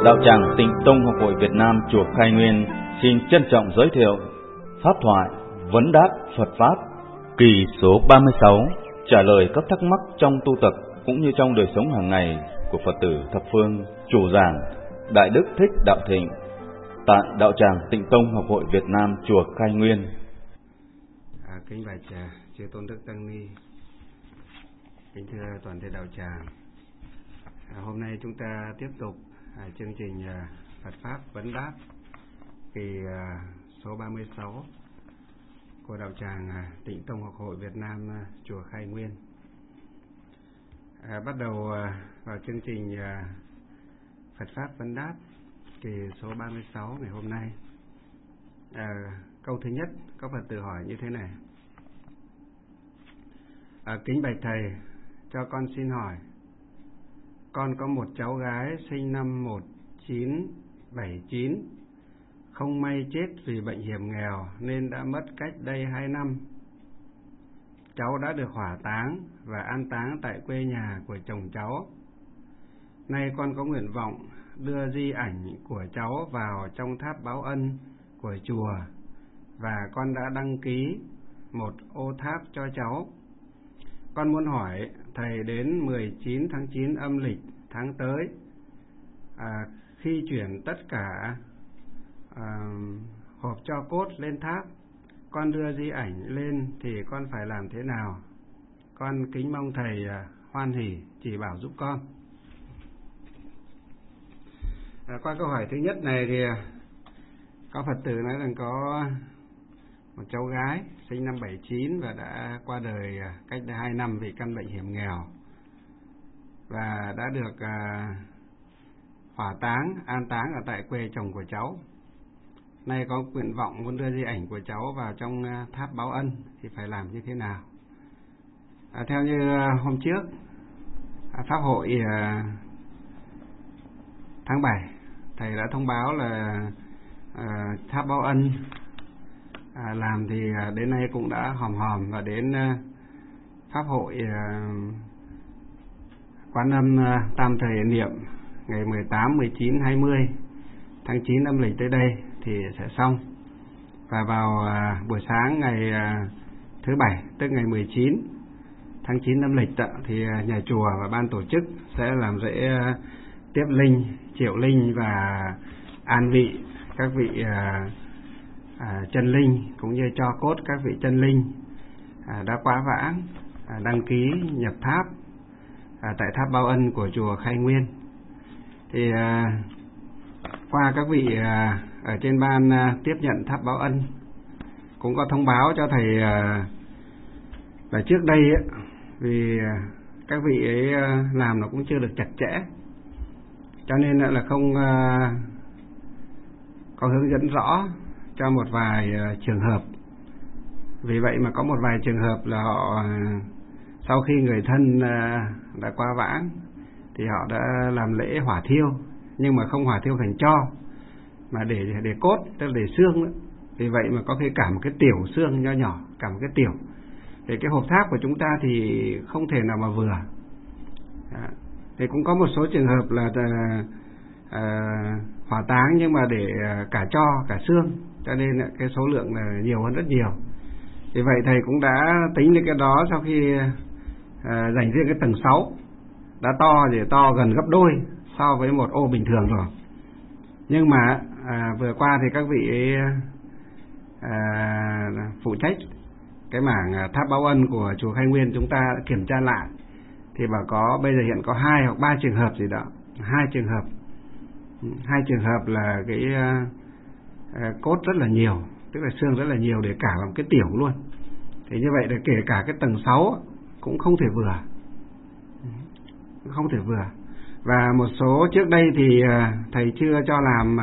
Đạo tràng Tịnh Tông Học hội Việt Nam chùa Khai Nguyên xin trân trọng giới thiệu pháp thoại vấn đáp Phật pháp kỳ số 36, trả lời các thắc mắc trong tu tập cũng như trong đời sống hàng ngày của Phật tử thập phương. Chủ giảng Đại Đức Thích Đạo Thịnh tại Đạo tràng Tịnh Tông Học hội Việt Nam chùa Khai Nguyên. Kính bạch chư tôn đức tăng ni, kính thưa toàn thể đạo tràng. Hôm nay chúng ta tiếp tục chương trình Phật pháp vấn đáp kỳ số 36 của đạo tràng Tịnh Tông Học hội Việt Nam chùa Khai Nguyên. Bắt đầu vào chương trình Phật pháp vấn đáp kỳ số 36 ngày hôm nay. Câu thứ nhất, có Phật tử hỏi như thế này: kính bạch thầy, cho con xin hỏi, con có một cháu gái sinh năm 1979, không may chết vì bệnh hiểm nghèo nên đã mất cách đây 2 năm. Cháu đã được hỏa táng và an táng tại quê nhà của chồng cháu. Nay con có nguyện vọng đưa di ảnh của cháu vào trong tháp báo ân của chùa, và con đã đăng ký một ô tháp cho cháu. Con muốn hỏi thầy, đến 19 tháng 9 âm lịch tháng tới, khi chuyển tất cả hộp tro cốt lên tháp, con đưa di ảnh lên thì con phải làm thế nào? Con kính mong thầy hoan hỉ chỉ bảo giúp con. Qua câu hỏi thứ nhất này thì có Phật tử nói rằng có một cháu gái sinh năm 79 và đã qua đời cách đây 2 năm vì căn bệnh hiểm nghèo, và đã được hỏa táng, an táng ở tại quê chồng của cháu. Nay có nguyện vọng muốn đưa di ảnh của cháu vào trong tháp báo ân thì phải làm như thế nào? Theo như hôm trước pháp hội tháng 7, thầy đã thông báo là tháp báo ân làm thì đến nay cũng đã hòm và đến pháp hội Quán Âm Tam Thời Niệm ngày 18, 19, 20 tháng 9 âm lịch tới đây thì sẽ xong. Và vào buổi sáng ngày thứ Bảy, tức ngày 19 tháng 9 âm lịch thì nhà chùa và ban tổ chức sẽ làm lễ tiếp linh, triệu linh và an vị các vị chân linh, cũng như cho cốt các vị chân linh đã quá vãng đăng ký nhập tháp tại tháp báo ân của chùa Khai Nguyên. Thì qua các vị ở trên ban tiếp nhận tháp báo ân cũng có thông báo cho thầy là trước đây vì các vị ấy làm nó cũng chưa được chặt chẽ, cho nên là không có hướng dẫn rõ cho một vài trường hợp. Vì vậy mà có một vài trường hợp là họ sau khi người thân đã qua vãng thì họ đã làm lễ hỏa thiêu, nhưng mà không hỏa thiêu thành tro mà để cốt, tức là để xương nữa. Vì vậy mà có khi cả một cái tiểu xương nho nhỏ, cả một cái tiểu. Thì cái hộp tháp của chúng ta thì không thể nào mà vừa. Thì cũng có một số trường hợp là hỏa táng nhưng mà để cả tro, cả xương, cho nên cái số lượng là nhiều hơn rất nhiều. Vì vậy thầy cũng đã tính đến cái đó sau khi dành riêng cái tầng 6 đã to gần gấp đôi so với một ô bình thường rồi. Nhưng mà vừa qua thì các vị ấy, phụ trách cái mảng tháp báo ân của chùa Khai Nguyên chúng ta kiểm tra lại thì bảo có bây giờ hiện có 2 hoặc 3 trường hợp gì đó, 2 trường hợp là cái cốt rất là nhiều, tức là xương rất là nhiều để cả làm cái tiểu luôn. Thì như vậy là kể cả cái tầng 6 cũng không thể vừa. Và một số trước đây thì thầy chưa cho làm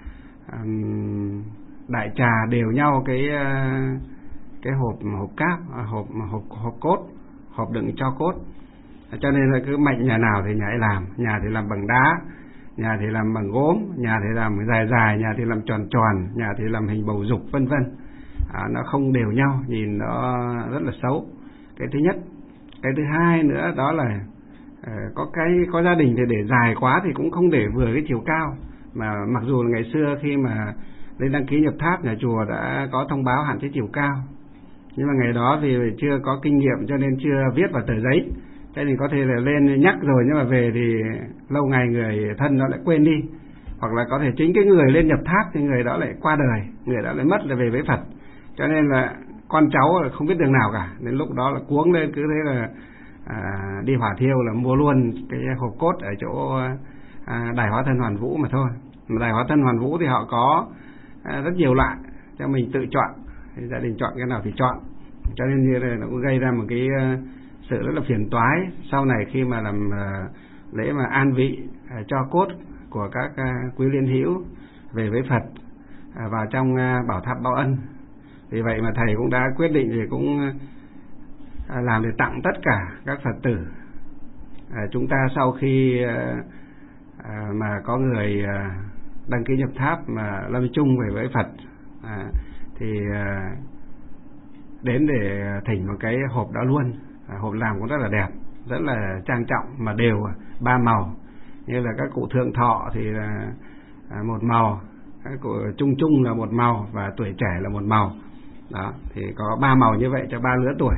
đại trà đều nhau cái hộp cáp, hộp cốt, hộp đựng cho cốt. Cho nên là cứ mạnh nhà nào thì nhà ấy làm. Nhà thì làm bằng đá, nhà thì làm bằng gốm, nhà thì làm dài, nhà thì làm tròn, nhà thì làm hình bầu dục, vân vân. Nó không đều nhau, nhìn nó rất là xấu. Cái thứ nhất. Cái thứ hai nữa đó là có gia đình thì để dài quá thì cũng không để vừa cái chiều cao, mà mặc dù là ngày xưa khi mà lên đăng ký nhập tháp, nhà chùa đã có thông báo hạn chế chiều cao, nhưng mà ngày đó thì chưa có kinh nghiệm cho nên chưa viết vào tờ giấy, cho nên có thể là lên nhắc rồi nhưng mà về thì lâu ngày người thân nó lại quên đi, hoặc là có thể chính cái người lên nhập tháp thì người đó lại qua đời, người đó lại mất, là về với Phật, cho nên là con cháu không biết đường nào cả, đến lúc đó là cuống lên, cứ thế là đi hỏa thiêu là mua luôn cái hộp cốt ở chỗ Đài Hóa Thân Hoàn Vũ mà thôi. Mà Đài Hóa Thân Hoàn Vũ thì họ có rất nhiều loại cho mình tự chọn, thì gia đình chọn cái nào thì chọn, cho nên như này nó cũng gây ra một cái sự rất là phiền toái sau này khi mà làm lễ mà an vị cho cốt của các quý liên hữu về với Phật vào trong bảo tháp báo ân. Vì vậy mà thầy cũng đã quyết định thì cũng làm để tặng tất cả các Phật tử chúng ta sau khi mà có người đăng ký nhập tháp mà lâm chung về với Phật thì đến để thỉnh một cái hộp đó luôn. Hộp làm cũng rất là đẹp, rất là trang trọng, mà đều 3 màu, như là các cụ thượng thọ thì là một màu, các cụ trung trung là một màu, và tuổi trẻ là một màu. Đó, thì có 3 màu như vậy cho 3 lứa tuổi,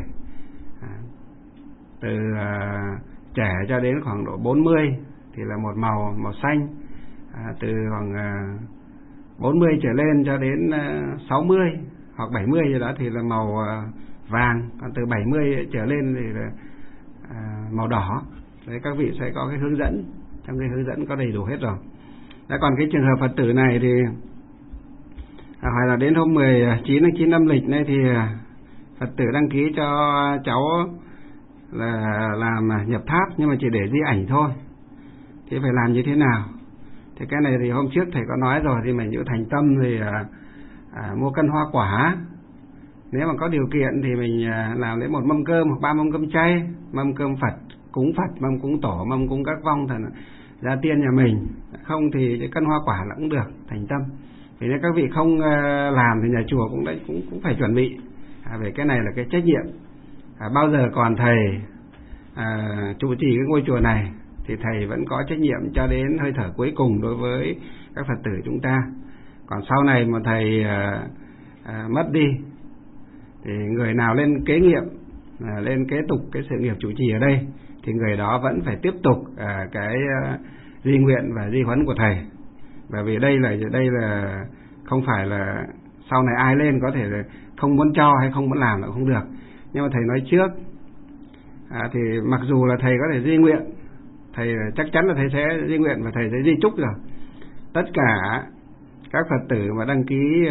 từ trẻ cho đến khoảng độ 40 thì là một màu xanh, từ khoảng 40 trở lên cho đến 60 hoặc 70 gì đó thì là màu vàng, còn từ 70 trở lên thì là màu đỏ. Đấy, các vị sẽ có cái hướng dẫn, trong cái hướng dẫn có đầy đủ hết rồi. Đã còn cái trường hợp Phật tử này thì hỏi là đến hôm 19 tháng 9 âm lịch này thì Phật tử đăng ký cho cháu là làm nhập tháp, nhưng mà chỉ để di ảnh thôi, thì phải làm như thế nào? Thì cái này thì hôm trước thầy có nói rồi, thì mình giữ thành tâm thì mua cân hoa quả. Nếu mà có điều kiện thì mình làm lấy 1 mâm cơm hoặc 3 mâm cơm chay, mâm cơm Phật, mâm cúng tổ, mâm cúng các vong thần gia tiên nhà mình. Không thì cái cân hoa quả là cũng được, thành tâm. Vì nếu các vị không làm thì nhà chùa cũng phải chuẩn bị. Về cái này là cái trách nhiệm. Bao giờ còn thầy trụ trì cái ngôi chùa này thì thầy vẫn có trách nhiệm cho đến hơi thở cuối cùng đối với các Phật tử chúng ta. Còn sau này mà thầy mất đi thì người nào lên kế nhiệm, lên kế tục cái sự nghiệp trụ trì ở đây thì người đó vẫn phải tiếp tục cái di nguyện và di huấn của thầy. Bởi vì đây là không phải là sau này ai lên có thể là không muốn cho hay không muốn làm là không được. Nhưng mà thầy nói trước thì mặc dù là thầy có thể di nguyện, thầy chắc chắn là thầy sẽ di nguyện và thầy sẽ di chúc rồi. Tất cả các Phật tử mà đăng ký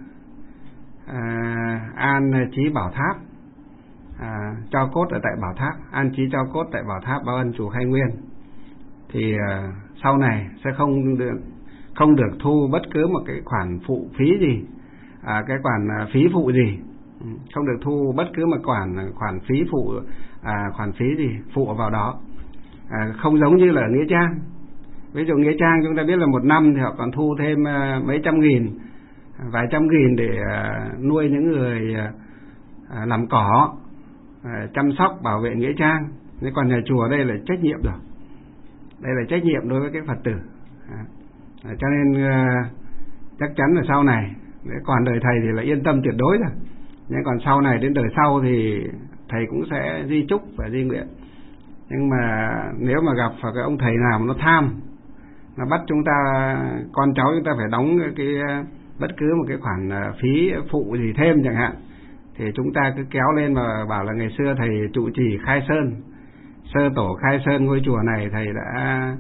an trí bảo tháp, cho cốt ở tại bảo tháp, an trí cho cốt tại bảo tháp Báo Ân chùa Khai Nguyên, thì sau này sẽ không được thu bất cứ một cái khoản phụ phí gì, cái khoản phí phụ gì, không được thu bất cứ một khoản phí phụ, khoản phí gì phụ vào đó. Không giống như là nghĩa trang. Ví dụ nghĩa trang chúng ta biết là 1 năm thì họ còn thu thêm mấy trăm nghìn, vài trăm nghìn để nuôi những người làm cỏ, chăm sóc bảo vệ nghĩa trang. Nên còn nhà chùa đây là trách nhiệm rồi, đây là trách nhiệm đối với các Phật tử. Cho nên chắc chắn là sau này, còn đời thầy thì là yên tâm tuyệt đối rồi, nhưng còn sau này đến đời sau thì thầy cũng sẽ di chúc và di nguyện. Nhưng mà nếu mà gặp phải cái ông thầy nào mà nó tham, nó bắt chúng ta, con cháu chúng ta phải đóng cái bất cứ một cái khoản phí phụ gì thêm chẳng hạn, thì chúng ta cứ kéo lên mà bảo là ngày xưa thầy trụ trì khai sơn, sơ tổ khai sơn ngôi chùa này, thầy đã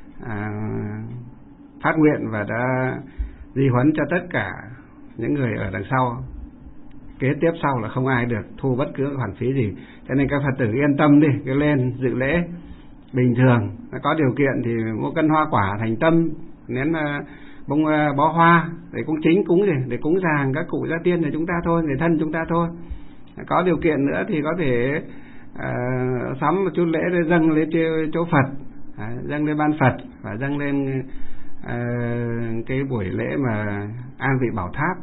phát nguyện và đã di huấn cho tất cả những người ở đằng sau, kế tiếp sau là không ai được thu bất cứ khoản phí gì. Cho nên các Phật tử yên tâm đi, cứ lên dự lễ bình thường, có điều kiện thì mua cân hoa quả thành tâm, nén bông bó hoa để cúng chính, cúng gì để cúng dường các cụ gia tiên của chúng ta thôi, người thân chúng ta thôi. Có điều kiện nữa thì có thể sắm một chút lễ để dâng lên chỗ Phật, dâng lên ban Phật và dâng lên cái buổi lễ mà an vị bảo tháp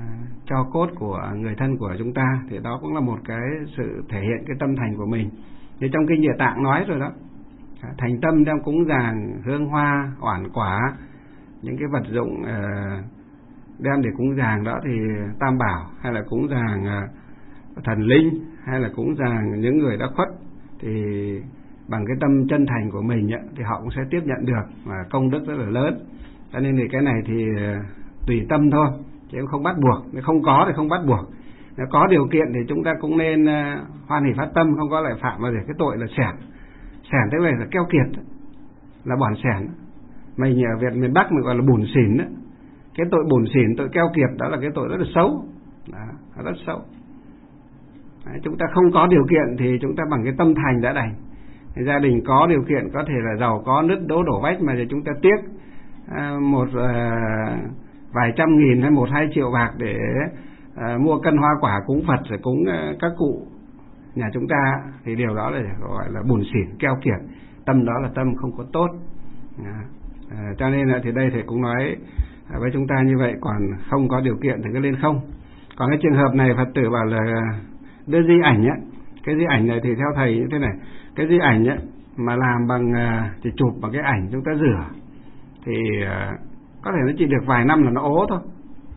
cho cốt của người thân của chúng ta, thì đó cũng là một cái sự thể hiện cái tâm thành của mình. Thì trong kinh Địa Tạng nói rồi đó, thành tâm đem cúng dường hương hoa, oản quả, những cái vật dụng đem để cúng dường đó thì tam bảo, hay là cúng dường thần linh, hay là cúng dường những người đã khuất, thì bằng cái tâm chân thành của mình ấy, thì họ cũng sẽ tiếp nhận được, và công đức rất là lớn. Cho nên thì cái này thì tùy tâm thôi, chứ không bắt buộc. Nếu không có thì không bắt buộc, nếu có điều kiện thì chúng ta cũng nên hoan hỷ phát tâm, không có lại phạm vào cái tội là xẻn. Xẻn thế này là keo kiệt, là bỏn xẻn. Mình ở Việt miền Bắc mình gọi là bủn xỉn đó. Cái tội bủn xỉn, tội keo kiệt đó là cái tội rất là xấu, đó, rất xấu. Đấy, chúng ta không có điều kiện thì chúng ta bằng cái tâm thành đã đành. Thì gia đình có điều kiện có thể là giàu có nứt đổ vách mà chúng ta tiếc một vài trăm nghìn hay 1-2 triệu bạc để mua cân hoa quả cúng Phật rồi cúng các cụ nhà chúng ta, thì điều đó là gọi là bủn xỉn, keo kiệt. Tâm đó là tâm không có tốt. Cho nên là thì đây thầy cũng nói với chúng ta như vậy. Còn không có điều kiện thì cứ lên không. Còn cái trường hợp này Phật tử bảo là đưa di ảnh ấy, cái di ảnh này thì theo thầy như thế này, cái di ảnh ấy mà làm bằng chỉ chụp bằng cái ảnh chúng ta rửa thì có thể nó chỉ được vài năm là nó ố thôi,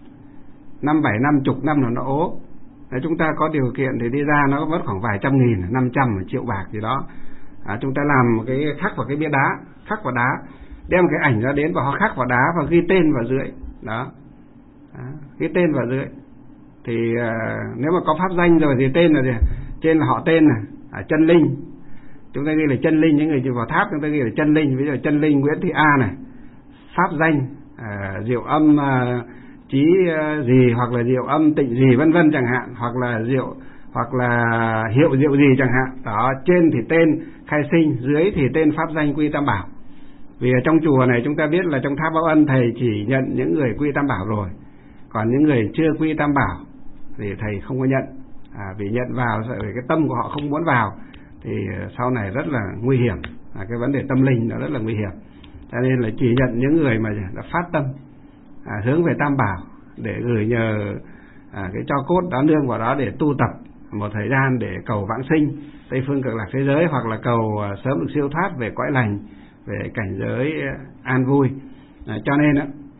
5, 7 năm, chục năm là nó ố. Nếu chúng ta có điều kiện thì đi ra nó mất khoảng vài trăm nghìn, 500, 1 triệu bạc gì đó. Chúng ta làm một cái khắc vào cái bia đá, khắc vào đá, đem cái ảnh ra đến và họ khắc vào đá và ghi tên vào dưới đó, ghi tên vào dưới. Thì nếu mà có pháp danh rồi thì tên là gì? Trên là họ tên này, chân linh, chúng ta ghi là chân linh. Những người vào tháp chúng ta ghi là chân linh. Ví dụ chân linh Nguyễn Thị A này, pháp danh diệu âm chí gì, hoặc là diệu âm tịnh gì vân vân chẳng hạn, hoặc là hiệu diệu gì chẳng hạn đó. Trên thì tên khai sinh, dưới thì tên pháp danh quy tam bảo. Vì ở trong chùa này chúng ta biết là trong tháp Báo Ân thầy chỉ nhận những người quy tam bảo rồi, còn những người chưa quy tam bảo thì thầy không có nhận. Vì nhận vào vì cái tâm của họ không muốn vào thì sau này rất là nguy hiểm. Cái vấn đề tâm linh nó rất là nguy hiểm. Cho nên là chỉ nhận những người mà đã phát tâm hướng về tam bảo, để gửi nhờ cái tro cốt đó nương vào đó để tu tập một thời gian để cầu vãng sinh Tây phương cực lạc thế giới, hoặc là cầu sớm được siêu thoát về cõi lành, về cảnh giới an vui. Cho nên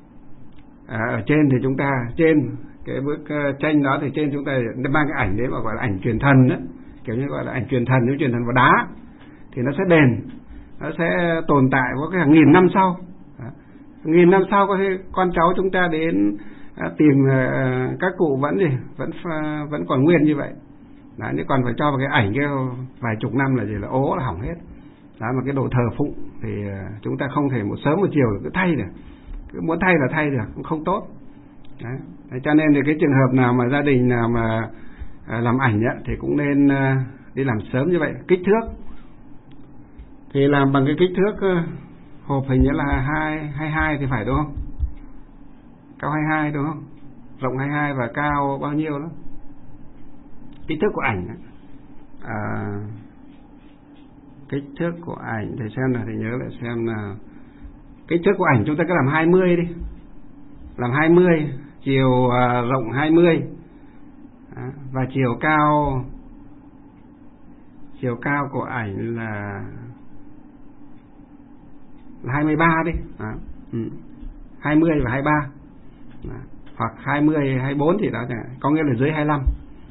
ở trên thì chúng ta, trên cái bức tranh đó thì trên chúng ta mang cái ảnh đấy mà gọi là ảnh truyền thần đó, kiểu như gọi là ảnh truyền thần. Nếu truyền thần vào đá thì nó sẽ bền, nó sẽ tồn tại có cái hàng nghìn năm sau. Nghìn năm sau có thể con cháu chúng ta đến tìm các cụ vẫn còn nguyên như vậy. Đấy, nếu còn phải cho vào cái ảnh kia vài chục năm là gì là ố, là hỏng hết. Đó, mà cái đồ thờ phụng thì chúng ta không thể một sớm một chiều cứ thay được, cứ muốn thay là thay được, cũng không tốt. Đấy, cho nên thì cái trường hợp nào mà gia đình nào mà làm ảnh ấy, thì cũng nên đi làm sớm như vậy. Kích thước thì làm bằng cái kích thước hộp hình như là 22 thì phải, đúng không? Cao 22 đúng không? Rộng 22 và cao bao nhiêu đó? Kích thước của ảnh kích thước của ảnh thì xem là, thì nhớ lại xem là kích thước của ảnh chúng ta cứ làm 20 đi. Làm 20, chiều rộng 20 và chiều cao của ảnh là 23 đi. 20 và 23. Hoặc 20, 24 thì đó, có nghĩa là dưới 25.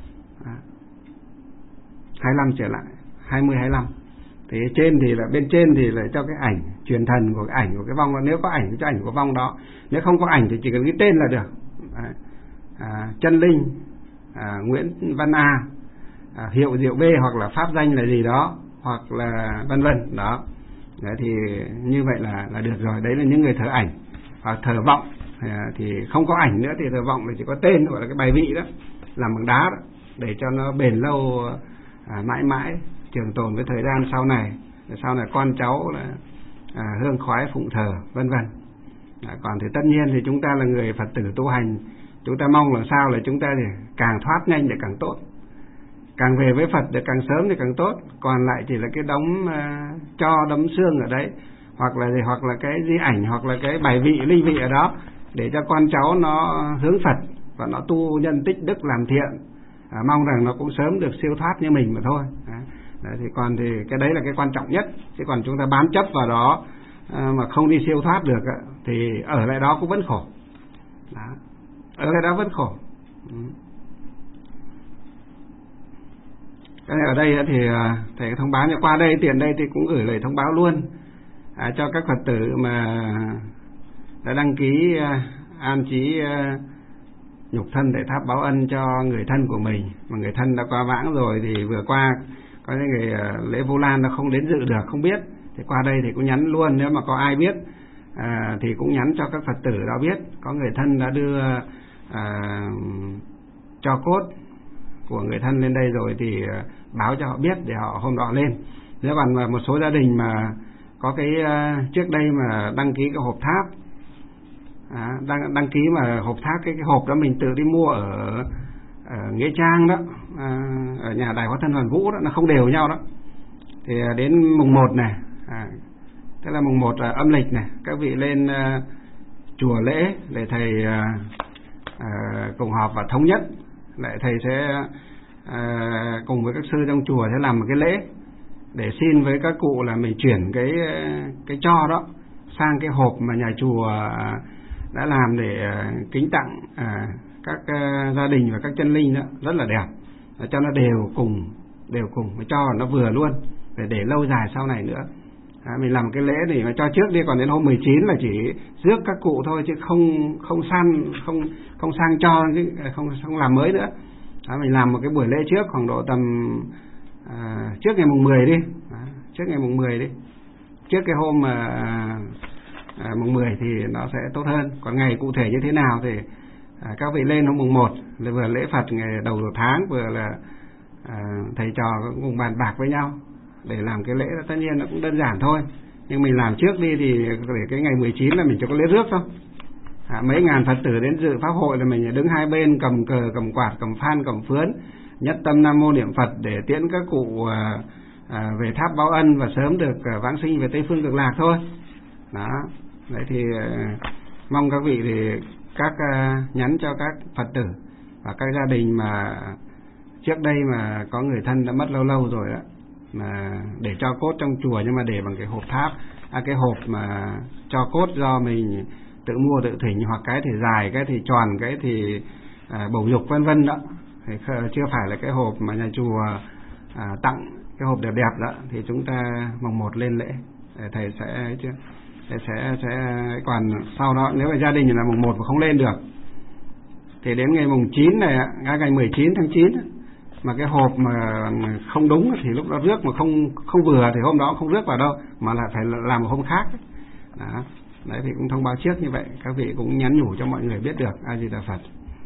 25 trở lại, 20, 25. Thì trên thì là bên trên thì là cho cái ảnh truyền thần của cái ảnh của cái vong đó. Nếu có ảnh thì cho ảnh của vong đó. Nếu không có ảnh thì chỉ cần cái tên là được. Chân linh Nguyễn Văn A, hiệu diệu B, hoặc là pháp danh là gì đó, hoặc là vân vân đó. Đấy, thì như vậy là được rồi. Đấy là những người thờ ảnh. Hoặc thờ vọng thì không có ảnh nữa thì thờ vọng là chỉ có tên, gọi là cái bài vị đó, làm bằng đá đó, để cho nó bền lâu, mãi mãi trường tồn với thời gian sau này. Sau này con cháu là hương khói phụng thờ vân vân. Còn thì tất nhiên thì chúng ta là người Phật tử tu hành, chúng ta mong làm sao là chúng ta thì càng thoát nhanh để càng tốt, càng về với Phật được càng sớm thì càng tốt. Còn lại chỉ là cái đống cho đống xương ở đấy, hoặc là cái di ảnh, hoặc là cái bài vị linh vị ở đó, để cho con cháu nó hướng Phật và nó tu nhân tích đức làm thiện, mong rằng nó cũng sớm được siêu thoát như mình mà thôi. Đấy, thì còn thì cái đấy là cái quan trọng nhất. Chứ còn chúng ta bám chấp vào đó mà không đi siêu thoát được thì ở lại đó cũng vẫn khổ. Đó. Ở lại đó vẫn khổ. Cái này ở đây thì thầy thông báo qua đây, tiền đây thì cũng gửi lời thông báo luôn cho các Phật tử mà đã đăng ký an trí nhục thân để tháp báo ân cho người thân của mình, mà người thân đã qua vãng rồi thì vừa qua có những người lễ Vu Lan nó không đến dự được, không biết, thì qua đây thì cũng nhắn luôn, nếu mà có ai biết thì cũng nhắn cho các Phật tử đó biết có người thân đã đưa tro cốt của người thân lên đây rồi thì báo cho họ biết để họ hôm đó lên. Nếu còn một số gia đình mà có cái trước đây mà đăng ký cái hộp tháp, đăng ký mà hộp tháp, cái hộp đó mình tự đi mua ở Nghĩa Trang đó, ở nhà Đài Hóa Thân Hoàn Vũ đó, nó không đều nhau đó, thì đến mùng 1 này, tức là mùng 1 âm lịch này, các vị lên chùa lễ để thầy cùng họp và thống nhất. Lại thầy sẽ cùng với các sư trong chùa sẽ làm một cái lễ để xin với các cụ là mình chuyển cái tro đó sang cái hộp mà nhà chùa đã làm để kính tặng các gia đình và các chân linh đó, rất là đẹp, cho nó đều cùng mà cho nó vừa luôn để lâu dài sau này nữa. Mình làm cái lễ để mà cho trước đi, còn đến hôm 19 là chỉ rước các cụ thôi, chứ không sang cho, chứ không làm mới nữa. Mình làm một cái buổi lễ trước khoảng độ tầm trước ngày mùng 10 đi, trước ngày mùng 10 đi, trước cái hôm mùng 10 thì nó sẽ tốt hơn. Còn ngày cụ thể như thế nào thì các vị lên hôm mùng 1 là vừa lễ Phật ngày đầu tháng, vừa là thầy trò cùng bàn bạc với nhau để làm cái lễ. Tất nhiên nó cũng đơn giản thôi, nhưng mình làm trước đi thì để cái ngày 19 là mình cho có lễ rước thôi. Mấy ngàn Phật tử đến dự pháp hội là mình đứng hai bên cầm cờ, cầm quạt, cầm phan, cầm phướn, nhất tâm Nam Mô niệm Phật để tiễn các cụ về tháp báo ân và sớm được vãng sinh về Tây Phương Cực Lạc thôi. Đó. Đấy thì mong các vị thì các nhắn cho các Phật tử và các gia đình mà trước đây mà có người thân đã mất lâu rồi đó, mà để cho cốt trong chùa nhưng mà để bằng cái hộp tháp, cái hộp mà cho cốt do mình tự mua tự thỉnh, hoặc cái thì dài, cái thì tròn, cái thì bầu dục vân vân đó, thì chưa phải là cái hộp mà nhà chùa tặng, cái hộp đẹp đẹp đó, thì chúng ta mùng 1 lên lễ thầy sẽ còn sau đó nếu mà gia đình là mùng 1 mà không lên được thì đến ngày mùng 9 này, ngày 19 tháng 9 mà cái hộp mà không đúng thì lúc đó rước mà không vừa thì hôm đó không rước vào đâu, mà là phải làm một hôm khác. Đó. Đấy thì cũng thông báo trước như vậy, các vị cũng nhắn nhủ cho mọi người biết được. A Di Đà Phật.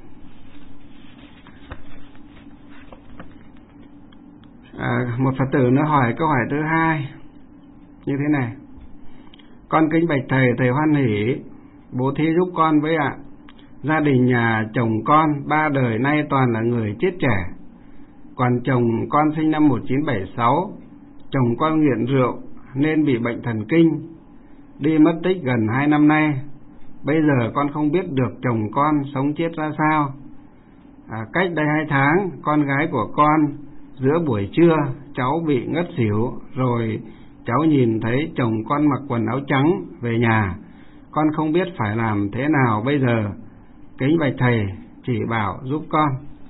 Một Phật tử nó hỏi câu hỏi thứ hai như thế này: con kính bạch thầy, thầy hoan hỷ bố thí giúp con với ạ. Gia đình nhà chồng con 3 đời nay toàn là người chết trẻ, còn chồng con sinh năm 1976, chồng con nghiện rượu nên bị bệnh thần kinh, đi mất tích gần 2 năm nay. Bây giờ con không biết được chồng con sống chết ra sao. Cách đây 2 tháng, con gái của con giữa buổi trưa cháu bị ngất xỉu, rồi cháu nhìn thấy chồng con mặc quần áo trắng về nhà. Con không biết phải làm thế nào bây giờ, kính bạch thầy chỉ bảo giúp con.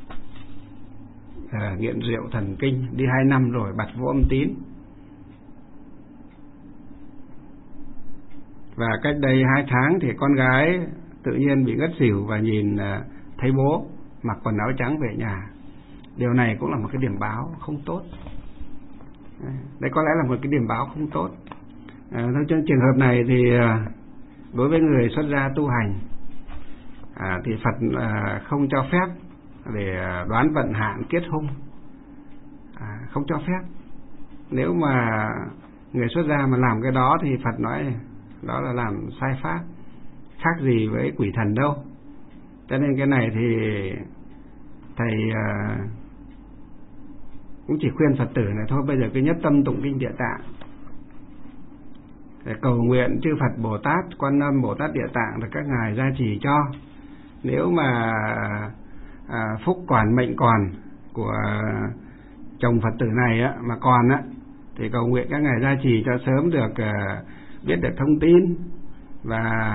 Nghiện rượu thần kinh, đi 2 năm rồi, bặt vô âm tín. Và cách đây 2 tháng thì con gái tự nhiên bị ngất xỉu và nhìn thấy bố mặc quần áo trắng về nhà. Điều này cũng là một cái điểm báo không tốt. Đấy có lẽ là một cái điểm báo không tốt. Trong trường hợp này thì đối với người xuất gia tu hành thì Phật không cho phép để đoán vận hạn kết hung, không cho phép. Nếu mà người xuất gia mà làm cái đó thì Phật nói đó là làm sai pháp, khác gì với quỷ thần đâu. Cho nên cái này thì thầy cũng chỉ khuyên Phật tử này thôi, bây giờ cứ nhất tâm tụng kinh Địa Tạng để cầu nguyện chư Phật Bồ Tát, Quan Âm Bồ Tát Địa Tạng và các ngài gia trì cho. Nếu mà phúc quản mệnh quản của chồng Phật tử này á mà còn á thì cầu nguyện các ngài gia trì cho sớm được biết được thông tin và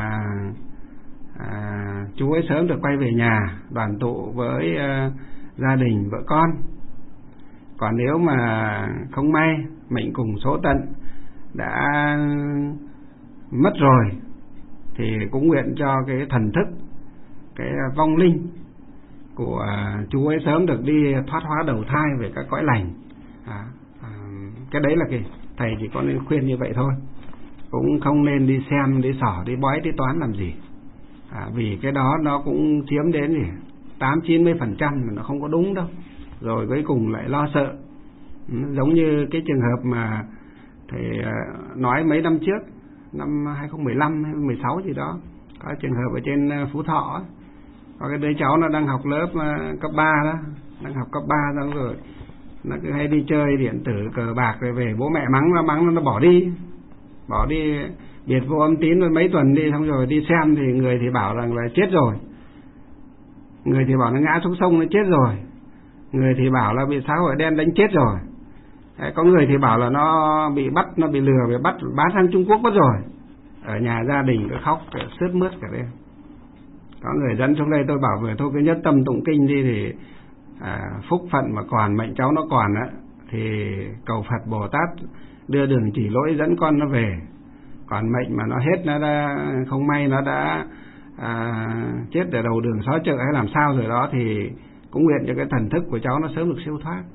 chú ấy sớm được quay về nhà đoàn tụ với gia đình vợ con. Còn nếu mà không may mệnh cùng số tận đã mất rồi thì cũng nguyện cho cái thần thức, cái vong linh của chú ấy sớm được đi thoát hóa đầu thai về các cõi lành. Cái đấy là thầy chỉ có nên khuyên như vậy thôi, cũng không nên đi xem, đi xỏ, đi bói, đi toán làm gì. Vì cái đó nó cũng chiếm đến 80-90% mà nó không có đúng đâu, rồi cuối cùng lại lo sợ. Giống như cái trường hợp mà thầy nói mấy năm trước, năm 2015 hay 2016 gì đó, có trường hợp ở trên Phú Thọ, có cái đứa cháu nó đang học lớp cấp 3 đó, đang học cấp 3 rồi nó cứ hay đi chơi điện tử cờ bạc, rồi về bố mẹ mắng nó bỏ đi biệt vô âm tín rồi mấy tuần đi, xong rồi đi xem thì người thì bảo rằng là chết rồi, người thì bảo nó ngã xuống sông nó chết rồi, người thì bảo là bị xã hội đen đánh chết rồi. Có người thì bảo là nó bị bắt, nó bị lừa, bị bắt bán sang Trung Quốc mất rồi. Ở nhà gia đình cứ khóc sướt mướt cả đêm. Có người dẫn xuống đây, tôi bảo vừa thôi cứ nhất tâm tụng kinh đi thì phúc phận mà còn, mệnh cháu nó còn á thì cầu Phật Bồ Tát đưa đường chỉ lỗi dẫn con nó về. Còn mệnh mà nó hết, nó đã không may nó đã chết ở đầu đường xó chợ hay làm sao rồi đó, thì cũng nguyện cho cái thần thức của cháu nó sớm được siêu thoát.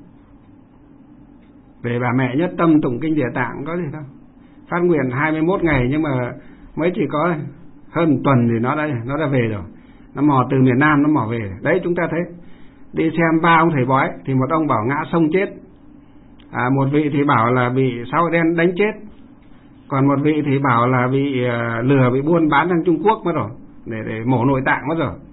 Về bà mẹ nhất tâm tụng kinh Địa Tạng có gì đâu, phát nguyện 21 ngày nhưng mà mới chỉ có hơn tuần thì nó đã về rồi, nó mò từ miền Nam nó mò về. Đấy, chúng ta thấy đi xem 3 ông thầy bói thì một ông bảo ngã sông chết, một vị thì bảo là bị xã hội đen đánh chết, còn một vị thì bảo là bị lừa, bị buôn bán sang Trung Quốc mất rồi, để mổ nội tạng mất rồi.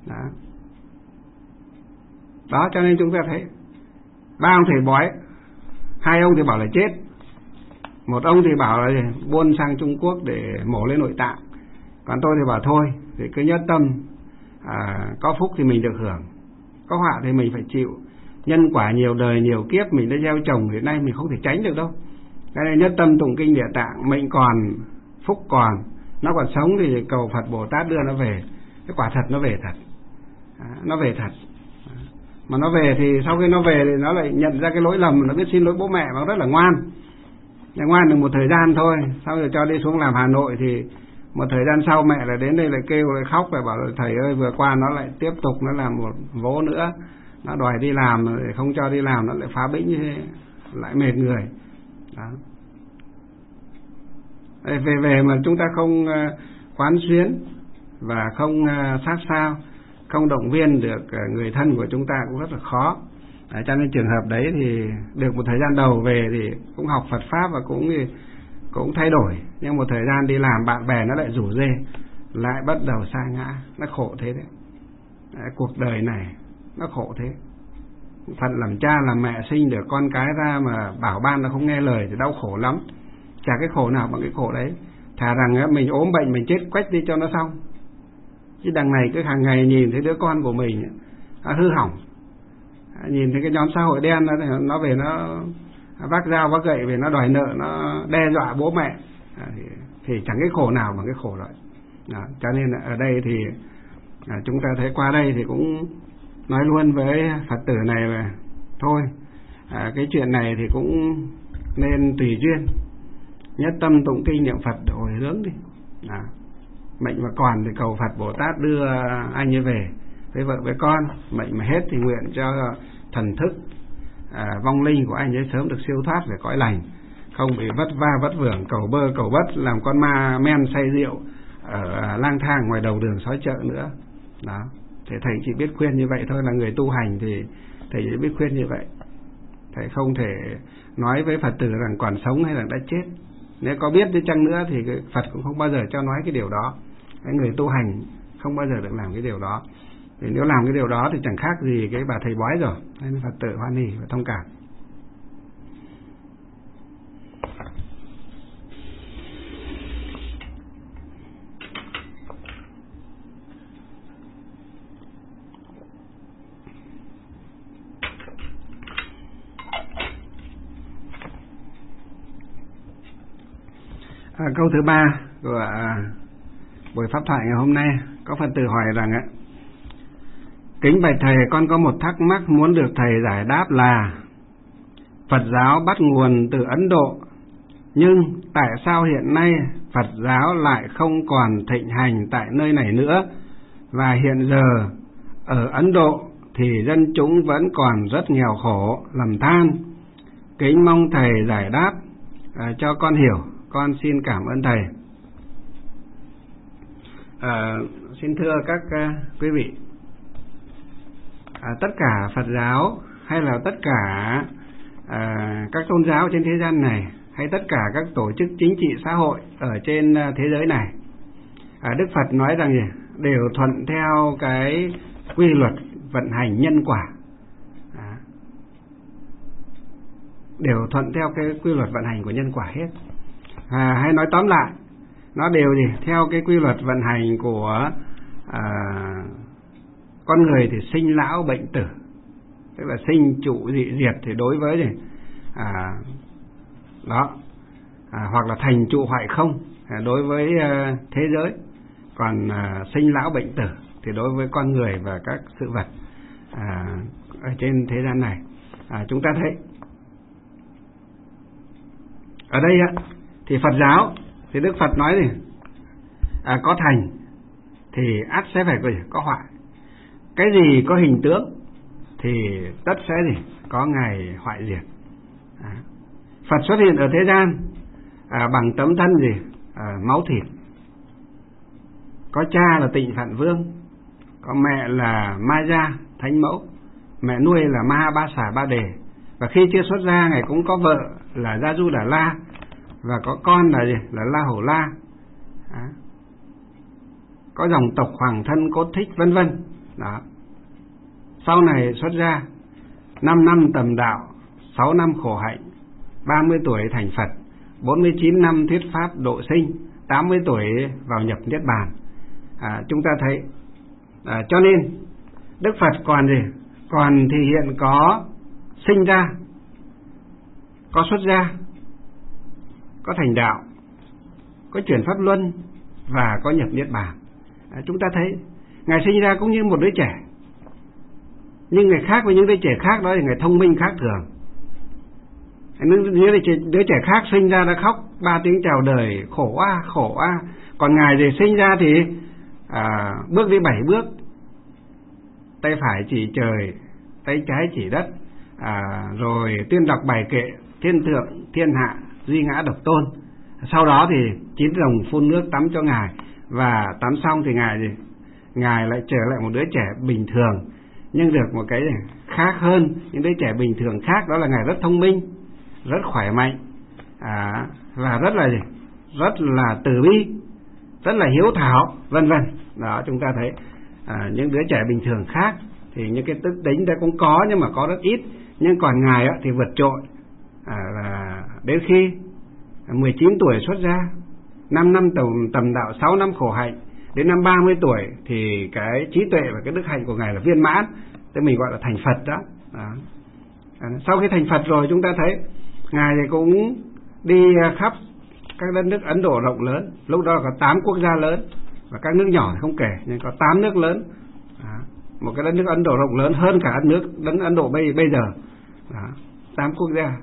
Đó, cho nên chúng ta thấy 3 ông thầy bói, 2 ông thì bảo là chết, một ông thì bảo là buôn sang Trung Quốc để mổ lên nội tạng. Còn tôi thì bảo thôi thì cứ nhất tâm, có phúc thì mình được hưởng, có họa thì mình phải chịu. Nhân quả nhiều đời nhiều kiếp mình đã gieo trồng, hiện nay mình không thể tránh được đâu. Cái này nhất tâm tụng kinh Địa Tạng, mệnh còn, phúc còn, nó còn sống thì cầu Phật Bồ Tát đưa nó về. Cái quả thật nó về thật, nó về thật. Mà nó về thì sau khi nó về thì nó lại nhận ra cái lỗi lầm, nó biết xin lỗi bố mẹ và rất là ngoan. Ngoan được một thời gian thôi, sau rồi cho đi xuống làm Hà Nội thì một thời gian sau mẹ lại đến đây lại kêu, lại khóc, lại bảo là thầy ơi vừa qua nó lại tiếp tục nó làm một vố nữa, nó đòi đi làm rồi không cho đi làm, nó lại phá bĩnh như thế, lại mệt người. Đó. Về mà chúng ta không quán xuyến và không sát sao, không động viên được người thân của chúng ta cũng rất là khó. Cho nên trường hợp đấy thì được một thời gian đầu về thì cũng học Phật Pháp và cũng thay đổi, nhưng một thời gian đi làm bạn bè nó lại rủ rê, lại bắt đầu sa ngã. Nó khổ thế đấy. Cuộc đời này nó khổ thế. Phận làm cha làm mẹ sinh được con cái ra mà bảo ban nó không nghe lời thì đau khổ lắm. Chả cái khổ nào bằng cái khổ đấy. Thà rằng mình ốm bệnh mình chết quách đi cho nó xong, chứ đằng này cứ hàng ngày nhìn thấy đứa con của mình hư hỏng, nhìn thấy cái nhóm xã hội đen nó về nó vác dao vác gậy về nó đòi nợ, nó đe dọa bố mẹ, thì chẳng cái khổ nào bằng cái khổ đó. Cho nên ở đây thì chúng ta thấy qua đây thì cũng nói luôn với Phật tử này là thôi, cái chuyện này thì cũng nên tùy duyên, nhất tâm tụng kinh niệm Phật để hồi hướng đi. Mệnh mà còn thì cầu Phật Bồ Tát đưa anh ấy về với vợ với con. Mệnh mà hết thì nguyện cho thần thức vong linh của anh ấy sớm được siêu thoát về cõi lành, không bị vất va vất vưởng, cầu bơ cầu bất, làm con ma men say rượu ở lang thang ngoài đầu đường xó chợ nữa. Đó, thì thầy chỉ biết khuyên như vậy thôi, là người tu hành thì thầy chỉ biết khuyên như vậy. Thầy không thể nói với Phật tử rằng còn sống hay là đã chết. Nếu có biết đi chăng nữa thì Phật cũng không bao giờ cho nói cái điều đó. Cái người tu hành không bao giờ được làm cái điều đó. Vì nếu làm cái điều đó thì chẳng khác gì cái bà thầy bói rồi. Nên Phật tử hoan hỉ và thông cảm. Câu thứ 3 của buổi pháp thoại ngày hôm nay, có Phật tử hỏi rằng ạ: kính bạch thầy, con có một thắc mắc muốn được thầy giải đáp là Phật giáo bắt nguồn từ Ấn Độ, nhưng tại sao hiện nay Phật giáo lại không còn thịnh hành tại nơi này nữa, và hiện giờ ở Ấn Độ thì dân chúng vẫn còn rất nghèo khổ, lầm than. Kính mong thầy giải đáp cho con hiểu. Con xin cảm ơn thầy. Xin thưa các quý vị, tất cả Phật giáo hay là tất cả các tôn giáo trên thế gian này, hay tất cả các tổ chức chính trị xã hội ở trên thế giới này, Đức Phật nói rằng gì? Đều thuận theo cái quy luật vận hành nhân quả. Đều thuận theo cái quy luật vận hành của nhân quả hết. Hay nói tóm lại, nó đều gì? Theo cái quy luật vận hành của con người thì sinh lão bệnh tử, tức là sinh trụ dị diệt. Thì đối với gì? Hoặc là thành trụ hoại không đối với thế giới. Còn sinh lão bệnh tử thì đối với con người và các sự vật ở trên thế gian này. Chúng ta thấy ở đây thì Phật giáo thì Đức Phật nói gì? Có thành thì ắt sẽ phải có hoại. Cái gì có hình tướng thì tất sẽ gì? Có ngày hoại diệt. Phật xuất hiện ở thế gian bằng tấm thân gì? Máu thịt. Có cha là Tịnh Phạn Vương, có mẹ là Ma Gia Thánh Mẫu, mẹ nuôi là Ma Ba Xà Ba Đề. Và khi chưa xuất gia, Ngài cũng có vợ là Gia Du Đà La, và có con là gì? Là La Hổ La. Có dòng tộc Hoàng Thân Cốt Thích vân vân. Đó. Sau này xuất gia, 5 năm tầm đạo, 6 năm khổ hạnh, 30 tuổi thành Phật, 49 năm thuyết pháp độ sinh, 80 tuổi vào nhập Niết Bàn. Chúng ta thấy cho nên Đức Phật còn gì? Còn thì hiện có sinh ra, có xuất gia, có thành đạo, có chuyển pháp luân và có nhập Niết Bàn. Chúng ta thấy Ngài sinh ra cũng như một đứa trẻ, nhưng Ngài khác với những đứa trẻ khác, đó là Ngài thông minh khác thường. Những đứa trẻ khác sinh ra đã khóc 3 tiếng chào đời, khổ quá, khổ quá. Còn Ngài thì sinh ra thì bước đi 7 bước, tay phải chỉ trời, tay trái chỉ đất, rồi tuyên đọc bài kệ thiên thượng thiên hạ duy ngã độc tôn. Sau đó thì 9 rồng phun nước tắm cho Ngài, và tắm xong thì Ngài lại trở lại một đứa trẻ bình thường, nhưng được một cái khác hơn những đứa trẻ bình thường khác, đó là Ngài rất thông minh, rất khỏe mạnh, và rất là từ bi, rất là hiếu thảo, vân vân. Đó, chúng ta thấy những đứa trẻ bình thường khác thì những cái đức tính đó cũng có, nhưng mà có rất ít. Nhưng còn Ngài thì vượt trội, là đến khi 19 tuổi xuất gia, 5 năm tầm đạo, 6 năm khổ hạnh, đến năm 30 tuổi thì cái trí tuệ và cái đức hạnh của Ngài là viên mãn, tức mình gọi là thành Phật đó. Sau khi thành Phật rồi, chúng ta thấy Ngài thì cũng đi khắp các đất nước Ấn Độ rộng lớn. Lúc đó có 8 quốc gia lớn, và các nước nhỏ thì không kể, nhưng có 8 nước lớn. Một cái đất nước Ấn Độ rộng lớn hơn cả đất Ấn Độ bây giờ. 8 quốc gia.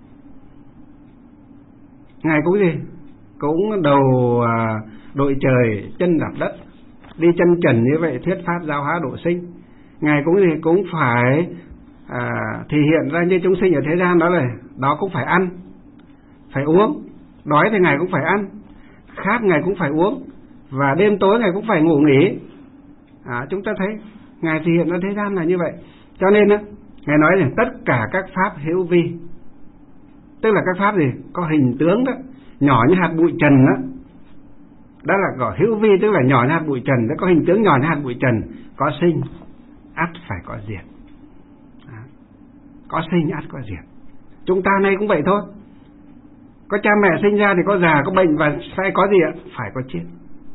Ngài cũng gì? Cũng đầu đội trời chân đạp đất, đi chân trần như vậy thuyết pháp giáo hóa độ sinh. Ngài cũng gì? Cũng phải thể hiện ra như chúng sinh ở thế gian, đó cũng phải ăn, phải uống. Đói thì Ngài cũng phải ăn, khát Ngài cũng phải uống, và đêm tối Ngài cũng phải ngủ nghỉ. Chúng ta thấy Ngài thể hiện ra thế gian là như vậy. Cho nên Ngài nói rằng tất cả các pháp hữu vi, tức là các pháp gì? Có hình tướng đó, nhỏ như hạt bụi trần đó. Đó là gọi hữu vi, tức là nhỏ như hạt bụi trần, đó, có hình tướng nhỏ như hạt bụi trần, có sinh ắt phải có diệt. Có sinh ắt có diệt. Chúng ta nay cũng vậy thôi. Có cha mẹ sinh ra thì có già, có bệnh, và sẽ có gì ạ? Phải có chết.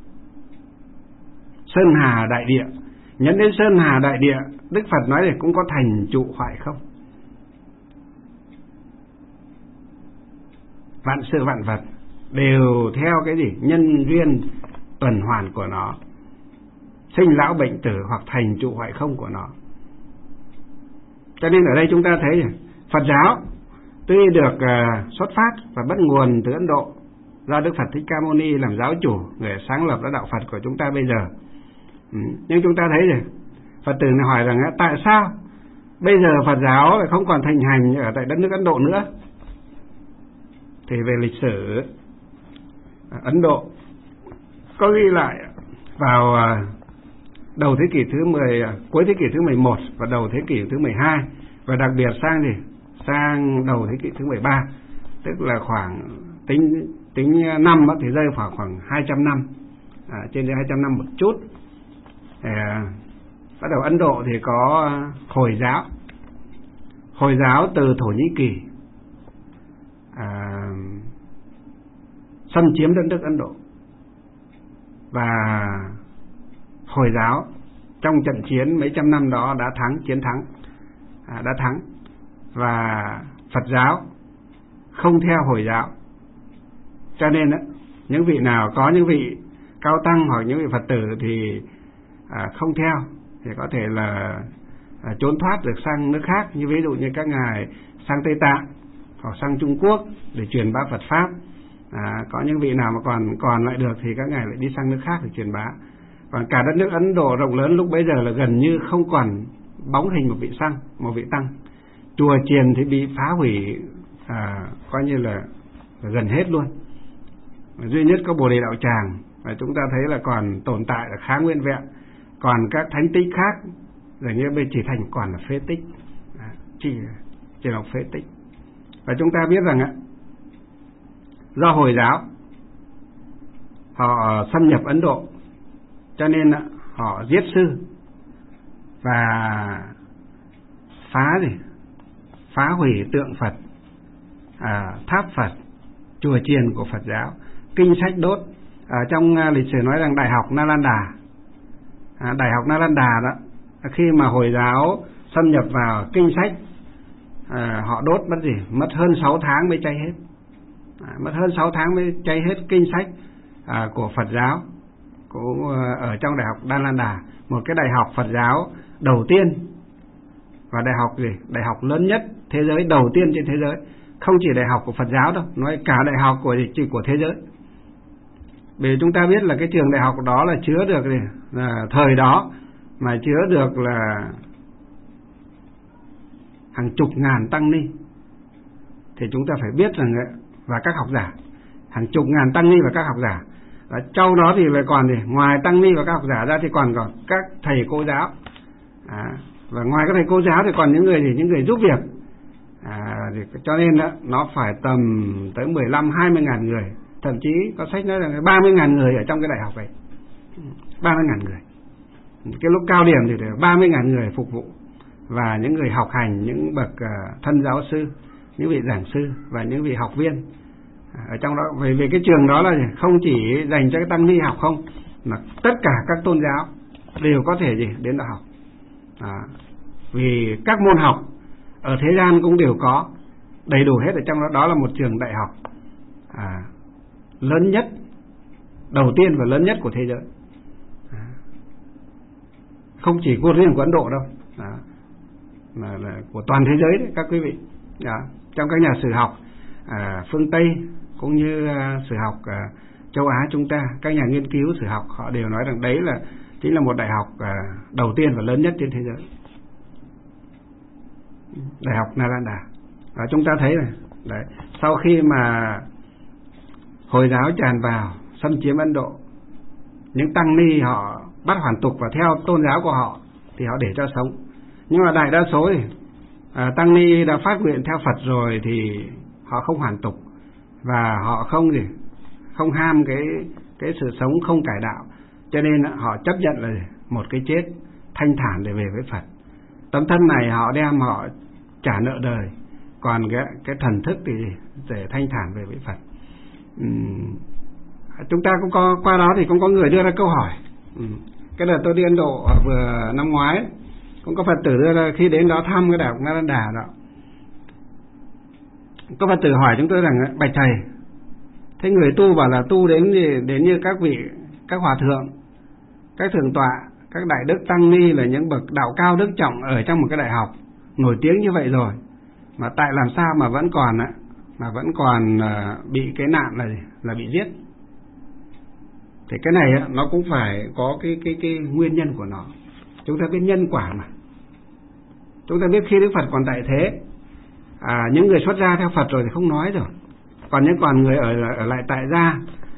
Sơn hà đại địa, nhấn đến sơn hà đại địa, Đức Phật nói thì cũng có thành trụ hoại không. Vạn sự vạn vật đều theo cái gì? Nhân duyên tuần hoàn của nó, sinh lão bệnh tử hoặc thành trụ hoại không của nó. Cho nên ở đây chúng ta thấy Phật giáo tuy được xuất phát và bắt nguồn từ Ấn Độ, do Đức Phật Thích Ca Mâu Ni làm giáo chủ, người sáng lập ra đạo Phật của chúng ta bây giờ. Nhưng chúng ta thấy rồi, Phật tử này hỏi rằng tại sao bây giờ Phật giáo lại không còn thịnh hành ở tại đất nước Ấn Độ nữa? Thì về lịch sử Ấn Độ có ghi lại vào đầu thế kỷ thứ 10, cuối thế kỷ thứ 11 và đầu thế kỷ thứ 12, và đặc biệt sang gì? Sang đầu thế kỷ thứ 13, tức là khoảng tính năm thì rơi vào khoảng 200 năm, trên 200 năm một chút. Bắt đầu Ấn Độ thì có Hồi giáo. Hồi giáo từ Thổ Nhĩ Kỳ xâm chiếm đất nước Ấn Độ, và Hồi giáo trong trận chiến mấy trăm năm đó đã chiến thắng. Và Phật giáo không theo Hồi giáo, cho nên những vị nào có những vị cao tăng hoặc những vị Phật tử thì không theo thì có thể là trốn thoát được sang nước khác, như ví dụ như các ngài sang Tây Tạng hoặc sang Trung Quốc để truyền bá Phật pháp. Có những vị nào mà còn lại được thì các ngài lại đi sang nước khác để truyền bá. Còn cả đất nước Ấn Độ rộng lớn lúc bấy giờ là gần như không còn bóng hình một vị tăng. Chùa chiền thì bị phá hủy coi như là gần hết luôn. Duy nhất có Bồ Đề Đạo Tràng và chúng ta thấy là còn tồn tại là khá nguyên vẹn. Còn các thánh tích khác gần như bây chỉ thành còn là phế tích, chỉ là phế tích. Và chúng ta biết rằng do Hồi giáo họ xâm nhập Ấn Độ, cho nên họ giết sư và phá hủy tượng Phật, tháp Phật, chùa chiền của Phật giáo, kinh sách đốt. Trong lịch sử nói rằng Đại học Nalanda, đó, khi mà Hồi giáo xâm nhập vào, kinh sách họ đốt mất hơn 6 tháng mới cháy hết. Mất hơn 6 tháng mới cháy hết kinh sách của Phật giáo cũng ở trong Đại học Nalanda, một cái đại học Phật giáo đầu tiên và đại học lớn nhất thế giới, đầu tiên trên thế giới. Không chỉ đại học của Phật giáo đâu, nói cả đại học của thế giới. Vì chúng ta biết là cái trường đại học đó là chứa được là thời đó mà chứa được là hàng chục ngàn tăng ni, thì chúng ta phải biết rằng và các học giả, hàng chục ngàn tăng ni và các học giả. Và trong đó thì lại còn ngoài tăng ni và các học giả ra thì còn các thầy cô giáo, và ngoài các thầy cô giáo thì còn những người giúp việc. Cho nên nó phải tầm tới 15-20 ngàn người, thậm chí có sách nói là 30.000 người ở trong cái đại học này, 30.000 người. Cái lúc cao điểm thì 30.000 người phục vụ, và những người học hành, những bậc thân giáo sư, những vị giảng sư và những vị học viên ở trong đó. Vì cái trường đó là không chỉ dành cho cái tăng ni học không, mà tất cả các tôn giáo đều có thể đến đó học. Vì các môn học ở thế gian cũng đều có đầy đủ hết ở trong đó. Đó là một trường đại học lớn nhất, đầu tiên và lớn nhất của thế giới, không chỉ của riêng của Ấn Độ đâu, mà là của toàn thế giới đấy các quý vị. Trong các nhà sử học phương Tây cũng như sử học châu Á chúng ta, các nhà nghiên cứu sử học họ đều nói rằng đấy chính là một đại học đầu tiên và lớn nhất trên thế giới, Đại học Nalanda. Và chúng ta thấy đấy, sau khi mà Hồi giáo tràn vào xâm chiếm Ấn Độ, những tăng ni họ bắt hoàn tục và theo tôn giáo của họ thì họ để cho sống. Nhưng mà đại đa số tăng ni đã phát nguyện theo Phật rồi thì họ không hoàn tục, và họ không ham cái sự sống không cải đạo, cho nên họ chấp nhận là một cái chết thanh thản để về với Phật. Tấm thân này họ đem họ trả nợ đời, còn cái thần thức thì để thanh thản về với Phật. Chúng ta cũng có qua đó thì cũng có người đưa ra câu hỏi. Cái đợt tôi đi Ấn Độ vừa năm ngoái, cũng có Phật tử đưa ra, khi đến đó thăm cái đại học Nalanda đó, có Phật tử hỏi chúng tôi rằng: bạch thầy, Thế người tu bảo là tu đến như các vị, các hòa thượng, các thượng tọa, các đại đức tăng ni là những bậc đạo cao đức trọng ở trong một cái đại học nổi tiếng như vậy rồi, mà tại làm sao mà vẫn còn bị cái nạn là bị giết. Thì cái này nó cũng phải có cái nguyên nhân của nó. Chúng ta biết nhân quả mà. Chúng ta biết khi Đức Phật còn tại thế, những người xuất gia theo Phật rồi thì không nói rồi. Còn người ở lại tại gia,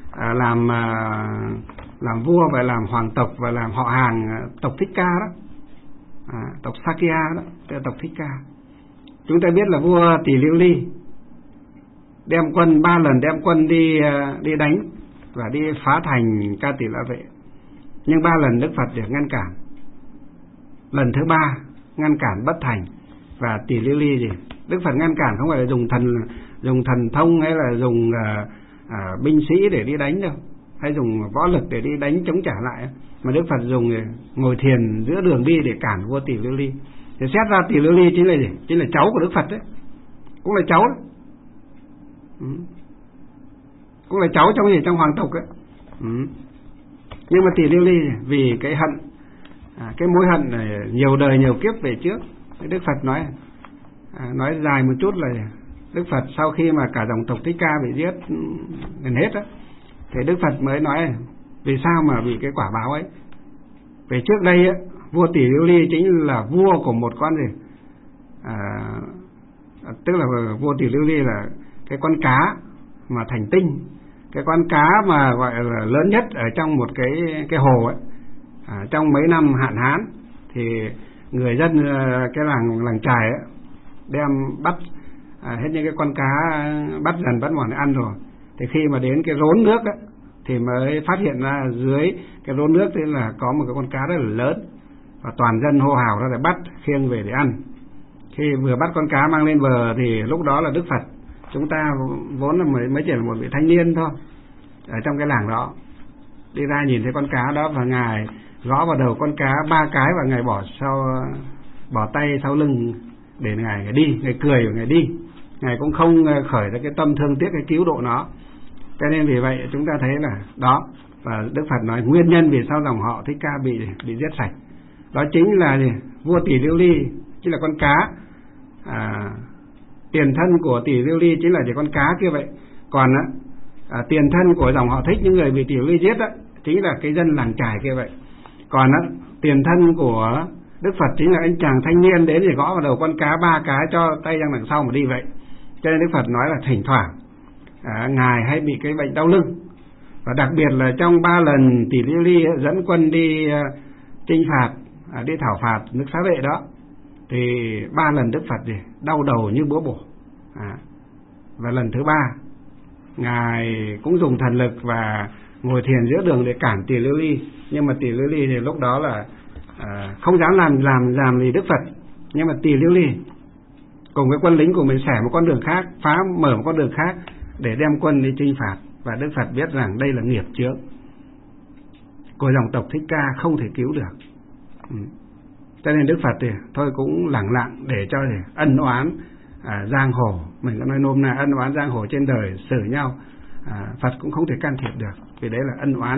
làm vua và làm hoàng tộc và làm họ hàng tộc Thích Ca đó, tộc Sakya đó, tức là tộc Thích Ca. Chúng ta biết là vua Tỷ Liêu Ly đem quân 3 lần đem quân đi đánh và đi phá thành Ca Tỳ La Vệ, nhưng 3 lần Đức Phật để ngăn cản. Lần thứ 3 ngăn cản bất thành, và Tỷ Liêu Ly gì Đức Phật ngăn cản không phải là dùng thần thông hay là dùng binh sĩ để đi đánh đâu, hay dùng võ lực để đi đánh chống trả lại, mà Đức Phật dùng ngồi thiền giữa đường đi để cản vua Tỷ Liêu Ly. Thì xét ra Tỷ Liêu Ly chính là gì? Chính là cháu của Đức Phật đấy, cũng là cháu đấy. Cũng là cháu trong hoàng tộc ấy. Nhưng mà Tỷ Liêu Ly vì cái hận, cái mối hận này nhiều đời nhiều kiếp về trước, Đức Phật nói dài một chút là Đức Phật sau khi mà cả dòng tộc Thích Ca bị giết gần hết á, thì Đức Phật mới nói vì sao mà bị cái quả báo ấy. Về trước đây á, vua Tỷ Liêu Ly chính là vua của một con gì, tức là vua Tỷ Liêu Ly là cái con cá mà thành tinh, cái con cá mà gọi là lớn nhất ở trong một cái hồ ấy. Trong mấy năm hạn hán thì người dân cái làng Trài ấy, đem bắt hết những cái con cá bắt dần bắt mòn ăn rồi. Thì khi mà đến cái rốn nước ấy, thì mới phát hiện ra dưới cái rốn nước thì là có một cái con cá rất là lớn, và toàn dân hô hào ra để bắt khiêng về để ăn. Khi vừa bắt con cá mang lên bờ thì lúc đó là Đức Phật, chúng ta vốn là mới chỉ là một vị thanh niên thôi ở trong cái làng đó, đi ra nhìn thấy con cá đó và ngài gõ vào đầu con cá 3 cái, và ngài bỏ tay sau lưng để ngài đi, ngài cười và ngài đi. Ngài cũng không khởi ra cái tâm thương tiếc, cái cứu độ nó. Cho nên vì vậy chúng ta thấy là đó, và Đức Phật nói nguyên nhân vì sao dòng họ Thích Ca bị giết sạch, đó chính là vua Tỷ Liêu Ly chính là con cá, tiền thân của Tỷ Liêu Ly chính là chỉ con cá kia vậy. Còn tiền thân của dòng họ Thích, những người bị Tỷ Liêu Ly giết đó, chính là cái dân làng Trài kia vậy. Còn tiền thân của Đức Phật chính là anh chàng thanh niên đến để gõ vào đầu con cá 3 cái, cho tay ra đằng sau mà đi vậy. Cho nên Đức Phật nói là thỉnh thoảng ngài hay bị cái bệnh đau lưng, và đặc biệt là trong 3 lần Tỷ Liêu Ly dẫn quân đi chinh phạt, đi thảo phạt nước Xá Vệ đó, thì 3 lần Đức Phật đau đầu như búa bổ. Và lần thứ 3 ngài cũng dùng thần lực và ngồi thiền giữa đường để cản Tỷ Liêu Ly, nhưng mà Tỷ Liêu Ly thì lúc đó là không dám làm gì Đức Phật. Nhưng mà Tỷ Liêu Ly cùng với quân lính của mình xẻ một con đường khác, mở một con đường khác để đem quân đi chinh phạt, và Đức Phật biết rằng đây là nghiệp chướng của dòng tộc Thích Ca, không thể cứu được. Cho nên Đức Phật thì thôi cũng lẳng lặng để cho ân oán giang hồ, mình có nói nôm na ân oán giang hồ trên đời xử nhau, Phật cũng không thể can thiệp được, vì đấy là ân oán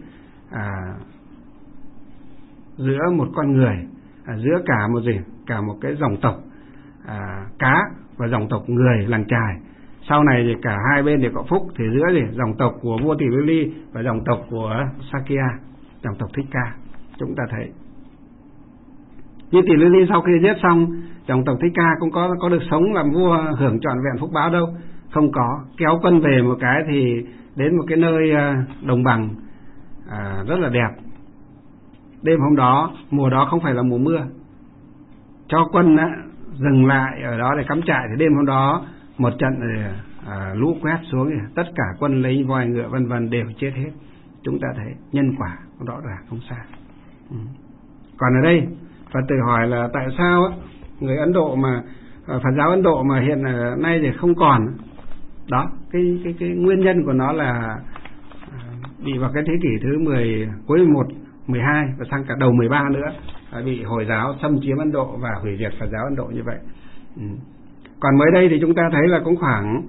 giữa một con người, giữa cả một cái dòng tộc cá và dòng tộc người làng Trài. Sau này thì cả hai bên đều có phúc, thì giữa dòng tộc của vua Tỷ Liêu Ly và dòng tộc của Sakya, dòng tộc Thích Ca, chúng ta thấy. Nhưng Tỷ Liêu Ly sau khi giết xong, dòng tộc Thích Ca cũng có được sống làm vua hưởng trọn vẹn phúc báo đâu, không có. Kéo quân về một cái thì đến một cái nơi đồng bằng rất là đẹp. Đêm hôm đó, mùa đó không phải là mùa mưa, cho quân dừng lại ở đó để cắm trại. Thì đêm hôm đó một trận lũ quét xuống, tất cả quân lính voi ngựa vân vân đều chết hết. Chúng ta thấy nhân quả rõ ràng không sai. Còn ở đây Phật tử hỏi là tại sao người Ấn Độ mà Phật giáo Ấn Độ mà hiện nay thì không còn. Đó, cái nguyên nhân của nó là bị vào cái thế kỷ thứ cuối 11, 12 và sang cả đầu 13 nữa, bị Hồi giáo xâm chiếm Ấn Độ và hủy diệt Phật giáo Ấn Độ như vậy. Còn mới đây thì chúng ta thấy là cũng khoảng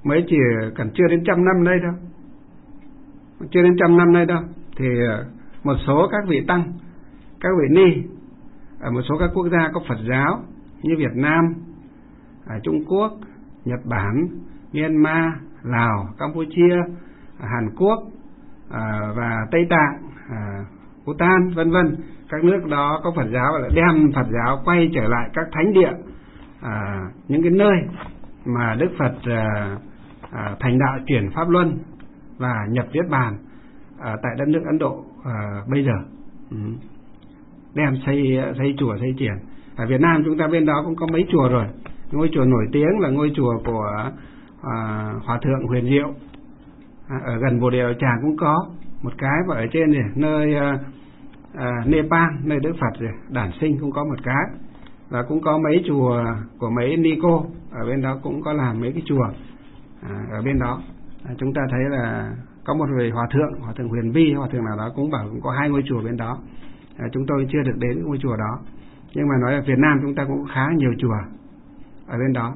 mới chỉ cần chưa đến 100 năm đây đâu, chưa đến 100 năm đây đâu, thì một số các vị tăng, các vị ni ở một số các quốc gia có Phật giáo như Việt Nam, Trung Quốc, Nhật Bản, Myanmar, Lào, Campuchia, Hàn Quốc và Tây Tạng, Bhutan, vân vân, các nước đó có Phật giáo và lại đem Phật giáo quay trở lại các thánh địa, những cái nơi mà Đức Phật thành đạo chuyển pháp luân và nhập niết bàn tại đất nước Ấn Độ bây giờ. Đem xây chùa, xây triển. Ở Việt Nam chúng ta bên đó cũng có mấy chùa rồi. Ngôi chùa nổi tiếng là ngôi chùa của Hòa Thượng Huyền Diệu, ở gần Bồ Đề Đạo Tràng cũng có một cái, và ở trên này, nơi Nepal, nơi Đức Phật đản sinh cũng có một cái, và cũng có mấy chùa của mấy ni cô ở bên đó cũng có làm mấy cái chùa ở bên đó. Chúng ta thấy là có một người Hòa Thượng Huyền Vi, Hòa Thượng nào đó cũng bảo cũng có 2 ngôi chùa bên đó. Chúng tôi chưa được đến ngôi chùa đó, nhưng mà nói ở Việt Nam chúng ta cũng khá nhiều chùa ở bên đó.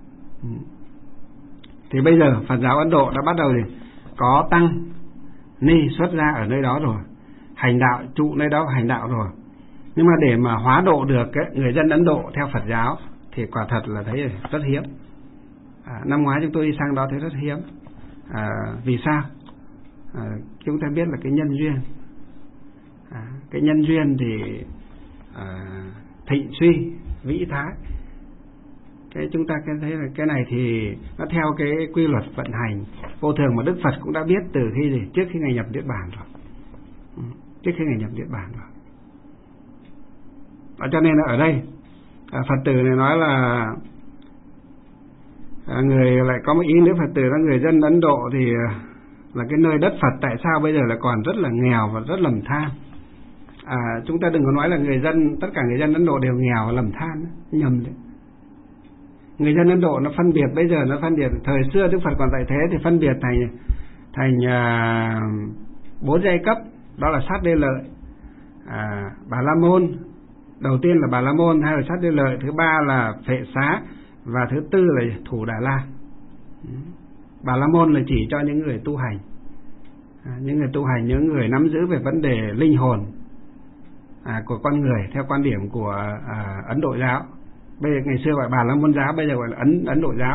Thì bây giờ Phật giáo Ấn Độ đã bắt đầu có tăng ni xuất ra ở nơi đó rồi, hành đạo trụ nơi đó hành đạo rồi. Nhưng mà để mà hóa độ được người dân Ấn Độ theo Phật giáo thì quả thật là thấy rất hiếm. Năm ngoái chúng tôi đi sang đó thấy rất hiếm. Vì sao? Chúng ta biết là cái nhân duyên. Cái nhân duyên thì thịnh suy vĩ thái. Cái chúng ta thấy là cái này thì nó theo cái quy luật vận hành vô thường mà Đức Phật cũng đã biết từ trước khi Ngài nhập niết bàn rồi. Trước khi Ngài nhập niết bàn rồi. Cho nên là ở đây Phật tử này nói là người lại có một ý nữa, Phật tử là người dân Ấn Độ thì là cái nơi đất Phật tại sao bây giờ là còn rất là nghèo và rất lầm than. Chúng ta đừng có nói là tất cả người dân Ấn Độ đều nghèo và lầm than, nhầm đấy. Người dân Ấn Độ nó phân biệt, bây giờ nó phân biệt, thời xưa Đức Phật còn tại thế thì phân biệt thành 4 giai cấp, đó là Sát Đê Lợi, Bà La Môn, đầu tiên là Bà La Môn, hay là Sát Đê Lợi, thứ 3 là Phệ Xá, và thứ 4 là Thủ Đà La. Bà La Môn là chỉ cho những người tu hành, những người tu hành, những người nắm giữ về vấn đề linh hồn của con người theo quan điểm của Ấn Độ giáo. Bây giờ ngày xưa gọi Bà La Môn giáo, bây giờ gọi là Ấn Độ giáo.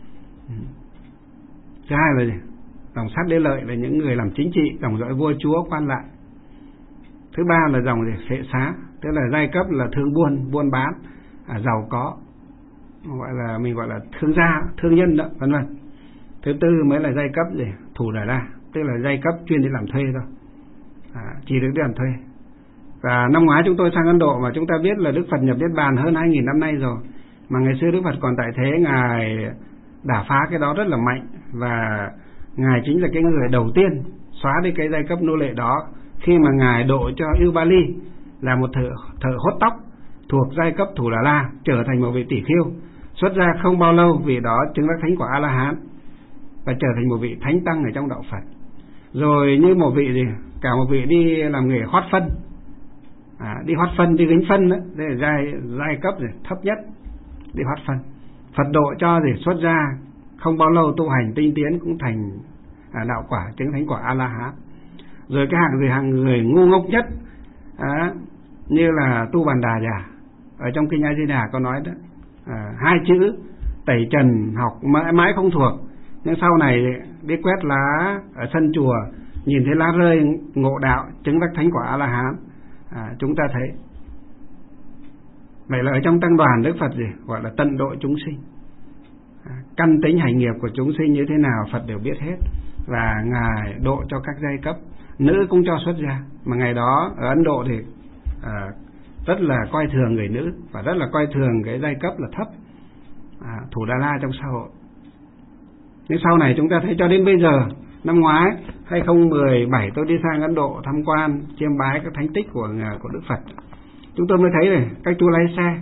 Thứ hai là dòng Sát Đế Lợi là những người làm chính trị, dòng dõi vua chúa quan lại. Thứ 3 là dòng Phệ Xá, tức là giai cấp là thương buôn bán, giàu có, mình gọi là thương gia, thương nhân đó, vân vân. Thứ 4 mới là giai cấp Thủ Đà La, tức là giai cấp chuyên đi làm thuê thôi, chỉ được đi làm thuê. Và năm ngoái chúng tôi sang Ấn Độ mà chúng ta biết là Đức Phật nhập niết bàn hơn 2.000 năm nay rồi, mà ngày xưa Đức Phật còn tại thế, Ngài đả phá cái đó rất là mạnh, và Ngài chính là cái người đầu tiên xóa đi cái giai cấp nô lệ đó, khi mà Ngài độ cho Ubali là một thợ hốt tóc thuộc giai cấp Thủ Đà La trở thành một vị tỷ khưu, xuất ra không bao lâu vì đó chứng đắc thánh quả A La Hán và trở thành một vị thánh tăng ở trong đạo Phật. Rồi như một vị cả một vị đi làm nghề hót phân, đi hót phân, đi gánh phân đó, đây là giai cấp thấp nhất, đi hót phân. Phật độ cho xuất ra không bao lâu tu hành tinh tiến cũng thành đạo quả, chứng thánh quả A La Hán. Rồi cái hạng người ngu ngốc nhất như là Tu Bàn Đà Già, ở trong kinh A Di Đà có nói đó, 2 chữ tẩy trần học mãi không thuộc, nhưng sau này đi quét lá ở sân chùa, nhìn thấy lá rơi ngộ đạo, chứng đắc thánh quả A La Hán. Chúng ta thấy vậy là ở trong tăng đoàn Đức Phật gọi là tận độ chúng sinh, căn tính hành nghiệp của chúng sinh như thế nào Phật đều biết hết, và Ngài độ cho các giai cấp, nữ cũng cho xuất gia. Mà ngày đó ở Ấn Độ thì rất là coi thường người nữ, và rất là coi thường cái giai cấp là thấp, Thủ Đà La trong xã hội. Nhưng sau này chúng ta thấy cho đến bây giờ, năm ngoái 2017 tôi đi sang Ấn Độ tham quan chiêm bái các thánh tích của Đức Phật, chúng tôi mới thấy các chú lái xe,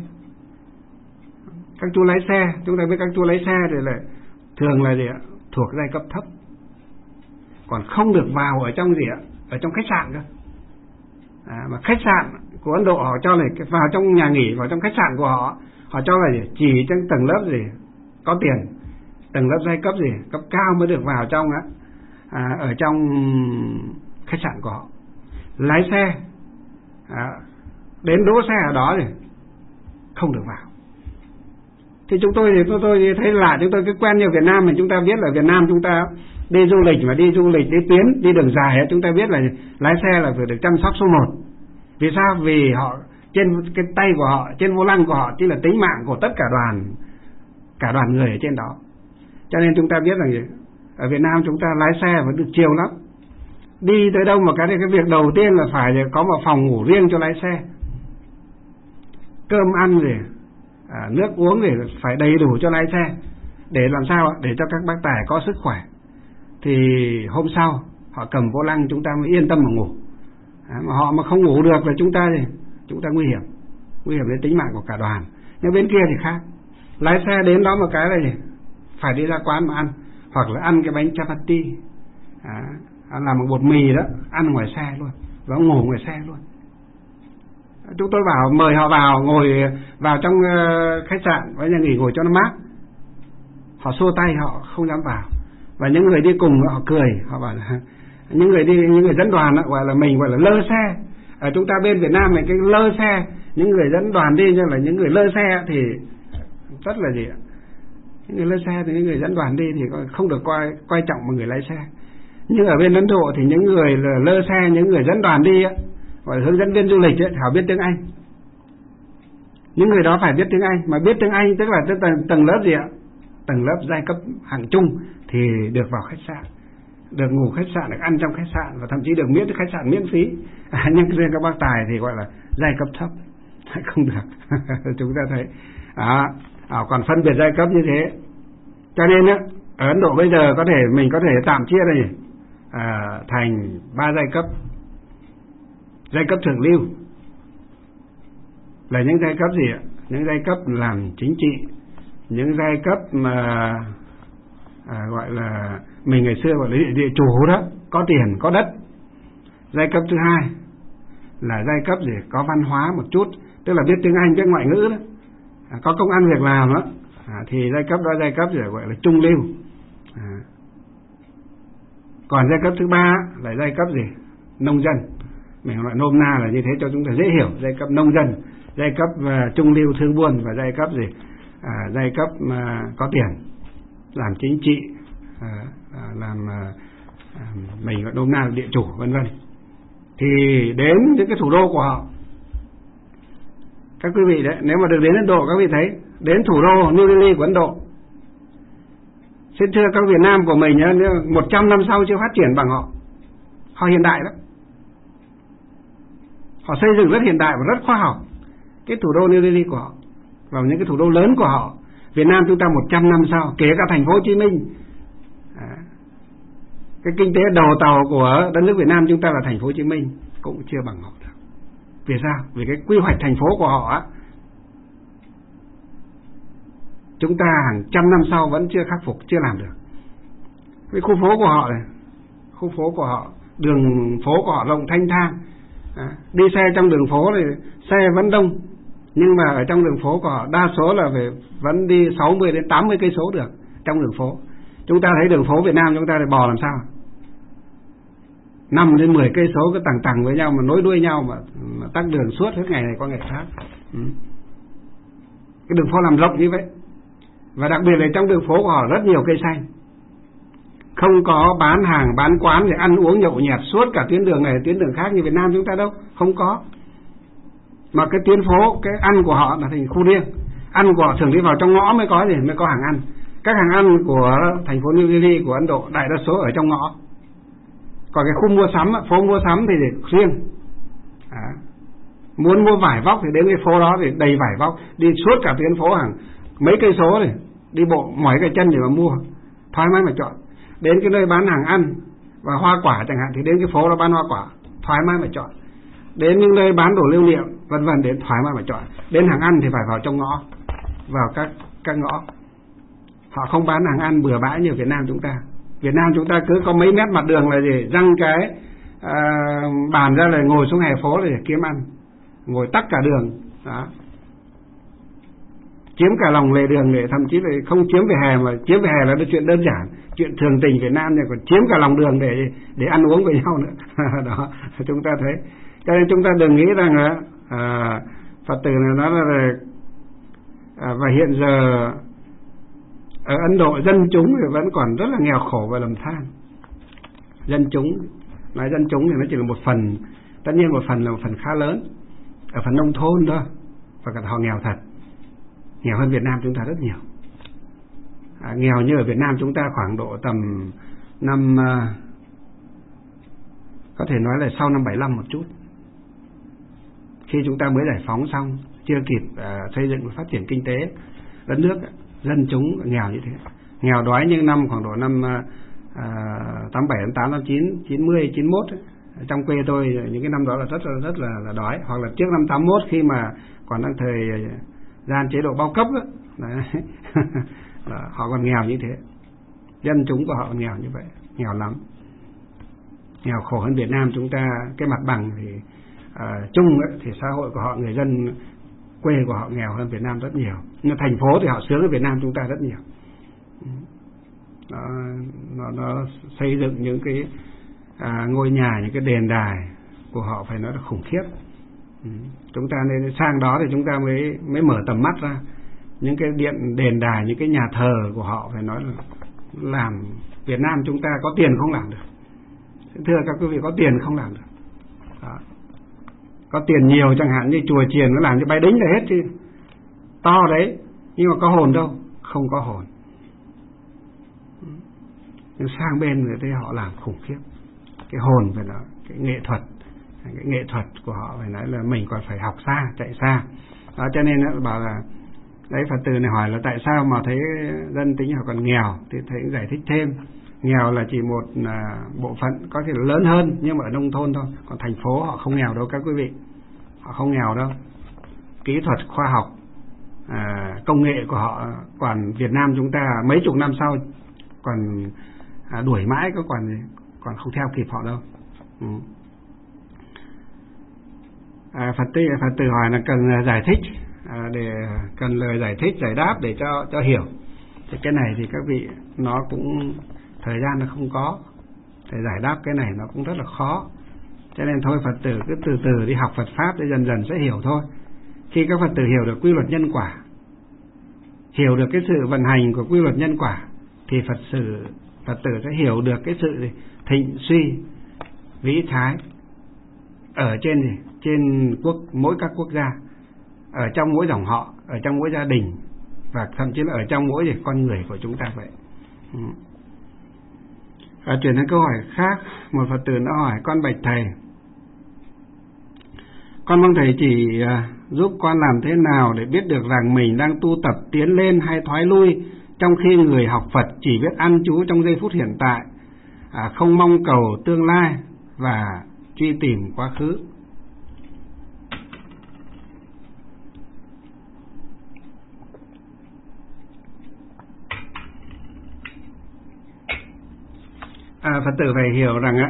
chúng ta biết các chú lái xe thì là thường là thuộc giai cấp thấp, còn không được vào ở trong ở trong khách sạn cơ. Mà khách sạn của Ấn Độ họ cho là vào trong nhà nghỉ, vào trong khách sạn của họ cho là chỉ trong tầng lớp có tiền tầng lớp giai cấp gì cấp cao mới được vào trong ở trong khách sạn của họ. Lái xe đến đỗ xe ở đó thì không được vào. Thì chúng tôi thấy lạ, chúng tôi cứ quen như Việt Nam, mà chúng ta biết là Việt Nam chúng ta đi du lịch mà đi du lịch đi tuyến đi đường dài, chúng ta biết là lái xe là phải được chăm sóc số 1. Vì sao? Vì họ trên cái tay của họ, trên vô lăng của họ chỉ là tính mạng của tất cả đoàn người ở trên đó. Cho nên chúng ta biết rằng ở Việt Nam chúng ta lái xe phải được chiều lắm. Đi tới đâu mà cái việc đầu tiên là phải có một phòng ngủ riêng cho lái xe, cơm ăn gì, nước uống thì phải đầy đủ cho lái xe, để làm sao để cho các bác tài có sức khỏe. Thì hôm sau họ cầm vô lăng chúng ta mới yên tâm mà ngủ. Mà họ mà không ngủ được là chúng ta nguy hiểm đến tính mạng của cả đoàn. Nhưng bên kia thì khác, lái xe đến đó một cái là gì? Phải đi ra quán mà ăn, hoặc là ăn cái bánh chapati, làm một bột mì đó, ăn ngoài xe luôn, và ngủ ngoài xe luôn. Chúng tôi bảo mời họ vào, ngồi vào trong khách sạn với nhà nghỉ ngồi cho nó mát. Họ xua tay, họ không dám vào. Và những người đi cùng họ cười, họ bảo là những người dẫn đoàn đó, gọi là mình gọi là lơ xe. Ở chúng ta bên Việt Nam này cái lơ xe, những người dẫn đoàn đi như là những người lơ xe thì rất là gì ạ? Những người lơ xe thì những người dẫn đoàn đi thì không được coi trọng một người lái xe. Nhưng ở bên Ấn Độ thì những người lơ xe, những người dẫn đoàn đi á, gọi là hướng dẫn viên du lịch ấy, họ biết tiếng Anh. Những người đó phải biết tiếng Anh, mà biết tiếng Anh tức là tầng lớp gì ạ? Tầng lớp giai cấp hạng trung thì được vào khách sạn, được ngủ khách sạn, được ăn trong khách sạn, và thậm chí được khách sạn miễn phí. Nhưng riêng các bác tài thì gọi là giai cấp thấp, không được. Chúng ta thấy còn phân biệt giai cấp như thế. Cho nên á, ở Ấn Độ bây giờ mình có thể tạm chia đây thành 3 giai cấp. Giai cấp thượng lưu là những giai cấp gì ạ? Những giai cấp làm chính trị, những giai cấp mà gọi là mình ngày xưa gọi là địa chủ đó, có tiền có đất. Giai cấp thứ hai là giai cấp gì có văn hóa một chút, tức là biết tiếng Anh, biết ngoại ngữ đó, có công ăn việc làm đó, thì giai cấp đó giai cấp gì gọi là trung lưu. Còn giai cấp thứ ba là giai cấp gì nông dân, mình gọi nôm na là như thế cho chúng ta dễ hiểu. Giai cấp nông dân, giai cấp trung lưu thương buôn, và giai cấp gì giai cấp có tiền làm chính trị, làm mình gọi nôm na là địa chủ vân vân. Thì đến những cái thủ đô của họ, các quý vị đấy, nếu mà được đến Ấn Độ, các quý vị thấy đến thủ đô New Delhi của Ấn Độ, xin thưa các Việt Nam của mình nhé, 100 năm sau chưa phát triển bằng họ. Họ hiện đại lắm, họ xây dựng rất hiện đại và rất khoa học cái thủ đô New Delhi của họ và những cái thủ đô lớn của họ. Việt Nam chúng ta 100 năm sau, kể cả thành phố Hồ Chí Minh, cái kinh tế đầu tàu của đất nước Việt Nam chúng ta là thành phố Hồ Chí Minh cũng chưa bằng họ được. Vì sao? Vì cái quy hoạch thành phố của họ á, chúng ta hàng trăm năm sau vẫn chưa khắc phục, chưa làm được. Cái khu phố của họ này, khu phố của họ, đường phố của họ rộng thanh thang, đi xe trong đường phố thì xe vẫn đông, nhưng mà ở trong đường phố của họ đa số là vẫn đi 60 đến 80 cây số được trong đường phố. Chúng ta thấy đường phố Việt Nam chúng ta thì bò làm sao 5 đến 10 cây số cứ tằng với nhau mà nối đuôi nhau mà tắc đường suốt hết ngày này qua ngày khác. Cái đường phố làm rộng như vậy, và đặc biệt là trong đường phố của họ rất nhiều cây xanh, không có bán hàng bán quán để ăn uống nhậu nhẹt suốt cả tuyến đường này tuyến đường khác như Việt Nam chúng ta đâu, không có. Mà cái tuyến phố, cái ăn của họ là thành khu riêng, ăn của họ thường đi vào trong ngõ mới có hàng ăn. Các hàng ăn của thành phố New Delhi của Ấn Độ đại đa số ở trong ngõ. Còn cái khu mua sắm, phố mua sắm thì riêng. Muốn mua vải vóc thì đến cái phố đó thì đầy vải vóc, đi suốt cả tuyến phố hàng mấy cây số này, đi bộ mỏi cái chân để mà mua, thoải mái mà chọn. Đến cái nơi bán hàng ăn và hoa quả chẳng hạn thì đến cái phố đó bán hoa quả, thoải mái mà chọn. Đến những nơi bán đồ lưu niệm vân vân đến thoải mái mà chọn. Đến hàng ăn thì phải vào trong ngõ, vào các ngõ. Họ không bán hàng ăn bừa bãi như Việt Nam chúng ta. Việt Nam chúng ta cứ có mấy mét mặt đường là gì, răng cái bàn ra là ngồi xuống hè phố để kiếm ăn, ngồi tắc cả đường đó. chiếm cả lòng lề đường, để thậm chí là không chiếm vỉa hè, mà chiếm vỉa hè là chuyện đơn giản, chuyện thường tình Việt Nam này, còn chiếm cả lòng đường để ăn uống với nhau nữa. Đó, chúng ta thấy. Cho nên chúng ta đừng nghĩ rằng Phật tử này nói là và hiện giờ ở Ấn Độ dân chúng thì vẫn còn rất là nghèo khổ và lầm than. Dân chúng, nói dân chúng thì nó chỉ là một phần, tất nhiên một phần là một phần khá lớn ở phần nông thôn thôi, và cả họ nghèo thật, nghèo hơn Việt Nam chúng ta rất nhiều. Nghèo như ở Việt Nam chúng ta khoảng độ tầm năm có thể nói là sau năm 75 một chút, khi chúng ta mới giải phóng xong, chưa kịp xây dựng và phát triển kinh tế đất nước, dân chúng nghèo như thế, nghèo đói những năm khoảng độ năm 87, 88, 89, 90, 91 ấy. Trong quê tôi những cái năm đó là rất là đói, hoặc là trước năm 81 khi mà còn đang thời gian chế độ bao cấp đấy. Họ còn nghèo như thế, dân chúng của họ nghèo như vậy, nghèo lắm, nghèo khổ hơn Việt Nam chúng ta. Cái mặt bằng thì chung ấy, thì xã hội của họ, người dân quê của họ nghèo hơn Việt Nam rất nhiều, nhưng thành phố thì họ sướng hơn Việt Nam chúng ta rất nhiều. Nó xây dựng những cái ngôi nhà, những cái đền đài của họ phải nói là khủng khiếp. Chúng ta nên sang đó thì chúng ta mới mở tầm mắt ra. Những cái đền đài, những cái nhà thờ của họ phải nói là làm Việt Nam chúng ta có tiền không làm được. Thưa các quý vị, có tiền không làm được. Đó. Có tiền nhiều chẳng hạn như chùa chiền nó làm cho bay đính là hết chứ, to đấy, nhưng mà có hồn đâu, không có hồn. Nhưng sang bên người thấy họ làm khủng khiếp, cái hồn phải nói, cái nghệ thuật của họ phải nói là mình còn phải học xa, chạy xa. Đó, cho nên nó bảo là đấy, Phật tử này hỏi là tại sao mà thấy dân tính họ còn nghèo, thì thầy giải thích thêm. Nghèo là chỉ một bộ phận, có thể là lớn hơn nhưng mà ở nông thôn thôi, còn thành phố họ không nghèo đâu các quý vị, họ không nghèo đâu. Kỹ thuật, khoa học, công nghệ của họ còn Việt Nam chúng ta mấy chục năm sau còn đuổi mãi, còn không theo kịp họ đâu. Phật tử hỏi là cần giải thích, cần lời giải thích, giải đáp để cho hiểu. Thì cái này thì các vị nó cũng thời gian nó không có để giải đáp, cái này nó cũng rất là khó. Cho nên thôi Phật tử cứ từ từ đi học Phật pháp để dần dần sẽ hiểu thôi. Khi các Phật tử hiểu được quy luật nhân quả, hiểu được cái sự vận hành của quy luật nhân quả, thì Phật tử sẽ hiểu được cái sự thịnh suy vĩ thái ở trên mỗi các quốc gia, ở trong mỗi dòng họ, ở trong mỗi gia đình, và thậm chí là ở trong mỗi con người của chúng ta vậy. Chuyển sang câu hỏi khác, một Phật tử đã hỏi: con bạch thầy, con mong thầy chỉ giúp con làm thế nào để biết được rằng mình đang tu tập tiến lên hay thoái lui, trong khi người học Phật chỉ biết ăn trú trong giây phút hiện tại, không mong cầu tương lai và truy tìm quá khứ. Phật tử phải hiểu rằng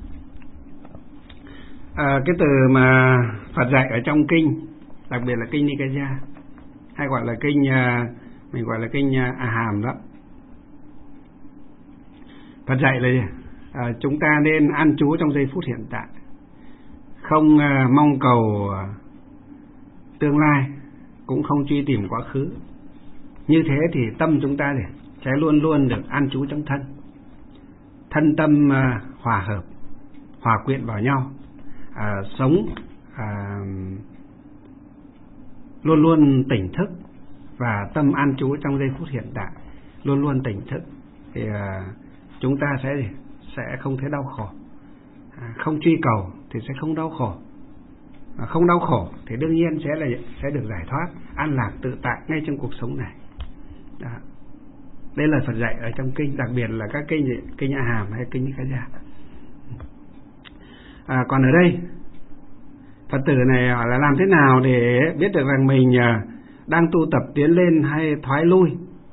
cái từ mà Phật dạy ở trong kinh, đặc biệt là kinh Nikaya, hay gọi là kinh mình gọi là kinh A Hàm đó, Phật dạy là chúng ta nên an trú trong giây phút hiện tại, không mong cầu tương lai, cũng không truy tìm quá khứ. Như thế thì tâm chúng ta sẽ luôn luôn được an trú trong thân tâm hòa hợp, hòa quyện vào nhau, sống luôn luôn tỉnh thức, và tâm an trú trong giây phút hiện tại, luôn luôn tỉnh thức, thì chúng ta sẽ không thấy đau khổ. Không truy cầu thì sẽ không đau khổ, không đau khổ thì đương nhiên sẽ được giải thoát, an lạc tự tại ngay trong cuộc sống này. Đó. Đây là Phật dạy ở trong kinh, đặc biệt là các kinh A Hàm hay kinh Nikaya. Còn ở đây Phật tử này hỏi là làm thế nào để biết được rằng mình đang tu tập tiến lên hay thoái lui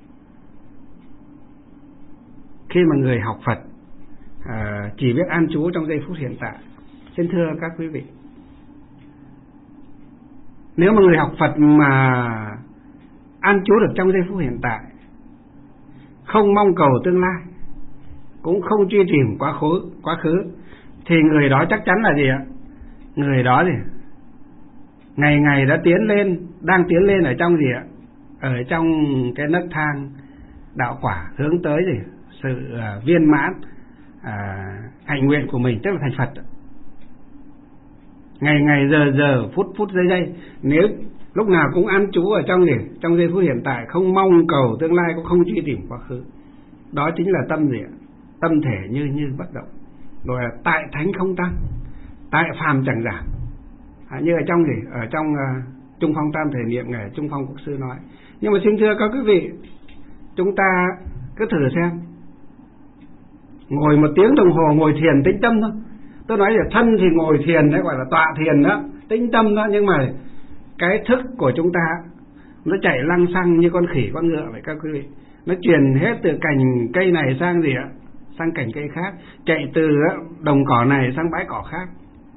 khi mà người học Phật chỉ biết an trú trong giây phút hiện tại. Xin thưa các quý vị, nếu mà người học Phật mà an trú được trong giây phút hiện tại, không mong cầu tương lai, cũng không truy tìm quá khứ, thì người đó chắc chắn là gì ạ? Người đó gì? Ngày ngày đã đang tiến lên ở trong gì ạ? Ở trong cái nấc thang đạo quả, hướng tới gì? Sự viên mãn hạnh nguyện của mình, tức là thành Phật. Ngày ngày giờ phút giây, nếu lúc nào cũng an trú ở trong gì? Trong giây phút hiện tại, không mong cầu tương lai, cũng không truy tìm quá khứ. Đó chính là tâm gì ạ? Tâm thể như bất động. Rồi là tại thánh không tăng, tại phàm chẳng giảm. Như ở trong gì? Ở trong Trung Phong Tam Thể Niệm Ngày Trung Phong Quốc Sư nói. Nhưng mà xin thưa các quý vị, chúng ta cứ thử xem, ngồi 1 tiếng đồng hồ ngồi thiền tĩnh tâm thôi. Tôi nói là thân thì ngồi thiền, đấy gọi là tọa thiền đó, tĩnh tâm đó, nhưng mà cái thức của chúng ta nó chạy lăng xăng như con khỉ con ngựa vậy các quý vị. Nó truyền hết từ cành cây này sang gì ạ? Sang cành cây khác, chạy từ đồng cỏ này sang bãi cỏ khác.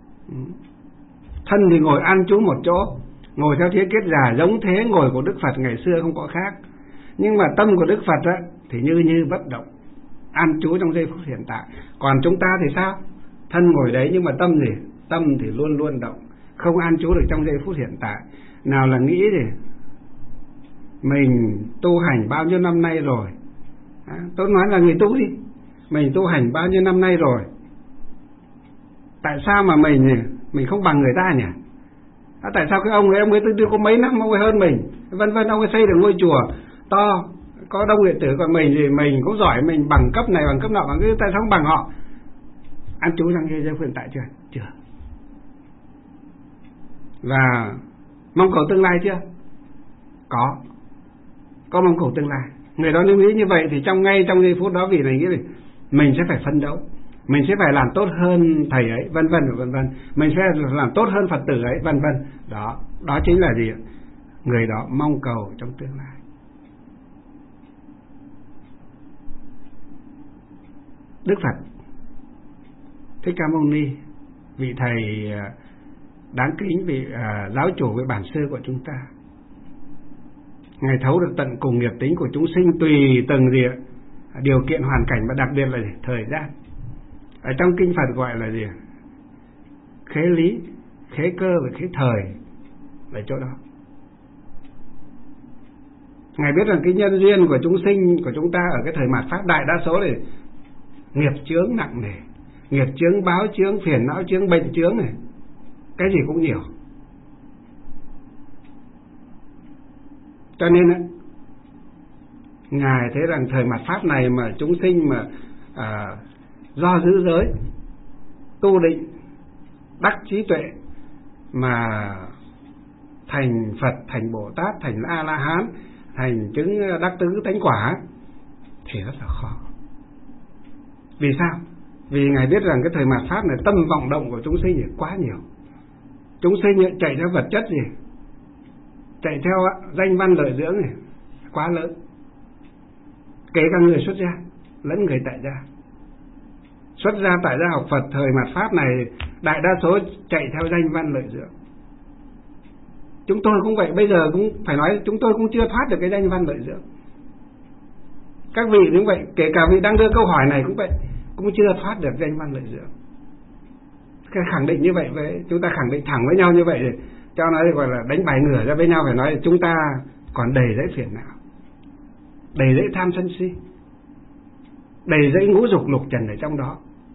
Thân thì ngồi an trú một chỗ, ngồi theo thế kết giả, giống thế ngồi của Đức Phật ngày xưa không có khác. Nhưng mà tâm của Đức Phật thì như bất động, an trú trong giây phút hiện tại. Còn chúng ta thì sao? Thân ngồi đấy nhưng mà tâm gì? Tâm thì luôn luôn động, không an trú được trong giây phút hiện tại. Nào là nghĩ gì? Mình tu hành bao nhiêu năm nay rồi? Tôi nói là người tu đi. Mình tu hành bao nhiêu năm nay rồi? Tại sao mà mình không bằng người ta nhỉ? Tại sao cái ông ấy tư có mấy năm ông ấy hơn mình, vân vân, ông ấy xây được ngôi chùa to, có đông đệ tử, còn mình thì mình cũng giỏi, mình bằng cấp này bằng cấp nọ, bằng cái tại sao không bằng họ? An trú trong giây phút hiện tại chưa? Và mong cầu tương lai chưa? Có mong cầu tương lai. Người đó nếu nghĩ như vậy thì ngay trong giây phút đó, vì này nghĩ là mình sẽ phải phấn đấu, mình sẽ phải làm tốt hơn thầy ấy, vân vân. Mình sẽ làm tốt hơn Phật tử ấy, vân vân. Đó chính là gì? Người đó mong cầu trong tương lai. Đức Phật Thích Ca Mâu Ni, vị thầy đáng kính, vị giáo chủ, vị bản sư của chúng ta, Ngài thấu được tận cùng nghiệp tính của chúng sinh tùy từng gì điều kiện hoàn cảnh, và đặc biệt là gì? Thời gian. Ở trong kinh Phật gọi là gì? Khế lý, khế cơ và khế thời, ở chỗ đó. Ngài biết rằng cái nhân duyên của chúng sinh, của chúng ta ở cái thời mạt Pháp, đại đa số là nghiệp chướng nặng nề, nghiệp chướng, báo chướng, phiền não chướng, bệnh chướng này, cái gì cũng nhiều. Cho nên Ngài thấy rằng thời mạt Pháp này mà chúng sinh mà do giữ giới, tu định, đắc trí tuệ mà thành Phật, thành Bồ Tát, thành A-la-hán, thành chứng đắc tứ tánh quả thì rất là khó. Vì sao? Vì Ngài biết rằng cái thời mạt Pháp này tâm vọng động của chúng sinh thì quá nhiều. Chúng sinh chạy theo vật chất gì? Chạy theo danh văn lợi dưỡng này quá lớn. Kể cả người xuất gia lẫn người tại gia. Xuất gia tại gia học Phật thời mạt Pháp này đại đa số chạy theo danh văn lợi dưỡng. Chúng tôi cũng vậy, bây giờ cũng phải nói chúng tôi cũng chưa thoát được cái danh văn lợi dưỡng. Các vị cũng vậy, kể cả vị đang đưa câu hỏi này cũng vậy, cũng chưa thoát được danh văn lợi dưỡng. Cái khẳng định như vậy, với chúng ta khẳng định thẳng với nhau như vậy thì cho nó gọi là đánh bài ngửa ra với nhau, phải nói là chúng ta còn đầy rẫy phiền não, đầy rẫy tham sân si, đầy rẫy ngũ dục lục trần ở trong đó.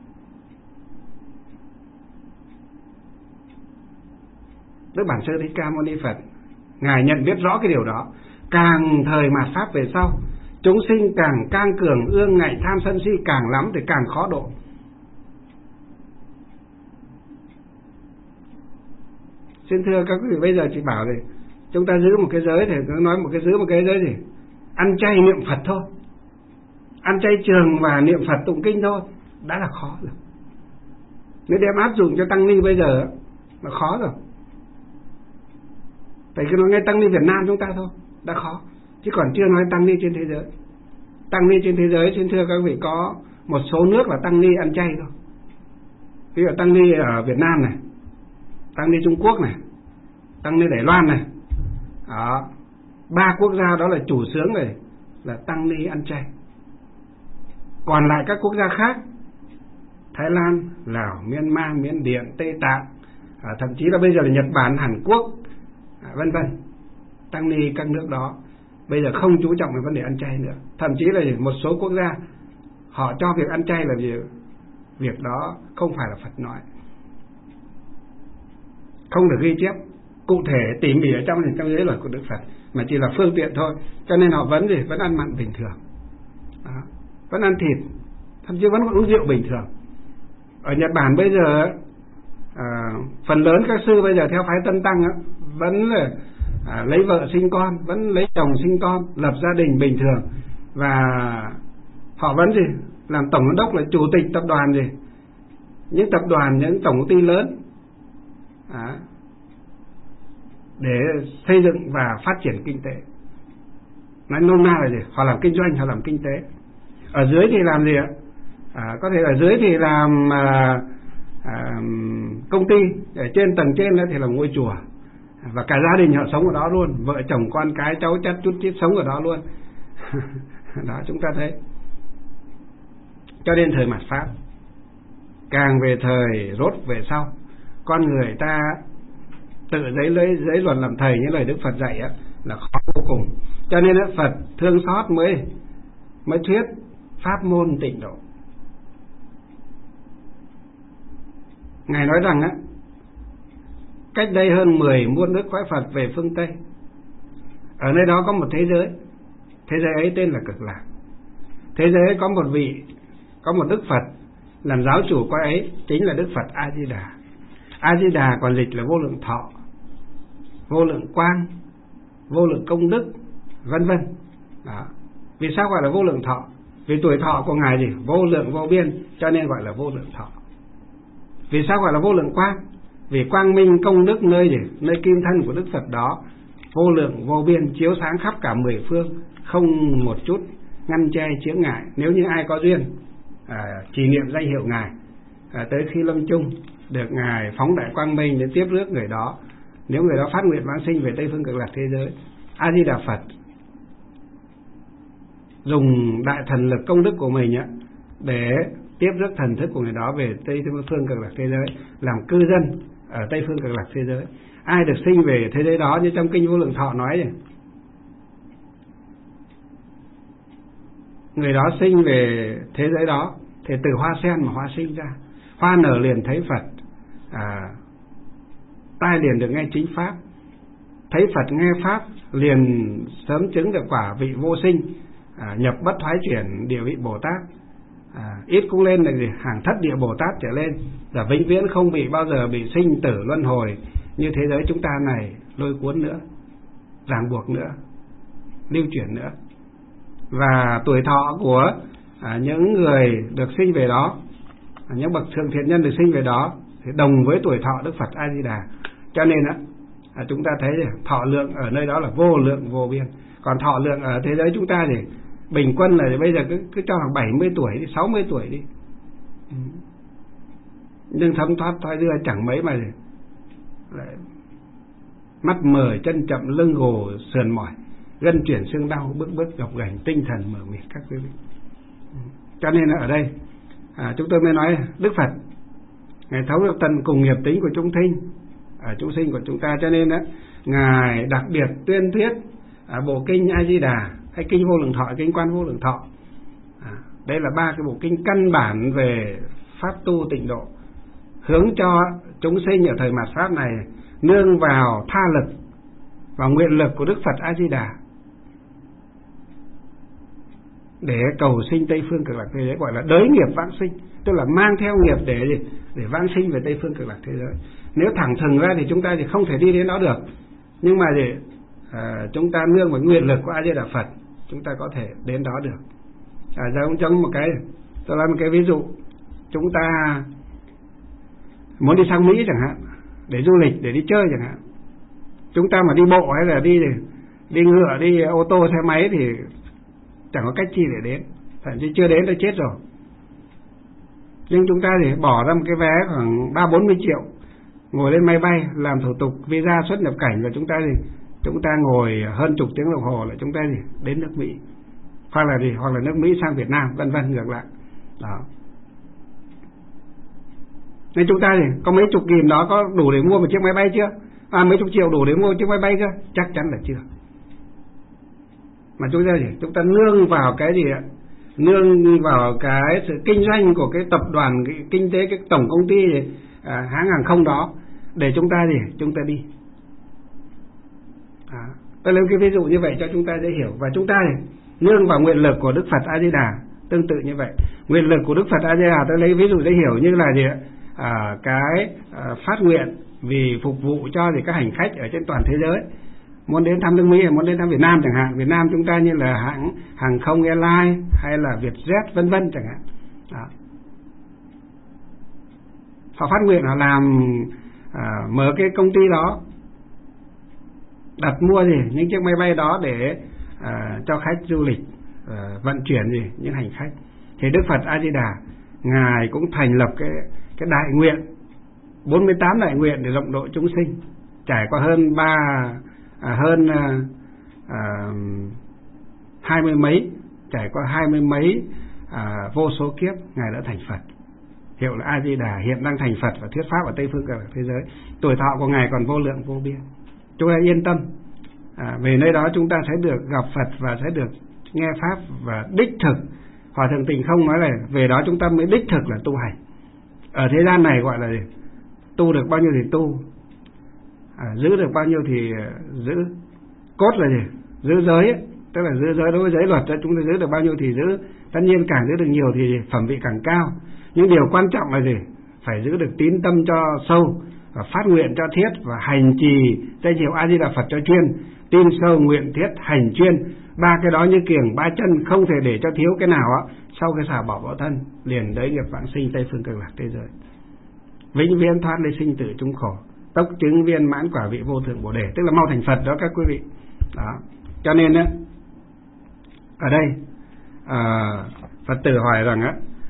Đức Bản Sư Thích Ca Mâu Ni Phật, Ngài nhận biết rõ cái điều đó. Càng thời mạt Pháp về sau, chúng sinh càng cang cường, ương ngạnh, tham sân si càng lắm thì càng khó độ. Xin thưa các quý vị, bây giờ chị bảo gì chúng ta giữ một cái giới thì nó nói giữ một cái giới gì? Ăn chay niệm Phật thôi, ăn chay trường và niệm Phật tụng kinh thôi đã là khó rồi. Nếu đem áp dụng cho tăng ni bây giờ là khó rồi. Tại cứ nói ngay tăng ni Việt Nam chúng ta thôi đã khó, chứ còn chưa nói tăng ni trên thế giới. Tăng ni trên thế giới, xin thưa các vị, có một số nước là tăng ni ăn chay thôi. Ví dụ tăng ni ở Việt Nam này, tăng ni Trung Quốc này, tăng ni Đài Loan này, đó, 3 quốc gia đó là chủ xướng này là tăng ni ăn chay. Còn lại các quốc gia khác, Thái Lan, Lào, Myanmar, Miến Điện, Tây Tạng, thậm chí là bây giờ là Nhật Bản, Hàn Quốc, vân vân, tăng ni các nước đó bây giờ không chú trọng về vấn đề ăn chay nữa. Thậm chí là một số quốc gia họ cho việc ăn chay là việc đó không phải là Phật nói, không được ghi chép cụ thể tỉ mỉ ở trong giới luật của Đức Phật, mà chỉ là phương tiện thôi. Cho nên họ vẫn ăn mặn bình thường, vẫn ăn thịt, thậm chí vẫn uống rượu bình thường. Ở Nhật Bản bây giờ phần lớn các sư bây giờ theo phái Tân Tăng vẫn là lấy vợ sinh con, vẫn lấy chồng sinh con, lập gia đình bình thường, và họ vẫn làm tổng giám đốc, là chủ tịch tập đoàn những tập đoàn, những tổng công ty lớn để xây dựng và phát triển kinh tế. Nói nôm na là họ làm kinh doanh, họ làm kinh tế. Ở dưới thì làm gì ạ? Có thể ở dưới thì làm công ty, ở trên tầng trên thì là ngôi chùa, và cả gia đình họ sống ở đó luôn, vợ chồng con cái cháu chắt chút chít sống ở đó luôn. Đó, chúng ta thấy. Cho nên thời mạt Pháp, càng về thời rốt về sau, con người ta tự lấy luật làm thầy, những lời Đức Phật dạy là khó vô cùng. Cho nên Phật thương xót mới thuyết pháp môn tịnh độ. Ngài nói rằng cách đây hơn 10 muôn nước cõi Phật về phương Tây, ở nơi đó có một thế giới ấy tên là Cực Lạc. Thế giới ấy có một Đức Phật làm giáo chủ cõi ấy, chính là Đức Phật A Di Đà. A Di Đà còn dịch là vô lượng thọ, vô lượng quang, vô lượng công đức, vân vân. Vì sao gọi là vô lượng thọ? Vì tuổi thọ của Ngài vô lượng vô biên, cho nên gọi là vô lượng thọ. Vì sao gọi là vô lượng quang? Vì quang minh công đức nơi kim thân của Đức Phật đó vô lượng vô biên, chiếu sáng khắp cả 10 phương, không một chút ngăn che chướng ngại. Nếu như ai có duyên trì niệm danh hiệu Ngài, tới khi lâm chung được Ngài phóng đại quang minh để tiếp rước người đó. Nếu người đó phát nguyện vãng sinh về Tây phương Cực Lạc thế giới, A Di Đà Phật dùng đại thần lực công đức của mình để tiếp rước thần thức của người đó về Tây phương Cực Lạc thế giới, làm cư dân ở Tây phương Cực Lạc thế giới. Ai được sinh về thế giới đó, như trong kinh Vô Lượng Thọ nói, người đó sinh về thế giới đó thì từ hoa sen mà hoa sinh ra, hoa nở liền thấy Phật, tai liền được nghe chính pháp, thấy Phật nghe pháp liền sớm chứng được quả vị vô sinh, nhập bất thoái chuyển địa vị Bồ Tát, ít cũng lên là hàng thất địa Bồ Tát trở lên, là vĩnh viễn không bao giờ bị sinh tử luân hồi như thế giới chúng ta này lôi cuốn nữa, ràng buộc nữa, lưu chuyển nữa. Và tuổi thọ của những người được sinh về đó, những bậc thượng thiện nhân được sinh về đó, thì đồng với tuổi thọ Đức Phật A Di Đà. Cho nên chúng ta thấy thọ lượng ở nơi đó là vô lượng vô biên. Còn thọ lượng ở thế giới chúng ta thì bình quân là bây giờ cứ cho khoảng 70 tuổi đi, 60 tuổi đi, nhưng thấm thoát thoi đưa chẳng mấy mà lại mắt mờ, chân chậm, lưng gồ, sườn mỏi, gân chuyển xương đau, bước gập ghềnh, tinh thần mờ mịt các quý vị. Cho nên ở đây chúng tôi mới nói Đức Phật Ngài thấu được tận cùng nghiệp tính của chúng sinh của chúng ta. Cho nên Ngài đặc biệt tuyên thuyết bộ kinh A Di Đà, hay kinh Vô Lượng Thọ, kinh Quan Vô Lượng Thọ. Đây là 3 cái bộ kinh căn bản về pháp tu tịnh độ, hướng cho chúng sinh ở thời mạt Pháp này nương vào tha lực và nguyện lực của Đức Phật A Di Đà để cầu sinh Tây phương Cực Lạc thế giới, gọi là đới nghiệp vãng sinh, tức là mang theo nghiệp để vãng sinh về Tây phương Cực Lạc thế giới. Nếu thẳng thừng ra thì chúng ta thì không thể đi đến đó được, nhưng mà để chúng ta nương vào nguyện lực của A Di Đà Phật, chúng ta có thể đến đó được. Giống một cái, tôi nói một cái ví dụ, chúng ta muốn đi sang Mỹ chẳng hạn, để du lịch, để đi chơi chẳng hạn, chúng ta mà đi bộ hay là đi ngựa, đi ô tô, xe máy thì chẳng có cách chi để đến, thậm chí chưa đến đã chết rồi. Nhưng chúng ta thì bỏ ra một cái vé khoảng 30-40 triệu, ngồi lên máy bay, làm thủ tục visa xuất nhập cảnh, và chúng ta thì chúng ta ngồi hơn chục tiếng đồng hồ là chúng ta đến nước Mỹ, hoặc là nước Mỹ sang Việt Nam, vân vân ngược lại. Đó. Nên chúng ta có mấy chục nghìn đó có đủ để mua một chiếc máy bay chưa? Mấy chục triệu đủ để mua một chiếc máy bay chưa? Chắc chắn là chưa. Mà chúng ta nương vào cái gì ạ? Nương vào cái sự kinh doanh của cái tập đoàn cái kinh tế, cái tổng công ty hãng hàng không đó để chúng ta đi. Tôi lấy cái ví dụ như vậy cho chúng ta dễ hiểu. Và chúng ta nương vào nguyện lực của Đức Phật A Di Đà tương tự như vậy. Nguyện lực của Đức Phật A Di Đà tôi lấy ví dụ dễ hiểu như là cái phát nguyện vì phục vụ cho các hành khách ở trên toàn thế giới muốn đến thăm nước Mỹ, muốn đến thăm Việt Nam chẳng hạn. Việt Nam chúng ta như là hãng hàng không Airlines hay là Vietjet vân vân chẳng hạn. Đó. Họ phát nguyện họ làm mở cái công ty đó, đặt mua những chiếc máy bay đó để cho khách du lịch vận chuyển những hành khách. Thì Đức Phật A Di Đà ngài cũng thành lập cái đại nguyện 48 đại nguyện để rộng độ chúng sinh, trải qua hơn 20 mấy, trải qua 20 mấy vô số kiếp ngài đã thành Phật, hiệu là A Di Đà, hiện đang thành Phật và thuyết pháp ở Tây phương thế giới. Tuổi thọ của ngài còn vô lượng vô biên. Chúng ta yên tâm, về nơi đó chúng ta sẽ được gặp Phật và sẽ được nghe pháp và đích thực. Hòa Thượng Tình Không nói là về đó chúng ta mới đích thực là tu hành. Ở thế gian này gọi là tu được bao nhiêu thì tu, giữ được bao nhiêu thì giữ. Cốt là giữ giới ấy. Tức là giữ giới đối với giới luật, chúng ta giữ được bao nhiêu thì giữ. Tất nhiên càng giữ được nhiều thì phẩm vị càng cao. Nhưng điều quan trọng là phải giữ được tín tâm cho sâu và phát nguyện cho thiết và hành trì danh hiệu A Di Đà Phật cho chuyên. Tin sâu, nguyện thiết, hành chuyên, ba cái đó như kiềng ba chân, không thể để cho thiếu cái nào á. Sau cái xả bỏ thân liền đấy nghiệp vãng sinh Tây phương cực lạc thế giới, vĩnh viễn thoát ly sinh tử chung khổ, tốc chứng viên mãn quả vị vô thượng Bồ Đề, tức là mau thành Phật đó các quý vị. Đó. Cho nên á, ở đây Phật tử hỏi rằng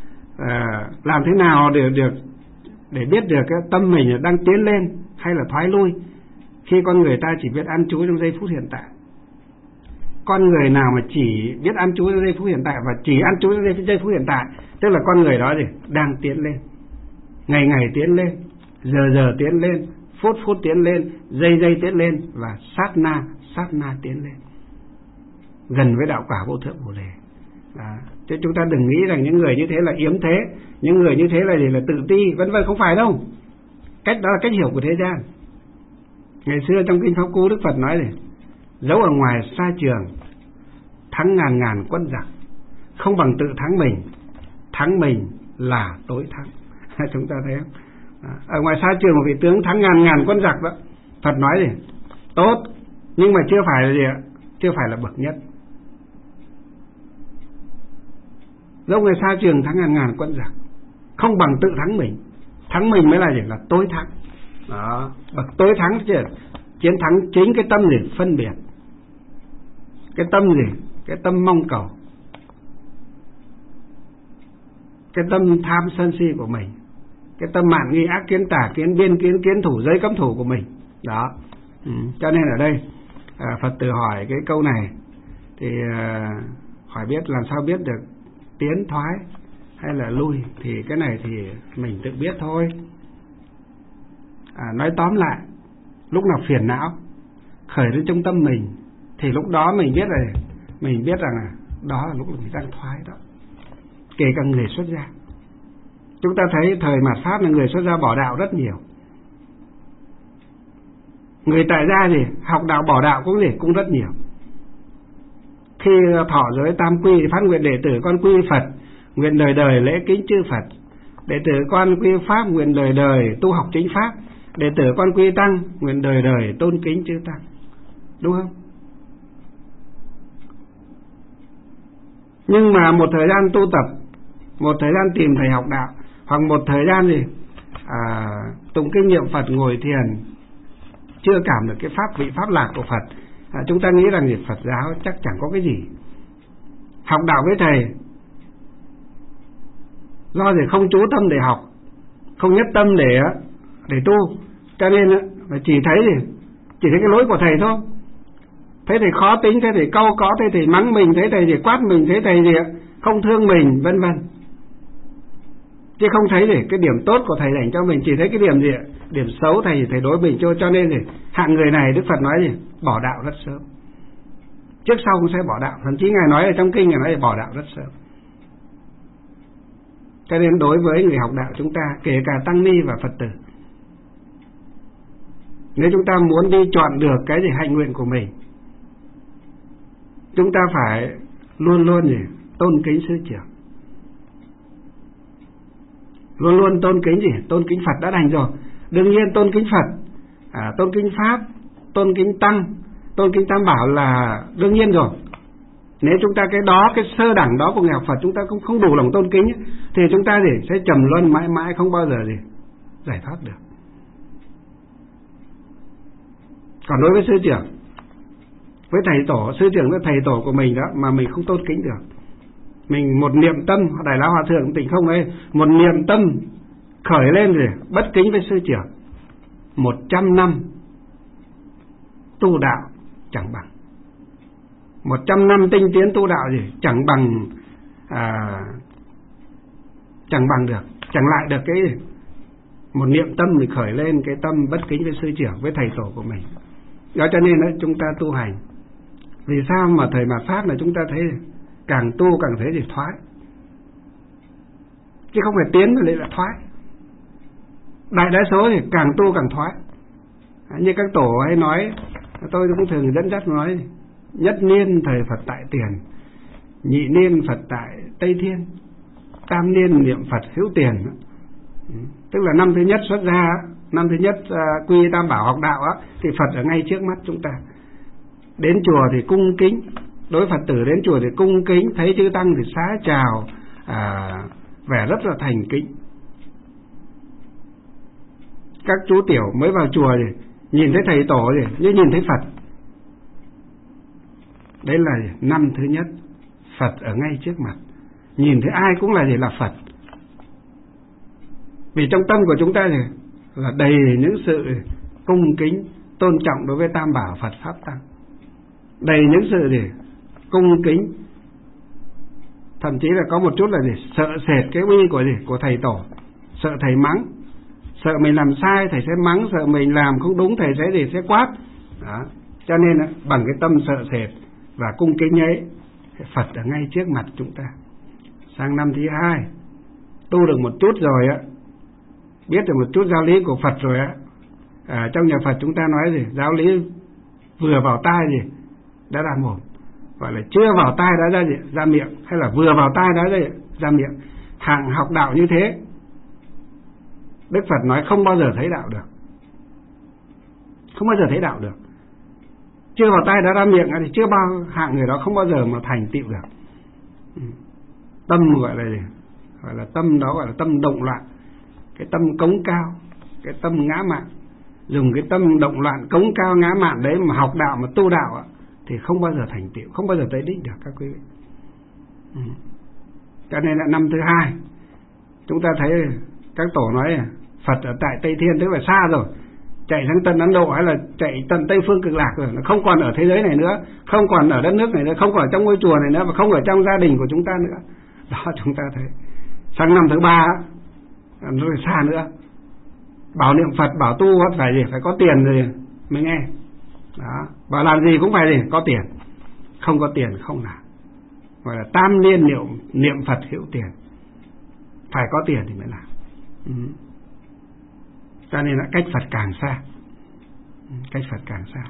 làm thế nào để biết được cái tâm mình đang tiến lên hay là thoái lui khi con người ta chỉ biết an trú trong giây phút hiện tại. Con người nào mà chỉ biết an trú trong giây phút hiện tại và chỉ an trú trong giây phút hiện tại, tức là con người đó đang tiến lên, ngày ngày tiến lên, giờ giờ tiến lên, phút phút tiến lên, giây giây tiến lên và sát na tiến lên, gần với đạo quả vô thượng Bồ Đề. Chứ chúng ta đừng nghĩ rằng những người như thế là yếm thế, những người như thế là tự ti vân vân, không phải đâu. Cách đó là cách hiểu của thế gian. Ngày xưa trong kinh Pháp Cú Đức Phật nói dẫu ở ngoài xa trường thắng ngàn quân giặc, không bằng tự thắng mình là tối thắng. Chúng ta thấy không? Ở ngoài xa trường một vị tướng thắng ngàn quân giặc đó, Phật nói tốt, nhưng mà chưa phải là chưa phải là bậc nhất. Dẫu người xa trường thắng ngàn quân giặc, không bằng tự thắng mình mới là tối thắng. Đó, bậc tối thắng chứ, chiến thắng chính cái tâm phân biệt, cái tâm cái tâm mong cầu, cái tâm tham sân si của mình, cái tâm mạn nghi ác kiến tà kiến biên kiến thủ giới cấm thủ của mình. Đó. Cho nên ở đây Phật tử hỏi cái câu này thì hỏi biết làm sao biết được tiến thoái hay là lui, thì cái này thì mình tự biết thôi. Nói tóm lại, lúc nào phiền não khởi đến trong tâm mình thì lúc đó mình biết rằng đó là lúc mình đang thoái đó. Kể cả người xuất gia, chúng ta thấy thời mạt Pháp là người xuất gia bỏ đạo rất nhiều. Người tại gia học đạo bỏ đạo cũng rất nhiều. Khi thọ giới tam quy thì phát nguyện đệ tử con quy Phật, nguyện đời đời lễ kính chư Phật. Đệ tử con quy Pháp, nguyện đời đời tu học chính Pháp. Đệ tử con quy Tăng, nguyện đời đời tôn kính chư Tăng. Đúng không? Nhưng mà một thời gian tu tập, một thời gian tìm thầy học đạo, hoặc một thời gian tụng kinh niệm Phật, ngồi thiền, chưa cảm được cái vị pháp lạc của Phật, chúng ta nghĩ rằng Phật giáo chắc chẳng có cái gì. Học đạo với thầy do không chú tâm để học, không nhất tâm để tu, cho nên chỉ thấy cái lối của thầy thôi. Thấy thầy khó tính, thấy thầy cau có, thấy thầy mắng mình, thấy thầy thì quát mình, thấy thầy thì không thương mình, vân vân. Chứ không thấy gì cái điểm tốt của thầy dành cho mình, chỉ thấy cái điểm gì? Điểm xấu thầy đối mình cho nên gì? Hạng người này Đức Phật nói gì? Bỏ đạo rất sớm. Trước sau cũng sẽ bỏ đạo, thậm chí Ngài nói ở trong kinh Ngài nói là bỏ đạo rất sớm. Cho nên đối với người học đạo chúng ta, kể cả tăng ni và Phật tử, nếu chúng ta muốn đi chọn được cái gì hạnh nguyện của mình, chúng ta phải luôn luôn gì? Tôn kính sư trưởng. Luôn luôn tôn kính gì? Tôn kính Phật đã đành rồi. Đương nhiên tôn kính Phật, tôn kính Pháp, tôn kính Tăng, tôn kính Tam Bảo là đương nhiên rồi. Nếu chúng ta cái đó, cái sơ đẳng đó của người học Phật chúng ta cũng không đủ lòng tôn kính thì chúng ta gì? Sẽ trầm luân mãi mãi không bao giờ gì giải thoát được. Còn đối với sư trưởng, với thầy tổ, sư trưởng với thầy tổ của mình đó mà mình không tôn kính được, mình một niệm tâm, Đại Lão Hòa Thượng Tịnh Không ấy, một niệm tâm khởi lên rồi bất kính với sư trưởng, 100 năm tu đạo chẳng bằng. 100 năm tinh tiến tu đạo gì chẳng bằng được, chẳng lại được cái một niệm tâm mình khởi lên cái tâm bất kính với sư trưởng, với thầy tổ của mình. Đó cho nên đó, chúng ta tu hành, vì sao mà thời mạt Pháp này chúng ta thấy càng tu càng thấy thì thoái, chứ không phải tiến mà lại là thoái. Đại đa số thì càng tu càng thoái. Như các tổ hay nói, tôi cũng thường dẫn dắt nói, nhất niên thời Phật tại Tiền, nhị niên Phật tại Tây Thiên, tam niên niệm Phật hữu tiền. Tức là năm thứ nhất xuất gia, năm thứ nhất quy Tam Bảo học đạo thì Phật ở ngay trước mắt chúng ta. Đến chùa thì cung kính, đối Phật tử đến chùa thì cung kính, thấy chư tăng thì xá chào, vẻ rất là thành kính. Các chú tiểu mới vào chùa thì nhìn thấy thầy tổ thì như nhìn thấy Phật. Đấy là năm thứ nhất, Phật ở ngay trước mặt, nhìn thấy ai cũng là gì? Là Phật. Vì trong tâm của chúng ta thì là đầy những sự cung kính, tôn trọng đối với Tam Bảo Phật Pháp Tăng, đầy những sự gì cung kính, thậm chí là có một chút là gì sợ sệt cái uy của gì của thầy tổ, sợ thầy mắng, sợ mình làm sai thầy sẽ mắng, sợ mình làm không đúng thầy sẽ gì sẽ quát. Đó. Cho nên bằng cái tâm sợ sệt và cung kính ấy, Phật ở ngay trước mặt chúng ta. Sang năm thứ hai, tu được một chút rồi biết được một chút giáo lý của Phật rồi trong nhà Phật chúng ta nói gì giáo lý vừa vào tai gì đã ra mồm, gọi là chưa vào tai đã ra miệng, hay là vừa vào tai đã ra miệng. Hạng học đạo như thế, Đức Phật nói không bao giờ thấy đạo được, không bao giờ thấy đạo được. Chưa vào tai đã ra miệng thì chưa bao hạng người đó không bao giờ mà thành tựu được. Tâm gọi là gì? Gọi là tâm đó gọi là tâm động loạn, cái tâm cống cao, cái tâm ngã mạn. Dùng cái tâm động loạn cống cao ngã mạn đấy mà học đạo mà tu đạo thì không bao giờ thành tựu, không bao giờ tới đích được các quý vị. Cho nên là năm thứ hai chúng ta thấy các tổ nói Phật ở tại Tây Thiên, tức là xa rồi, chạy sang Tân Ấn Độ hay là chạy tận Tây Phương Cực Lạc rồi, nó không còn ở thế giới này nữa, không còn ở đất nước này nữa, không còn ở trong ngôi chùa này nữa, và không ở trong gia đình của chúng ta nữa. Đó chúng ta thấy. Sang năm thứ ba rồi xa nữa, bảo niệm Phật, bảo tu phải gì, phải có tiền rồi mới nghe. Đó, bảo làm gì cũng phải gì, có tiền, không có tiền không làm. Gọi là tam niên niệm Phật hữu tiền, phải có tiền thì mới làm. Cho nên là cách Phật càng xa, cách Phật càng xa.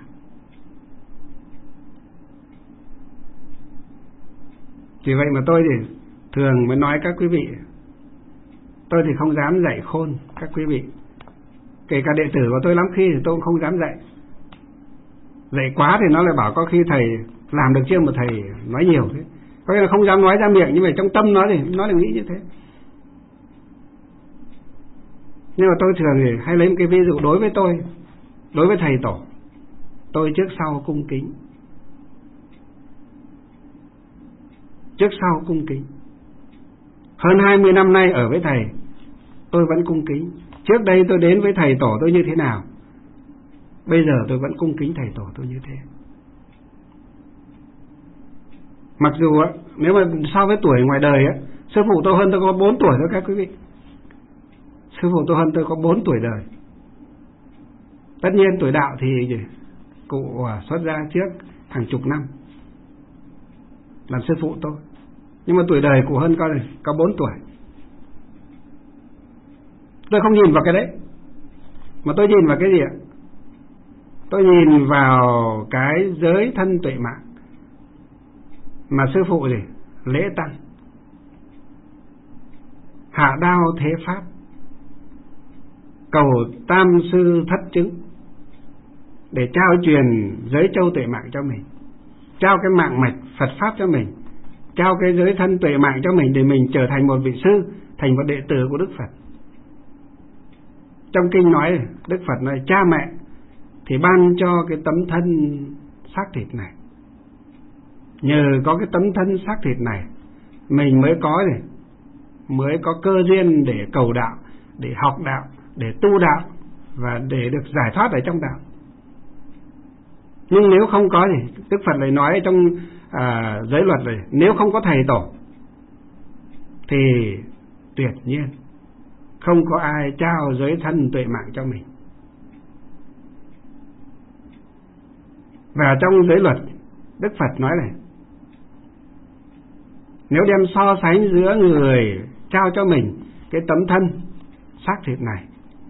Vì vậy mà tôi thì thường mới nói các quý vị, tôi thì không dám dạy khôn các quý vị, kể cả đệ tử của tôi lắm khi thì tôi cũng không dám dạy. Dạy quá thì nó lại bảo có khi thầy làm được chưa mà thầy nói nhiều thế. Có nghĩa là không dám nói ra miệng, nhưng mà trong tâm nó thì nó lại nghĩ như thế. Nhưng mà tôi thường thì hay lấy một cái ví dụ đối với tôi, đối với thầy tổ, tôi trước sau cung kính, trước sau cung kính. Hơn 20 năm nay ở với thầy, tôi vẫn cung kính. Trước đây tôi đến với thầy tổ tôi như thế nào, bây giờ tôi vẫn cung kính thầy tổ tôi như thế. Mặc dù nếu mà so với tuổi ngoài đời sư phụ tôi hơn tôi có 4 tuổi thôi các quý vị. Sư phụ tôi hơn tôi có 4 tuổi đời. Tất nhiên tuổi đạo thì cụ xuất gia trước hàng chục năm làm sư phụ tôi, nhưng mà tuổi đời cụ hơn có 4 tuổi. Tôi không nhìn vào cái đấy, mà tôi nhìn vào cái gì ạ? Tôi nhìn vào cái giới thân tuệ mạng mà sư phụ lễ tăng, hạ đao thế pháp, cầu tam sư thất chứng để trao truyền giới châu tuệ mạng cho mình, trao cái mạng mạch Phật pháp cho mình, trao cái giới thân tuệ mạng cho mình để mình trở thành một vị sư, thành một đệ tử của Đức Phật. Trong kinh nói, Đức Phật nói cha mẹ thì ban cho cái tấm thân xác thịt này. Nhờ có cái tấm thân xác thịt này, mình mới có cơ duyên để cầu đạo, để học đạo, để tu đạo và để được giải thoát ở trong đạo. Nhưng nếu không có Đức Phật lại nói trong giới luật này, nếu không có thầy tổ thì tuyệt nhiên không có ai trao giới thân tuệ mạng cho mình. Và trong giới luật, Đức Phật nói này, nếu đem so sánh giữa người trao cho mình cái tấm thân xác thịt này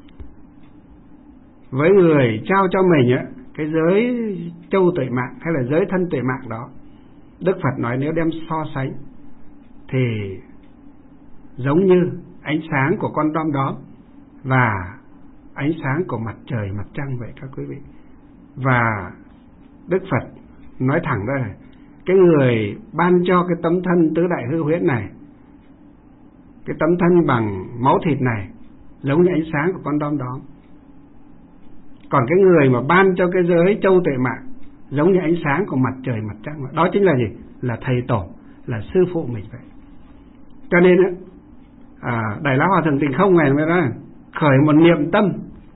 với người trao cho mình cái giới châu tuệ mạng hay là giới thân tuệ mạng đó, Đức Phật nói nếu đem so sánh thì giống như ánh sáng của con đom đóm và ánh sáng của mặt trời mặt trăng vậy các quý vị. Và Đức Phật nói thẳng ra là cái người ban cho cái tấm thân tứ đại hư huyễn này, cái tấm thân bằng máu thịt này, giống như ánh sáng của con đom đóm. Còn cái người mà ban cho cái giới châu tuệ mạng giống như ánh sáng của mặt trời mặt trăng, đó chính là gì? Là thầy tổ, là sư phụ mình vậy. Cho nên Đại Lão Hòa Thượng Tịnh Không ngày mới nói khởi một niệm tâm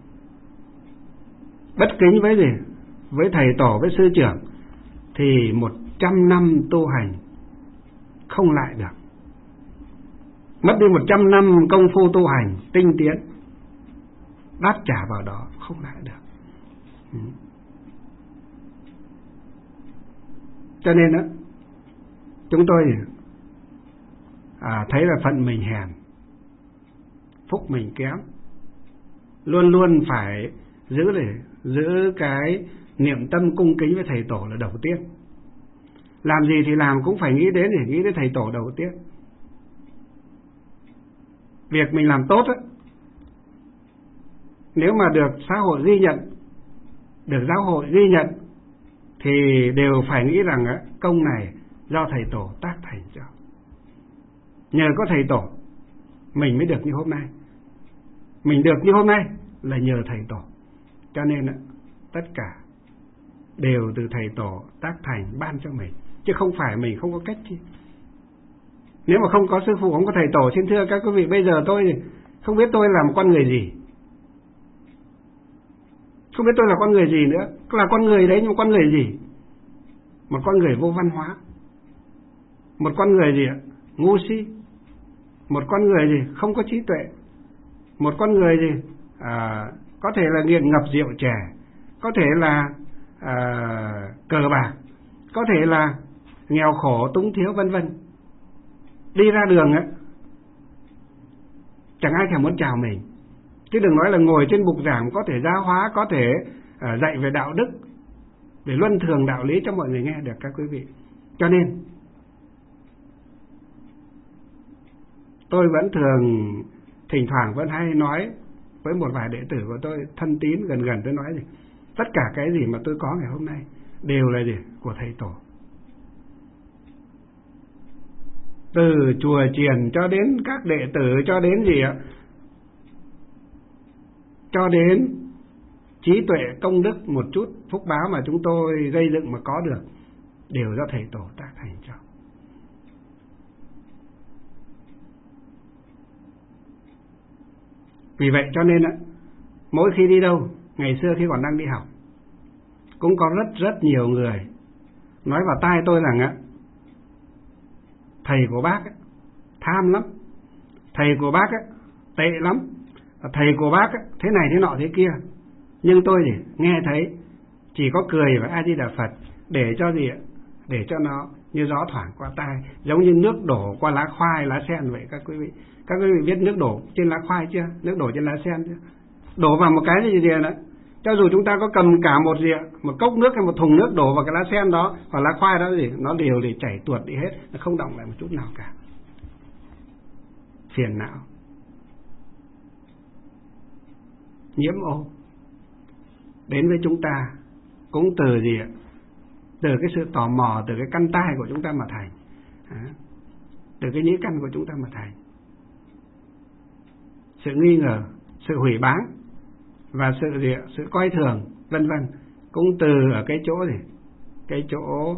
bất kính với thầy tổ, với sư trưởng thì 100 năm tu hành không lại được. Mất đi 100 năm công phu tu hành tinh tiến, đáp trả vào đó không lại được. Cho nên chúng tôi thấy là phận mình hèn, phúc mình kém, luôn luôn phải giữ cái niệm tâm cung kính với thầy tổ là đầu tiên. Làm gì thì làm cũng phải nghĩ đến thầy tổ đầu tiên. Việc mình làm tốt nếu mà được xã hội ghi nhận, được giáo hội ghi nhận thì đều phải nghĩ rằng công này do thầy tổ tác thành cho. Nhờ có thầy tổ mình mới được như hôm nay. Mình được như hôm nay là nhờ thầy tổ. Cho nên tất cả đều từ thầy tổ tác thành ban cho mình, chứ không phải mình không có cách chi. Nếu mà không có sư phụ, không có thầy tổ, xin thưa các quý vị, bây giờ tôi không biết tôi là một con người gì, không biết tôi là con người gì nữa. Là con người đấy, nhưng mà con người gì? Một con người vô văn hóa, một con người gì ạ? Ngu si, một con người gì? Không có trí tuệ, một con người gì? Có thể là nghiện ngập rượu chè, có thể là cờ bạc, có thể là nghèo khổ túng thiếu vân vân. Đi ra đường chẳng ai thèm muốn chào mình, chứ đừng nói là ngồi trên bục giảng có thể giáo hóa, có thể dạy về đạo đức, để luân thường đạo lý cho mọi người nghe được các quý vị. Cho nên tôi vẫn thường thỉnh thoảng vẫn hay nói với một vài đệ tử của tôi thân tín gần tôi nói gì, tất cả cái gì mà tôi có ngày hôm nay đều là gì? Của thầy tổ. Từ chùa chiền cho đến các đệ tử, cho đến gì ạ? Cho đến trí tuệ, công đức, một chút phúc báo mà chúng tôi gây dựng mà có được đều do thầy tổ tác thành cho. Vì vậy cho nên mỗi khi đi đâu, ngày xưa khi còn đang đi học, cũng có rất nhiều người nói vào tai tôi rằng thầy của bác ấy, tham lắm, thầy của bác ấy, tệ lắm, thầy của bác ấy, thế này thế nọ thế kia. Nhưng tôi thì nghe thấy chỉ có cười và A Di Đà Phật, để cho gì ạ? Để cho nó như gió thoảng qua tai, giống như nước đổ qua lá khoai, lá sen vậy các quý vị. Các quý vị biết nước đổ trên lá khoai chưa? Nước đổ trên lá sen chưa? Đổ vào một cái gì nữa, cho dù chúng ta có cầm cả một cốc nước hay một thùng nước đổ vào cái lá sen đó hoặc lá khoai đó gì, nó đều để chảy tuột đi hết, nó không động lại một chút nào cả. Phiền não, nhiễm ô đến với chúng ta cũng từ gì ạ? Từ cái sự tò mò, từ cái căn tai của chúng ta mà thành, từ cái nhĩ căn của chúng ta mà thành. Sự nghi ngờ, sự hủy báng và sự coi thường vân vân cũng từ ở cái chỗ gì? Cái chỗ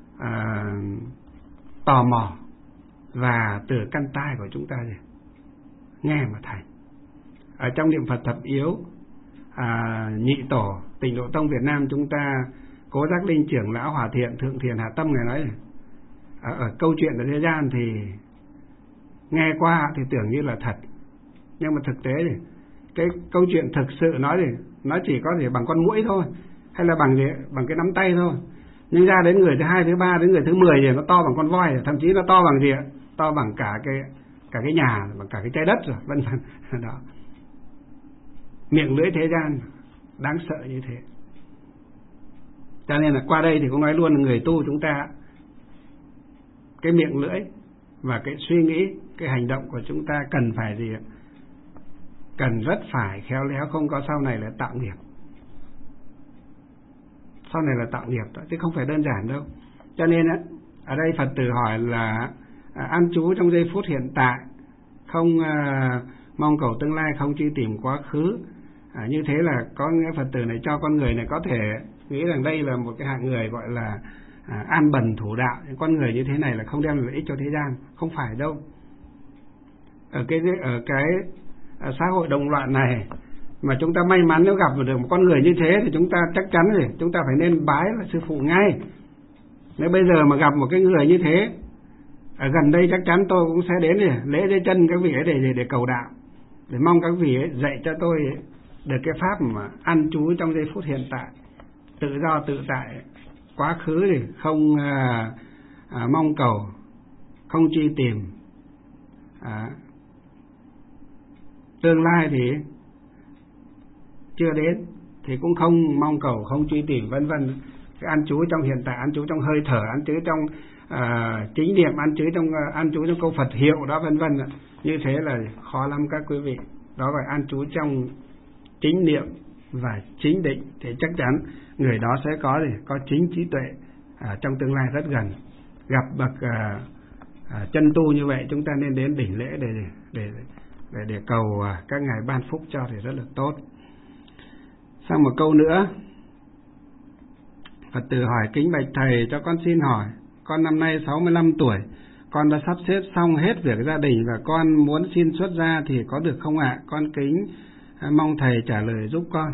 tò mò và từ căn tai của chúng ta gì? Nghe mà thành. Ở trong niệm Phật thập yếu nhị tổ Tịnh Độ Tông Việt Nam chúng ta, Cố Giác Linh trưởng lão Hòa Thiện Thượng Thiền Hà Tâm ngài nói này, ở câu chuyện ở thế gian thì nghe qua thì tưởng như là thật, nhưng mà thực tế thì cái câu chuyện thực sự nói thì nó chỉ có gì bằng con muỗi thôi, hay là bằng cái nắm tay thôi. Nhưng ra đến người thứ hai, thứ ba, đến người thứ 10 thì nó to bằng con voi, thậm chí nó to bằng gì ạ? To bằng cả cái nhà, bằng cả cái trái đất rồi, vân vân. Đó. Miệng lưỡi thế gian đáng sợ như thế. Cho nên là qua đây thì cũng nói luôn là người tu chúng ta, cái miệng lưỡi và cái suy nghĩ, cái hành động của chúng ta cần phải gì ạ? Cần rất phải khéo léo, không có sau này là tạo nghiệp. Sau này là tạo nghiệp đó, chứ không phải đơn giản đâu. Cho nên á, ở đây Phật tử hỏi là an trú trong giây phút hiện tại, không mong cầu tương lai, không truy tìm quá khứ. Như thế là có nghĩa Phật tử này cho con người này có thể nghĩ rằng đây là một cái hạng người gọi là an bần thủ đạo. Con người như thế này là không đem lợi ích cho thế gian, không phải đâu. Ở cái xã hội đồng loạn này mà chúng ta may mắn nếu gặp được một con người như thế thì chúng ta chắc chắn rồi, chúng ta phải nên bái là sư phụ ngay. Nếu bây giờ mà gặp một cái người như thế ở gần đây, chắc chắn tôi cũng sẽ đến để lễ dưới chân các vị ấy để cầu đạo, để mong các vị ấy dạy cho tôi được cái pháp mà an trú trong giây phút hiện tại, tự do tự tại, quá khứ thì không mong cầu, không truy tìm, tương lai thì chưa đến thì cũng không mong cầu, không truy tìm, vân vân. Cái an trú trong hiện tại, an trú trong hơi thở, an trú trong chính niệm, an trú trong câu Phật hiệu đó, vân vân. Như thế là khó lắm các quý vị. Đó gọi an trú trong chính niệm và chính định thì chắc chắn người đó sẽ có chính trí tuệ trong tương lai rất gần. Gặp bậc chân tu như vậy, chúng ta nên đến đỉnh lễ để cầu các ngài ban phúc cho thì rất là tốt. Sang một câu nữa, Phật tử hỏi: kính bạch thầy, cho con xin hỏi, con năm nay 65 tuổi, con đã sắp xếp xong hết việc gia đình và con muốn xin xuất gia thì có được không ạ? Con kính mong thầy trả lời giúp con.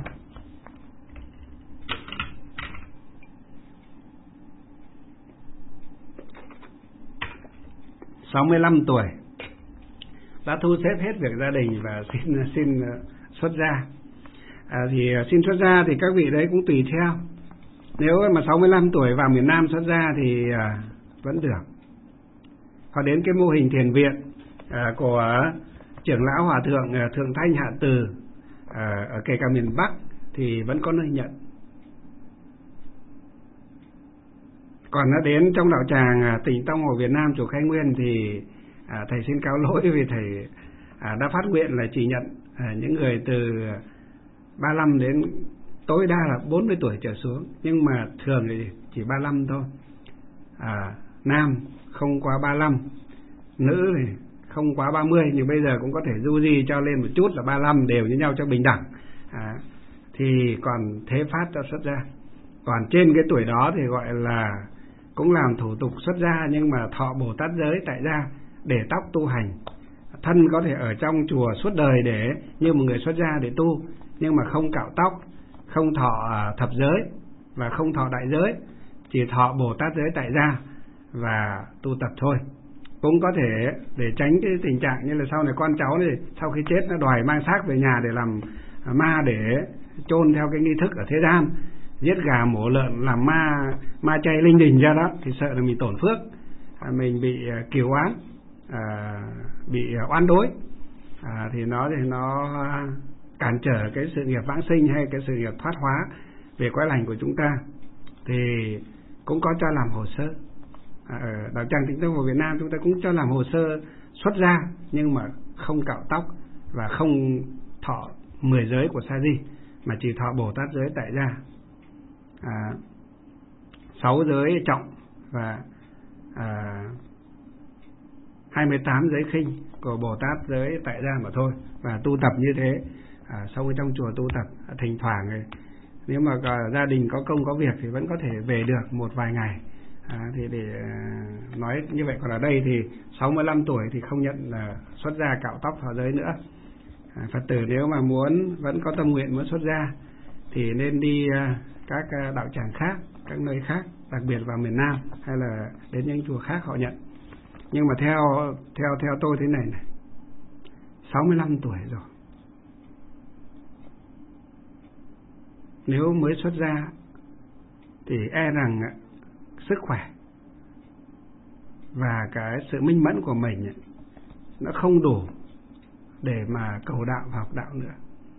Sáu 65 tuổi đã thu xếp hết việc gia đình và xin xuất gia. Thì xin xuất gia thì các vị đấy cũng tùy theo. Nếu mà 65 tuổi vào miền Nam xuất gia thì vẫn được. Hoặc đến cái mô hình thiền viện của trưởng lão hòa thượng Thượng Thanh Hạ Từ ở kể cả miền Bắc thì vẫn có nơi nhận. Còn nó đến trong đạo tràng Tịnh Tông ở Việt Nam chùa Khai Nguyên thì thầy xin cáo lỗi vì thầy đã phát nguyện là chỉ nhận những người từ 35 đến tối đa là 40 tuổi trở xuống, nhưng mà thường thì chỉ 35 thôi. Nam không quá 35, nữ thì không quá 30, nhưng bây giờ cũng có thể du di cho lên một chút là 35, đều như nhau cho bình đẳng. Thì còn thế phát cho xuất gia. Còn trên cái tuổi đó thì gọi là cũng làm thủ tục xuất gia, nhưng mà thọ Bồ Tát giới tại gia, để tóc tu hành. Thân có thể ở trong chùa suốt đời để như một người xuất gia để tu, nhưng mà không cạo tóc, không thọ thập giới và không thọ đại giới, chỉ thọ Bồ Tát giới tại gia và tu tập thôi. cũng có thể để tránh cái tình trạng như là sau này con cháu này sau khi chết nó đòi mang xác về nhà để làm ma để chôn theo cái nghi thức ở thế gian, giết gà mổ lợn làm ma chay linh đình ra đó, thì sợ là mình tổn phước, mình bị kiều oán, bị oán đối, thì nó cản trở cái sự nghiệp vãng sinh hay cái sự nghiệp thoát hóa về cõi lành của chúng ta. Thì cũng có cho làm hồ sơ. Ở đạo tràng Tịnh Tông của Việt Nam chúng ta cũng cho làm hồ sơ xuất gia, nhưng mà không cạo tóc và không thọ 10 giới của Sa Di, mà chỉ thọ Bồ Tát giới tại gia, 6 giới trọng và 28 giới khinh của Bồ Tát giới tại gia mà thôi. Và tu tập như thế, sau khi trong chùa tu tập thỉnh thoảng này, nếu mà gia đình có công có việc thì vẫn có thể về được một vài ngày, thì để nói như vậy. Còn ở đây thì 65 tuổi thì không nhận là xuất gia cạo tóc thọ giới nữa. Phật tử nếu mà vẫn có tâm nguyện muốn xuất gia thì nên đi các đạo tràng khác, các nơi khác, đặc biệt vào miền Nam hay là đến những chùa khác họ nhận. Nhưng mà theo tôi thế này 65 tuổi rồi, nếu mới xuất gia thì e rằng sức khỏe và cái sự minh mẫn của mình nó không đủ để mà cầu đạo và học đạo nữa.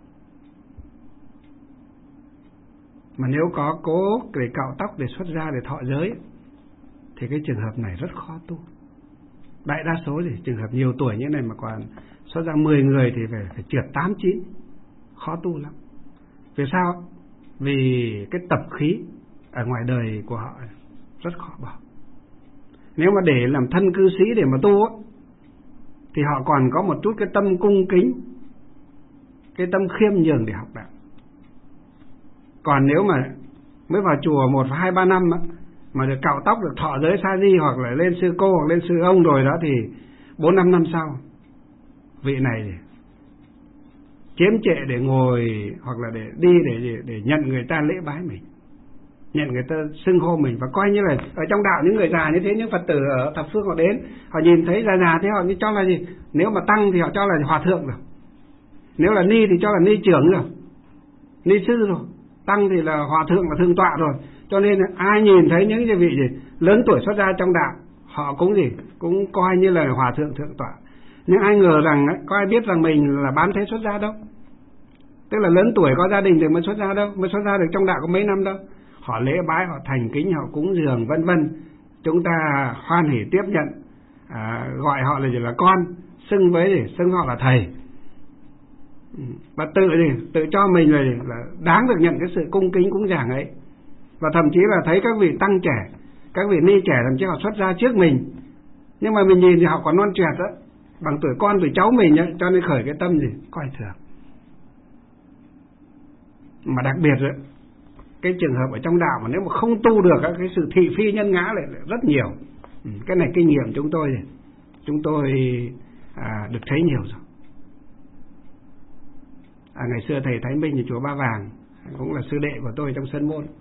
Mà nếu có cố để cạo tóc để xuất gia để thọ giới thì cái trường hợp này rất khó tu. Đại đa số thì trường hợp nhiều tuổi như này mà còn xuất ra 10 người thì phải trượt 8-9, khó tu lắm. Vì sao? Vì cái tập khí ở ngoài đời của họ rất khó bỏ. Nếu mà để làm thân cư sĩ để mà tu thì họ còn có một chút cái tâm cung kính, cái tâm khiêm nhường để học đạo. Còn nếu mà mới vào chùa 1-2-3 năm mà được cạo tóc, được thọ giới Sa Di hoặc là lên sư cô hoặc lên sư ông rồi đó, thì 4-5 năm sau vị này chiếm trệ để ngồi hoặc là để đi để nhận người ta lễ bái mình, nhận người ta xưng hô mình, và coi như là ở trong đạo những người già như thế, những Phật tử ở thập phương họ đến, họ nhìn thấy già thế họ cho là gì? Nếu mà tăng thì họ cho là hòa thượng rồi, nếu là ni thì cho là ni trưởng rồi, ni sư rồi, tăng thì là hòa thượng và thượng tọa rồi. Cho nên ai nhìn thấy những cái vị gì lớn tuổi xuất gia trong đạo, họ cũng coi như là hòa thượng thượng tọa. Nhưng ai ngờ rằng có ai biết rằng mình là bán thế xuất gia đâu, tức là lớn tuổi có gia đình thì mới xuất gia đâu, mới xuất gia được trong đạo có mấy năm đâu. Họ lễ bái, họ thành kính, họ cúng dường vân vân, chúng ta hoan hỉ tiếp nhận, gọi họ là gì là con, xưng họ là thầy, và tự cho mình là đáng được nhận cái sự cung kính cúng dường ấy. Và thậm chí là thấy các vị tăng trẻ, các vị ni trẻ thậm chí họ xuất gia trước mình, nhưng mà mình nhìn thì họ còn non trẻ đó, bằng tuổi con tuổi cháu mình ấy, cho nên khởi cái tâm gì coi thường. Mà đặc biệt ấy, cái trường hợp ở trong đạo mà nếu mà không tu được cái sự thị phi nhân ngã lại rất nhiều. Cái này kinh nghiệm chúng tôi được thấy nhiều rồi. Ngày xưa thầy Thái Minh ở chùa Ba Vàng cũng là sư đệ của tôi trong Sơn Môn.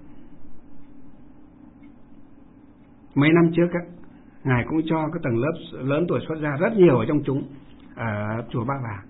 Mấy năm trước ngài cũng cho cái tầng lớp lớn tuổi xuất gia rất nhiều ở trong chúng ở chùa Ba Vàng.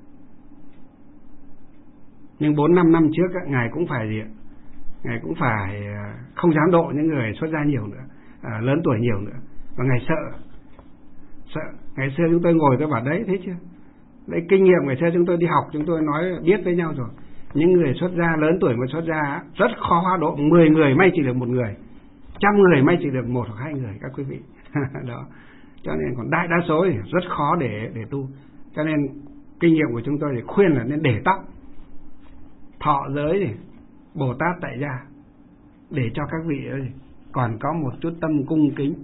Nhưng 4-5 năm trước ngài cũng phải không dám độ những người xuất gia nhiều nữa, lớn tuổi nhiều nữa, và ngài sợ. Ngày xưa chúng tôi ngồi tôi bảo đấy, thấy chưa, đấy kinh nghiệm ngày xưa chúng tôi đi học, chúng tôi nói biết với nhau rồi. Những người xuất gia lớn tuổi mà xuất gia rất khó hóa độ. 10 người may chỉ được 1 người, 100 người may chỉ được 1 hoặc 2 người, các quý vị. Đó. Cho nên còn đại đa số thì rất khó để tu. Cho nên kinh nghiệm của chúng tôi thì khuyên là nên để tóc, thọ giới thì Bồ Tát tại gia, để cho các vị ấy còn có một chút tâm cung kính,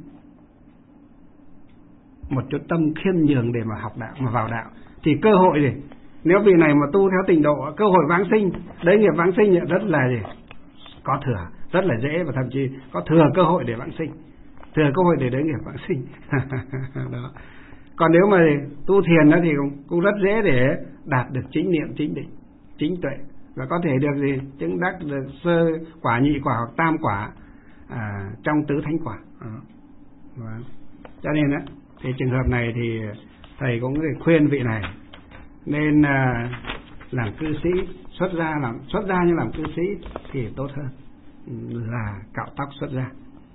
một chút tâm khiêm nhường để mà học đạo, mà vào đạo. Thì cơ hội gì, nếu vị này mà tu theo tịnh độ, cơ hội vãng sinh, đấy nghiệp vãng sinh rất là gì, có thừa, rất là dễ, và thậm chí có thừa cơ hội để vãng sinh, thừa cơ hội để đới nghiệp vãng sinh. Đó. Còn nếu mà tu thiền đó thì cũng rất dễ để đạt được chính niệm, chính định, chính tuệ, và có thể được gì chứng đắc được sơ quả, nhị quả hoặc tam quả trong tứ thánh quả. Cho nên Thì trường hợp này thì thầy cũng khuyên vị này nên làm cư sĩ, xuất gia nhưng làm cư sĩ thì tốt hơn là cạo tóc xuất gia.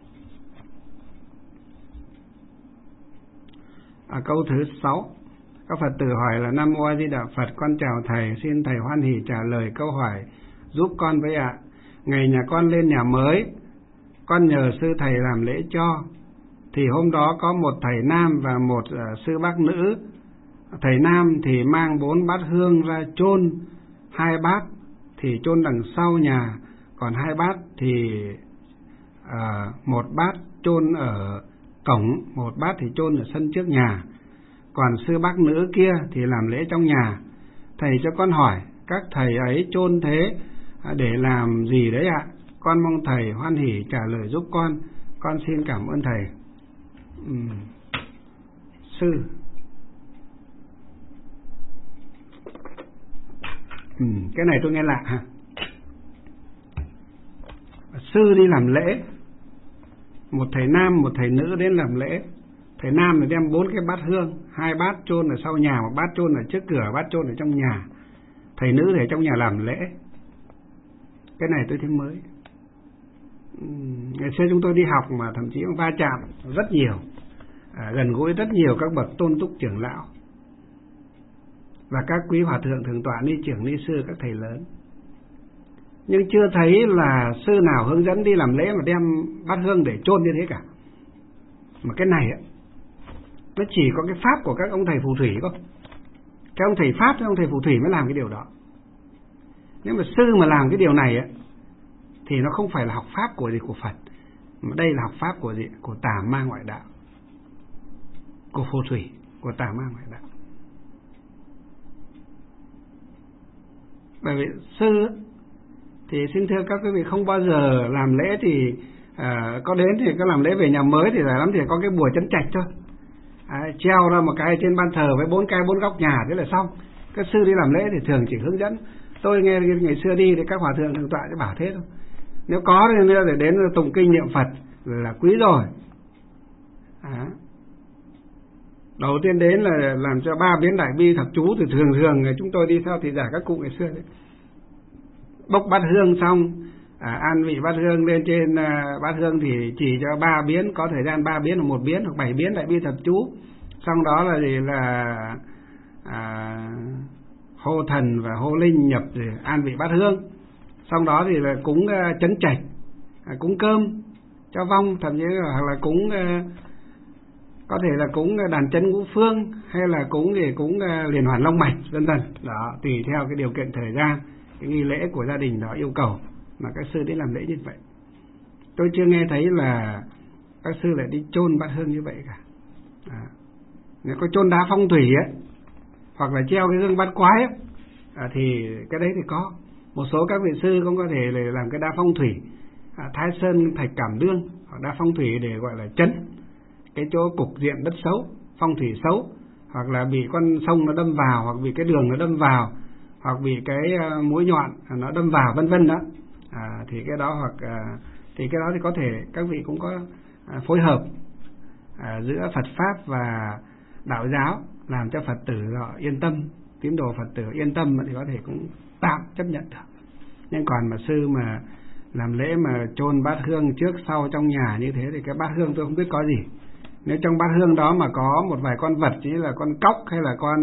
Câu thứ 6, các Phật tử hỏi là: Nam Mô A Di Đà Phật, con chào thầy, xin thầy hoan hỷ trả lời câu hỏi giúp con với ạ. Ngày nhà con lên nhà mới, con nhờ sư thầy làm lễ cho, thì hôm đó có một thầy nam và một sư bác nữ. Thầy nam thì mang 4 bát hương ra chôn, 2 bát thì chôn đằng sau nhà, còn 2 bát thì một bát chôn ở cổng, một bát thì chôn ở sân trước nhà. Còn sư bác nữ kia thì làm lễ trong nhà. Thầy cho con hỏi các thầy ấy chôn thế để làm gì đấy ạ? Con mong thầy hoan hỷ trả lời giúp con xin cảm ơn thầy. Sư cái này tôi nghe lạ ha. Sư đi làm lễ, một thầy nam một thầy nữ đến làm lễ. Thầy nam thì đem 4 cái bát hương, 2 bát chôn ở sau nhà, một bát chôn ở trước cửa, bát chôn ở trong nhà. Thầy nữ thì ở trong nhà làm lễ. Cái này tôi thấy mới. Ngày xưa chúng tôi đi học mà thậm chí va chạm rất nhiều, gần gũi rất nhiều các bậc tôn túc trưởng lão và các quý hòa thượng thường tọa, ni trưởng ni sư, các thầy lớn. Nhưng chưa thấy là sư nào hướng dẫn đi làm lễ mà đem bát hương để chôn như thế cả. Mà cái này nó chỉ có cái pháp của các ông thầy phù thủy thôi. Các ông thầy pháp, các ông thầy phù thủy mới làm cái điều đó. Nếu mà sư mà làm cái điều này thì nó không phải là học pháp của Phật, mà đây là học pháp của của tà ma ngoại đạo, của phù thủy, của tà ma ngoại đạo. Bởi vì sư thì xin thưa các quý vị, không bao giờ làm lễ thì có đến thì có làm lễ về nhà mới thì giải lắm thì có cái bùa chấn trạch thôi, treo ra một cái trên ban thờ với 4 cái 4 góc nhà, thế là xong. Các sư đi làm lễ thì thường chỉ hướng dẫn. Tôi nghe ngày xưa đi thì các hòa thượng thường tọa sẽ bảo thế thôi. Nếu có thì để đến tụng kinh niệm Phật là quý rồi. Đầu tiên đến là làm cho 3 biến đại bi thập chú, thì thường chúng tôi đi theo thì giả các cụ ngày xưa đấy. Bốc bát hương xong, an vị bát hương lên trên bát hương thì chỉ cho 3 biến, có thời gian 3 biến hoặc 1 biến hoặc 7 biến đại bi thập chú. Xong đó là gì là hô thần và hô linh nhập để an vị bát hương. Xong đó thì là cúng trấn trạch, cúng cơm cho vong, thậm chí hoặc là cúng có thể là cúng đàn chân ngũ phương, hay là cúng thì cúng liền hoàn long mạch, vân vân. Đó, tùy theo cái điều kiện thời gian, cái nghi lễ của gia đình đó yêu cầu mà các sư đến làm lễ như vậy. Tôi chưa nghe thấy là các sư lại đi chôn bát hương như vậy cả. Nếu có chôn đá phong thủy hoặc là treo cái gương bát quái thì cái đấy thì có. Một số các vị sư cũng có thể là làm cái đá phong thủy, Thái Sơn thạch cảm đương, hoặc đá phong thủy để gọi là chấn cái chỗ cục diện đất xấu, phong thủy xấu, hoặc là bị con sông nó đâm vào, hoặc bị cái đường nó đâm vào, hoặc bị cái mũi nhọn nó đâm vào, vân vân đó. Thì cái đó thì cái đó thì có thể các vị cũng có phối hợp giữa Phật pháp và đạo giáo, làm cho Phật tử họ yên tâm, tín đồ Phật tử yên tâm thì có thể cũng tạm chấp nhận được. Nhưng còn mà sư mà làm lễ mà chôn bát hương trước sau trong nhà như thế thì cái bát hương tôi không biết có gì. Nếu trong bát hương đó mà có một vài con vật như là con cóc hay là con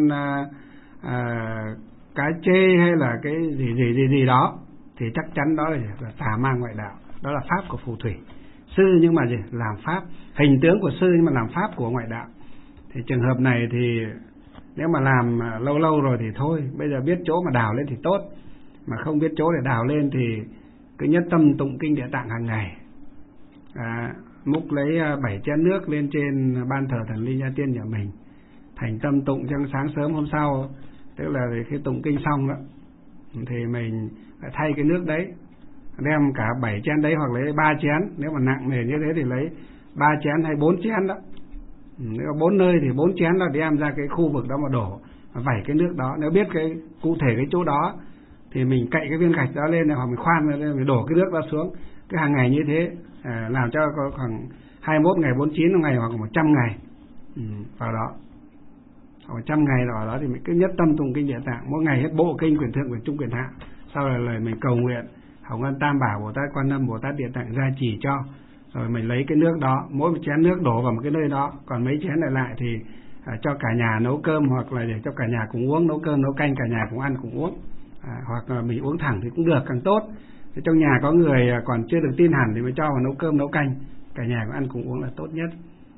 cá chê hay là cái gì đó thì chắc chắn đó là tà ma ngoại đạo, đó là pháp của phù thủy. Sư nhưng mà làm pháp, hình tướng của sư nhưng mà làm pháp của ngoại đạo. Thì trường hợp này thì nếu mà làm lâu rồi thì thôi, bây giờ biết chỗ mà đào lên thì tốt, mà không biết chỗ để đào lên thì cứ nhất tâm tụng kinh Địa Tạng hàng ngày, múc lấy 7 chén nước lên trên ban thờ thần linh gia tiên nhà mình, thành tâm tụng trong sáng sớm hôm sau, tức là khi tụng kinh xong đó thì mình lại thay cái nước đấy, đem cả 7 chén đấy hoặc lấy 3 chén, nếu mà nặng nề như thế thì lấy 3 chén hay 4 chén đó. Nếu có 4 nơi thì 4 chén là đem ra cái khu vực đó mà đổ, vẩy cái nước đó. Nếu biết cái cụ thể cái chỗ đó thì mình cậy cái viên gạch đó lên hoặc mình khoan lên, mình đổ cái nước đó xuống. Cái hàng ngày như thế làm cho có khoảng 21 ngày, 49 ngày hoặc 100 ngày vào đó. Sau 100 ngày vào đó thì mình cứ nhất tâm tụng kinh Địa Tạng, mỗi ngày hết bộ kinh, quyển thượng, quyển trung, quyển hạ. Sau là lời mình cầu nguyện Hồng Ân Tam Bảo Bồ Tát, Quan Âm Bồ Tát, Địa Tạng gia trì cho. Rồi mình lấy cái nước đó, mỗi một chén nước đổ vào một cái nơi đó, còn mấy chén lại thì cho cả nhà nấu cơm, hoặc là để cho cả nhà cùng uống, nấu cơm nấu canh cả nhà cùng ăn cùng uống, hoặc là mình uống thẳng thì cũng được, càng tốt. Thế trong nhà có người còn chưa được tin hẳn thì mới cho vào nấu cơm nấu canh, cả nhà cùng ăn cùng uống là tốt nhất.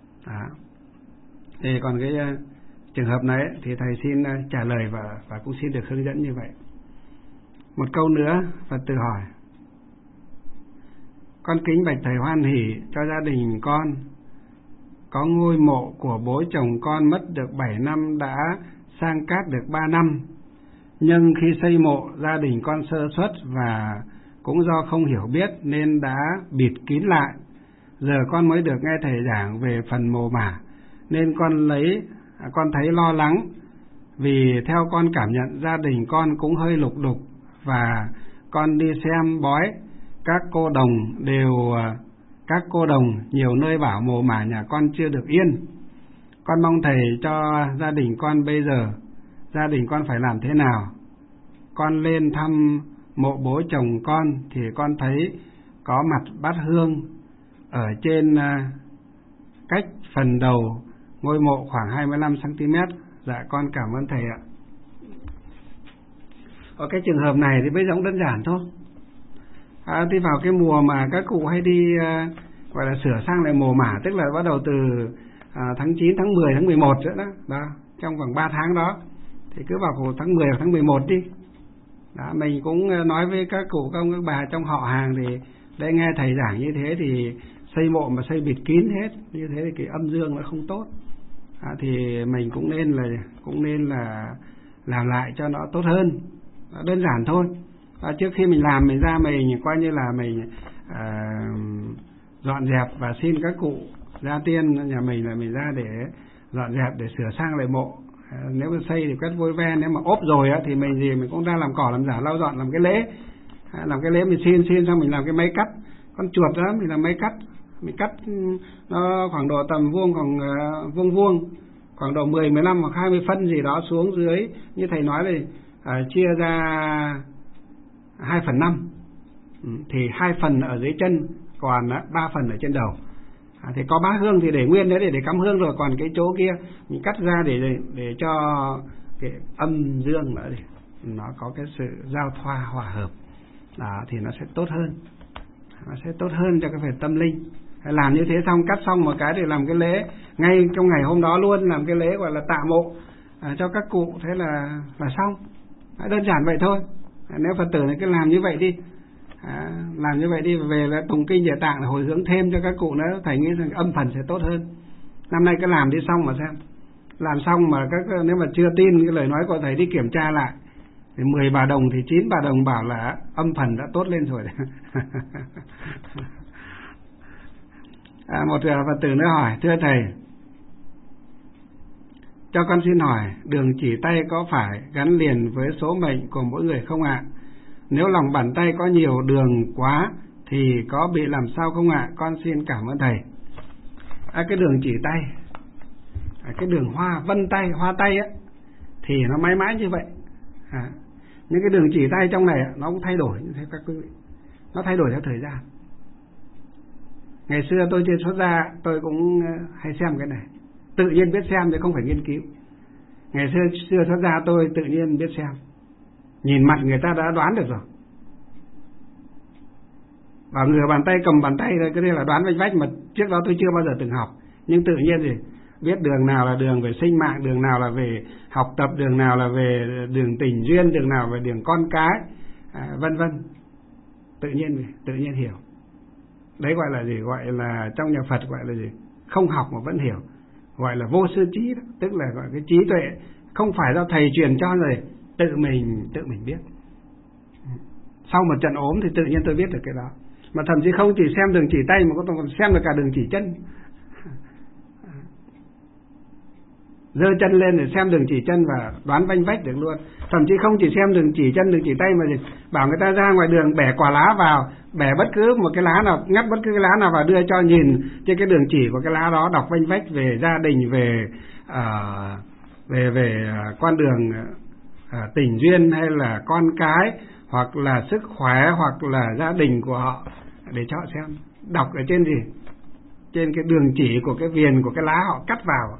Thì còn cái trường hợp này thì thầy xin trả lời và cũng xin được hướng dẫn như vậy. Một câu nữa Phật tử hỏi: con kính bạch thầy hoan hỷ cho gia đình con có ngôi mộ của bố chồng con mất được 7 năm đã sang cát được 3 năm, nhưng khi xây mộ gia đình con sơ suất và cũng do không hiểu biết nên đã bịt kín lại. Giờ con mới được nghe thầy giảng về phần mồ mả nên con thấy lo lắng, vì theo con cảm nhận gia đình con cũng hơi lục đục, và con đi xem bói các cô đồng nhiều nơi bảo mồ mả nhà con chưa được yên. Con mong thầy cho gia đình con bây giờ gia đình con phải làm thế nào. Con lên thăm mộ bố chồng con thì con thấy có mặt bát hương ở trên cách phần đầu ngôi mộ khoảng 25 cm. Dạ con cảm ơn thầy ạ. Ở cái trường hợp này thì bây giờ cũng đơn giản thôi. Thì vào cái mùa mà các cụ hay đi gọi là sửa sang lại mồ mả, tức là bắt đầu từ tháng 9, tháng 10, tháng 11 nữa đó, trong vòng 3 tháng đó, thì cứ vào tháng 10 hoặc tháng 11 đi. Đó, mình cũng nói với các cụ, các ông, các bà trong họ hàng thì để nghe thầy giảng như thế thì xây mộ mà xây bịt kín hết, như thế thì cái âm dương nó không tốt. Thì mình cũng nên là làm lại cho nó tốt hơn. Đơn giản thôi. Trước khi mình làm, mình ra mình coi như là mình dọn dẹp và xin các cụ gia tiên nhà mình là mình ra để dọn dẹp để sửa sang lại mộ. Nếu mà xây thì quét vôi ven, nếu mà ốp rồi á thì mình cũng ra làm cỏ làm giả lau dọn, làm cái lễ mình xin xong mình làm cái máy cắt con chuột đó, mình làm máy cắt, mình cắt nó khoảng độ tầm vuông, khoảng vuông khoảng độ 10, 15 hoặc 20 phân gì đó xuống dưới, như thầy nói thì chia ra 2/5, thì 2 phần ở dưới chân, còn 3 phần ở trên đầu. Thì có bát hương thì để nguyên đấy để cắm hương rồi, còn cái chỗ kia mình cắt ra để cho cái âm dương nữa, để nó có cái sự giao thoa hòa hợp đó, thì nó sẽ tốt hơn cho cái phần tâm linh. Làm như thế xong, cắt xong một cái để làm cái lễ ngay trong ngày hôm đó luôn, làm cái lễ gọi là tạ mộ cho các cụ, thế là xong. Đơn giản vậy thôi. Nếu Phật tử này cứ làm như vậy đi, về là tụng kinh Địa Tạng là hồi hướng thêm cho các cụ nữa, thầy nghĩ rằng âm phần sẽ tốt hơn. Năm nay cứ làm đi xong mà xem, làm xong mà nếu mà chưa tin cái lời nói của thầy đi kiểm tra lại, thì 10 bà đồng thì 9 bà đồng bảo là âm phần đã tốt lên rồi. Một Phật tử nữa hỏi: thưa thầy, cho con xin hỏi, đường chỉ tay có phải gắn liền với số mệnh của mỗi người không ạ? Nếu lòng bàn tay có nhiều đường quá thì có bị làm sao không ạ? Con xin cảm ơn thầy. Cái đường chỉ tay, cái đường hoa tay á, thì nó mãi mãi như vậy. Những cái đường chỉ tay trong này nó cũng thay đổi như thế các quý vị, nó thay đổi theo thời gian. Ngày xưa tôi chưa xuất gia, tôi cũng hay xem cái này, tự nhiên biết xem chứ không phải nghiên cứu. Ngày xưa xuất gia tôi tự nhiên biết xem, nhìn mặt người ta đã đoán được rồi. Và ngửa bàn tay cầm bàn tay rồi, cái này là đoán vách vách, mà trước đó tôi chưa bao giờ từng học. Nhưng tự nhiên thì biết đường nào là đường về sinh mạng, đường nào là về học tập, đường nào là về đường tình duyên, đường nào về đường con cái, vân vân. Tự nhiên hiểu. Đấy gọi là gì? Gọi là trong nhà Phật gọi là gì? Không học mà vẫn hiểu, gọi là vô sư trí đó. Tức là gọi cái trí tuệ không phải do thầy truyền cho, rồi tự mình biết. Sau một trận ốm thì tự nhiên tôi biết được cái đó. Mà thậm chí không chỉ xem đường chỉ tay mà còn xem được cả đường chỉ chân. Giơ chân lên để xem đường chỉ chân và đoán vanh vách được luôn. Thậm chí không chỉ xem đường chỉ chân, đường chỉ tay mà bảo người ta ra ngoài đường bẻ quả lá vào, bẻ bất cứ một cái lá nào, ngắt bất cứ cái lá nào và đưa cho nhìn trên cái đường chỉ của cái lá đó, đọc vênh vách về gia đình, về con đường tình duyên hay là con cái, hoặc là sức khỏe, hoặc là gia đình của họ, để cho họ xem. Đọc ở trên gì? Trên cái đường chỉ của cái viền của cái lá họ cắt vào.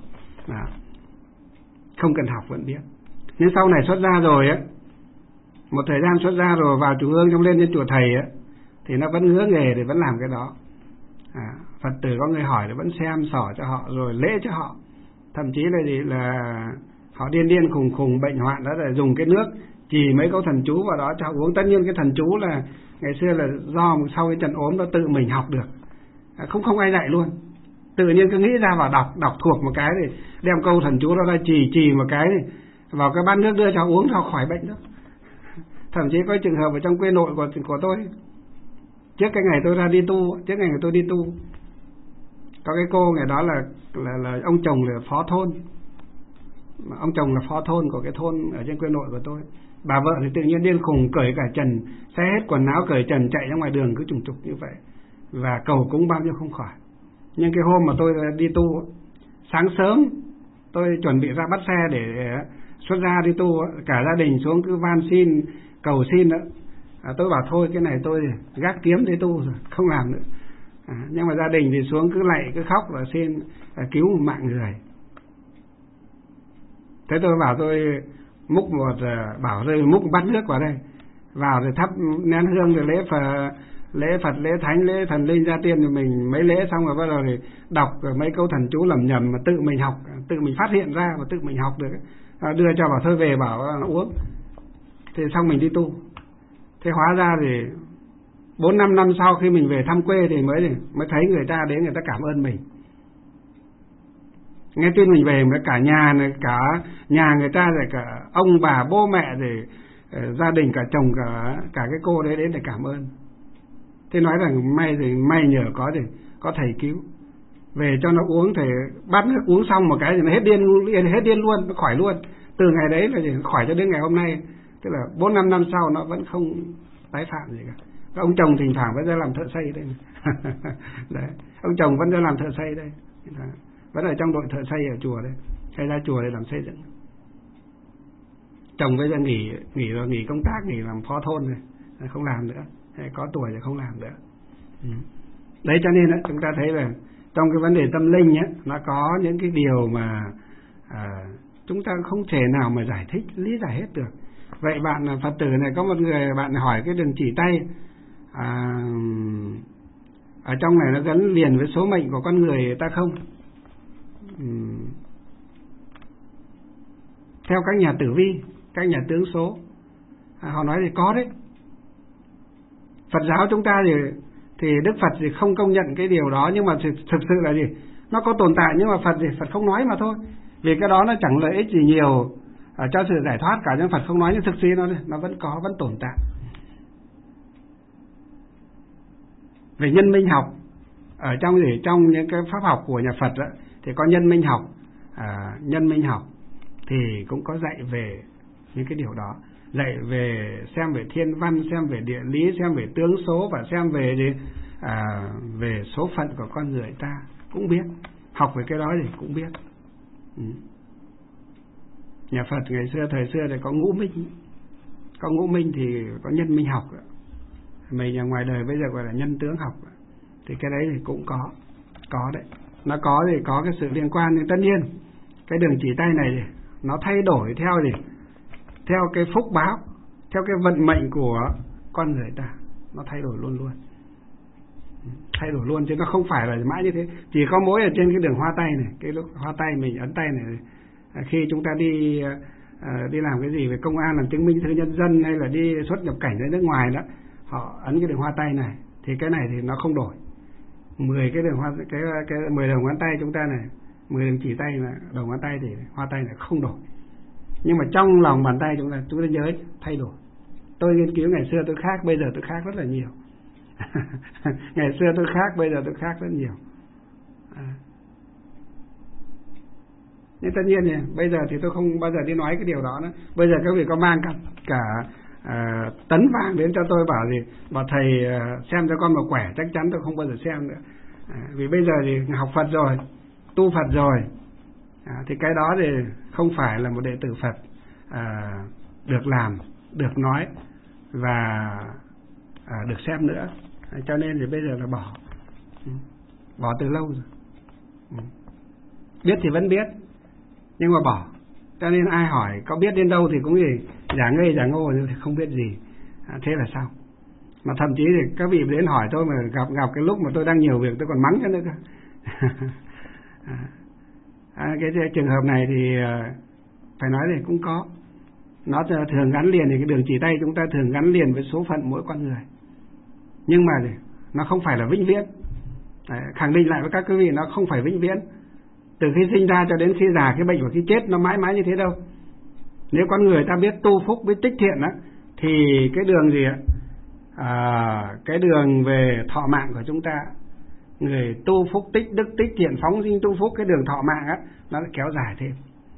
Không cần học vẫn biết. Nhưng sau này xuất gia rồi á, một thời gian xuất gia rồi vào chùa Hương, trong lên trên chùa thầy á, thì nó vẫn ngứa nghề để vẫn làm cái đó. Phật tử có người hỏi thì vẫn xem xỏ cho họ rồi lễ cho họ. Thậm chí là gì là họ điên khùng bệnh hoạn đó, là dùng cái nước chỉ mấy câu thần chú vào đó cho họ uống. Tất nhiên cái thần chú là ngày xưa là do sau cái trận ốm đó tự mình học được, không ai dạy luôn, tự nhiên cứ nghĩ ra và đọc thuộc một cái thì đem câu thần chú đó ra chỉ một cái thì vào cái bát nước đưa cho họ uống, họ khỏi bệnh đó. Thậm chí có trường hợp ở trong quê nội của tôi, trước cái ngày tôi ra đi tu, có cái cô ngày đó là ông chồng là phó thôn, ông chồng là phó thôn của cái thôn ở trên quê nội của tôi. Bà vợ thì tự nhiên điên khùng, cởi cả trần, xé hết quần áo, cởi trần chạy ra ngoài đường cứ trùng trục như vậy, và cầu cúng bao nhiêu không khỏi. Nhưng cái hôm mà tôi đi tu, sáng sớm tôi chuẩn bị ra bắt xe để xuất ra đi tu, cả gia đình xuống cứ van xin, cầu xin đó. Tôi bảo thôi cái này tôi gác kiếm đi tu rồi, không làm nữa. Nhưng mà gia đình thì xuống cứ lạy, cứ khóc và xin cứu một mạng người. Thế tôi bảo tôi múc một bát nước vào đây, vào rồi thắp nén hương rồi lễ Phật, lễ Thánh, lễ Thần Linh gia tiên, rồi mình mấy lễ xong rồi bắt đầu thì đọc mấy câu thần chú lẩm nhẩm mà tự mình học, tự mình phát hiện ra và tự mình học được, đưa cho bảo thôi về bảo nó uống. Thì xong mình đi tu. Thế hóa ra thì 4-5 năm sau khi mình về thăm quê thì mới thấy người ta đến, người ta cảm ơn mình. Nghe tin mình về với cả nhà này, cả nhà người ta rồi cả ông bà bố mẹ rồi gia đình, cả chồng, cả cái cô đấy đến để cảm ơn. Thế nói rằng may nhờ có thầy cứu, về cho nó uống, thầy bắt nước uống xong một cái thì nó hết điên luôn, nó khỏi luôn. Từ ngày đấy là khỏi cho đến ngày hôm nay, tức là 4-5 năm sau nó vẫn không tái phạm gì cả. Các ông chồng thỉnh thoảng vẫn ra làm thợ xây đây. Đấy, ông chồng vẫn ra làm thợ xây đây, vẫn ở trong đội thợ xây ở chùa đây, hay ra chùa để làm xây dựng. Chồng bây giờ nghỉ công tác, nghỉ làm phó thôn rồi, không làm nữa, có tuổi rồi không làm nữa. Đấy, cho nên chúng ta thấy là trong cái vấn đề tâm linh ấy, nó có những cái điều mà chúng ta không thể nào mà giải thích, lý giải hết được. Vậy bạn Phật tử này, có một người bạn hỏi cái đường chỉ tay ở trong này nó gắn liền với số mệnh của con người ta không? Theo các nhà tử vi, các nhà tướng số, họ nói thì có đấy. Phật giáo chúng ta thì Đức Phật thì không công nhận cái điều đó, nhưng mà thực sự là gì? Nó có tồn tại, nhưng mà Phật không nói mà thôi. Vì cái đó nó chẳng lợi ích gì nhiều cho sự giải thoát cả, nhưng Phật không nói, nhưng thực sự nó vẫn tồn tại. Về nhân minh học, ở trong những cái pháp học của nhà Phật đó, thì có nhân minh học. Nhân minh học thì cũng có dạy về những cái điều đó, dạy về xem về thiên văn, xem về địa lý, xem về tướng số, và xem về số phận của con người ta cũng biết. Học về cái đó thì cũng biết. Nhà Phật ngày xưa, thời xưa thì có ngũ minh thì có nhân minh học. Mình ở ngoài đời bây giờ gọi là nhân tướng học. Thì cái đấy thì cũng có đấy. Nó có thì có cái sự liên quan, nhưng tất nhiên cái đường chỉ tay này thì nó thay đổi theo theo cái phúc báo, theo cái vận mệnh của con người ta, nó thay đổi luôn, chứ nó không phải là mãi như thế. Chỉ có mỗi ở trên cái đường hoa tay này, cái lúc hoa tay mình ấn tay này, khi chúng ta đi làm cái gì về công an, làm chứng minh thư nhân dân, hay là đi xuất nhập cảnh ra nước ngoài đó, họ ấn cái đường hoa tay này, thì cái này thì nó không đổi. 10 cái đường hoa, cái 10 đầu ngón tay chúng ta này, 10 đường chỉ tay là đầu ngón tay, thì hoa tay này không đổi. Nhưng mà trong lòng bàn tay chúng ta nhớ thay đổi. Tôi nghiên cứu ngày xưa tôi khác, bây giờ tôi khác rất là nhiều. Ngày xưa tôi khác, bây giờ tôi khác rất nhiều. Nhưng tất nhiên thì bây giờ thì tôi không bao giờ đi nói cái điều đó nữa. Bây giờ các vị có mang cả tấn vàng đến cho tôi bảo thầy xem cho con một quẻ, chắc chắn tôi không bao giờ xem nữa. Vì bây giờ thì học Phật rồi, tu Phật rồi, thì cái đó thì không phải là một đệ tử Phật được làm, được nói và được xem nữa. Cho nên thì bây giờ là bỏ từ lâu rồi. Biết thì vẫn biết, nhưng mà bỏ. Cho nên ai hỏi có biết đến đâu thì cũng gì giả ngây giả ngô thì không biết gì. Thế là sao? Mà thậm chí thì các vị đến hỏi tôi mà gặp cái lúc mà tôi đang nhiều việc tôi còn mắng cho nữa cơ. Cái trường hợp này thì phải nói thì cũng có. Nó thường gắn liền, thì cái đường chỉ tay chúng ta thường gắn liền với số phận mỗi con người. Nhưng mà nó không phải là vĩnh viễn. Khẳng định lại với các quý vị, nó không phải vĩnh viễn. Từ khi sinh ra cho đến khi già, cái bệnh và khi chết nó mãi mãi như thế đâu. Nếu con người ta biết tu phúc, biết tích thiện thì cái đường gì ạ? Cái đường về thọ mạng của chúng ta, người tu phúc tích đức tích thiện phóng sinh tu phúc, cái đường thọ mạng nó kéo dài thêm.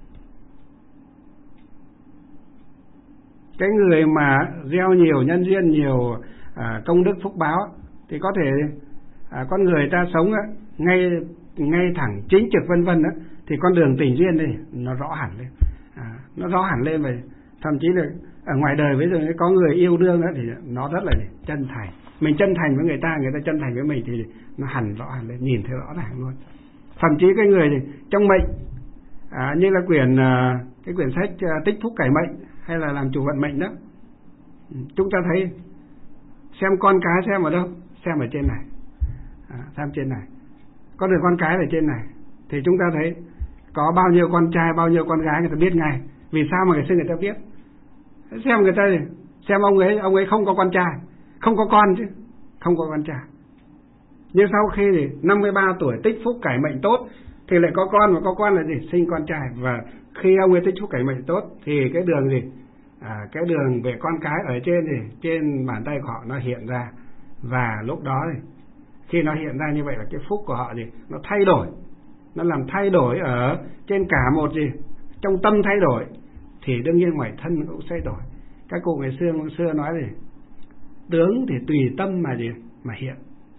Cái người mà gieo nhiều nhân duyên, nhiều công đức phúc báo thì có thể con người ta sống ngay thẳng chính trực vân vân thì con đường tình duyên này nó rõ hẳn lên. Nó rõ hẳn lên, và thậm chí là ở ngoài đời ví dụ như có người yêu đương thì nó rất là chân thành. Mình chân thành với người ta chân thành với mình thì nó hẳn rõ hẳn lên, nhìn thấy rõ ràng luôn. Thậm chí cái người thì trong mệnh như là cái quyển sách Tích Phúc Cải Mệnh hay là Làm Chủ Vận Mệnh đó, chúng ta thấy xem con cái xem ở đâu, xem ở trên này, xem trên này, có được con cái ở trên này thì chúng ta thấy có bao nhiêu con trai bao nhiêu con gái người ta biết ngay. Vì sao mà ngày xưa người ta biết? Xem người ta xem ông ấy không có con trai, không có con chứ, không có con trai. Nhưng sau khi thì 53 tuổi tích phúc cải mệnh tốt thì lại có con, và có con là gì? Sinh con trai. Và khi ông ấy tích phúc cải mệnh tốt thì cái đường gì? Cái đường về con cái ở trên thì trên bàn tay của họ nó hiện ra. Và lúc đó thì khi nó hiện ra như vậy là cái phúc của họ gì? Nó thay đổi, nó làm thay đổi ở trên cả một gì? Trong tâm thay đổi thì đương nhiên ngoài thân cũng thay đổi. Các cụ ngày xưa nói gì? Tướng thì tùy tâm mà hiện.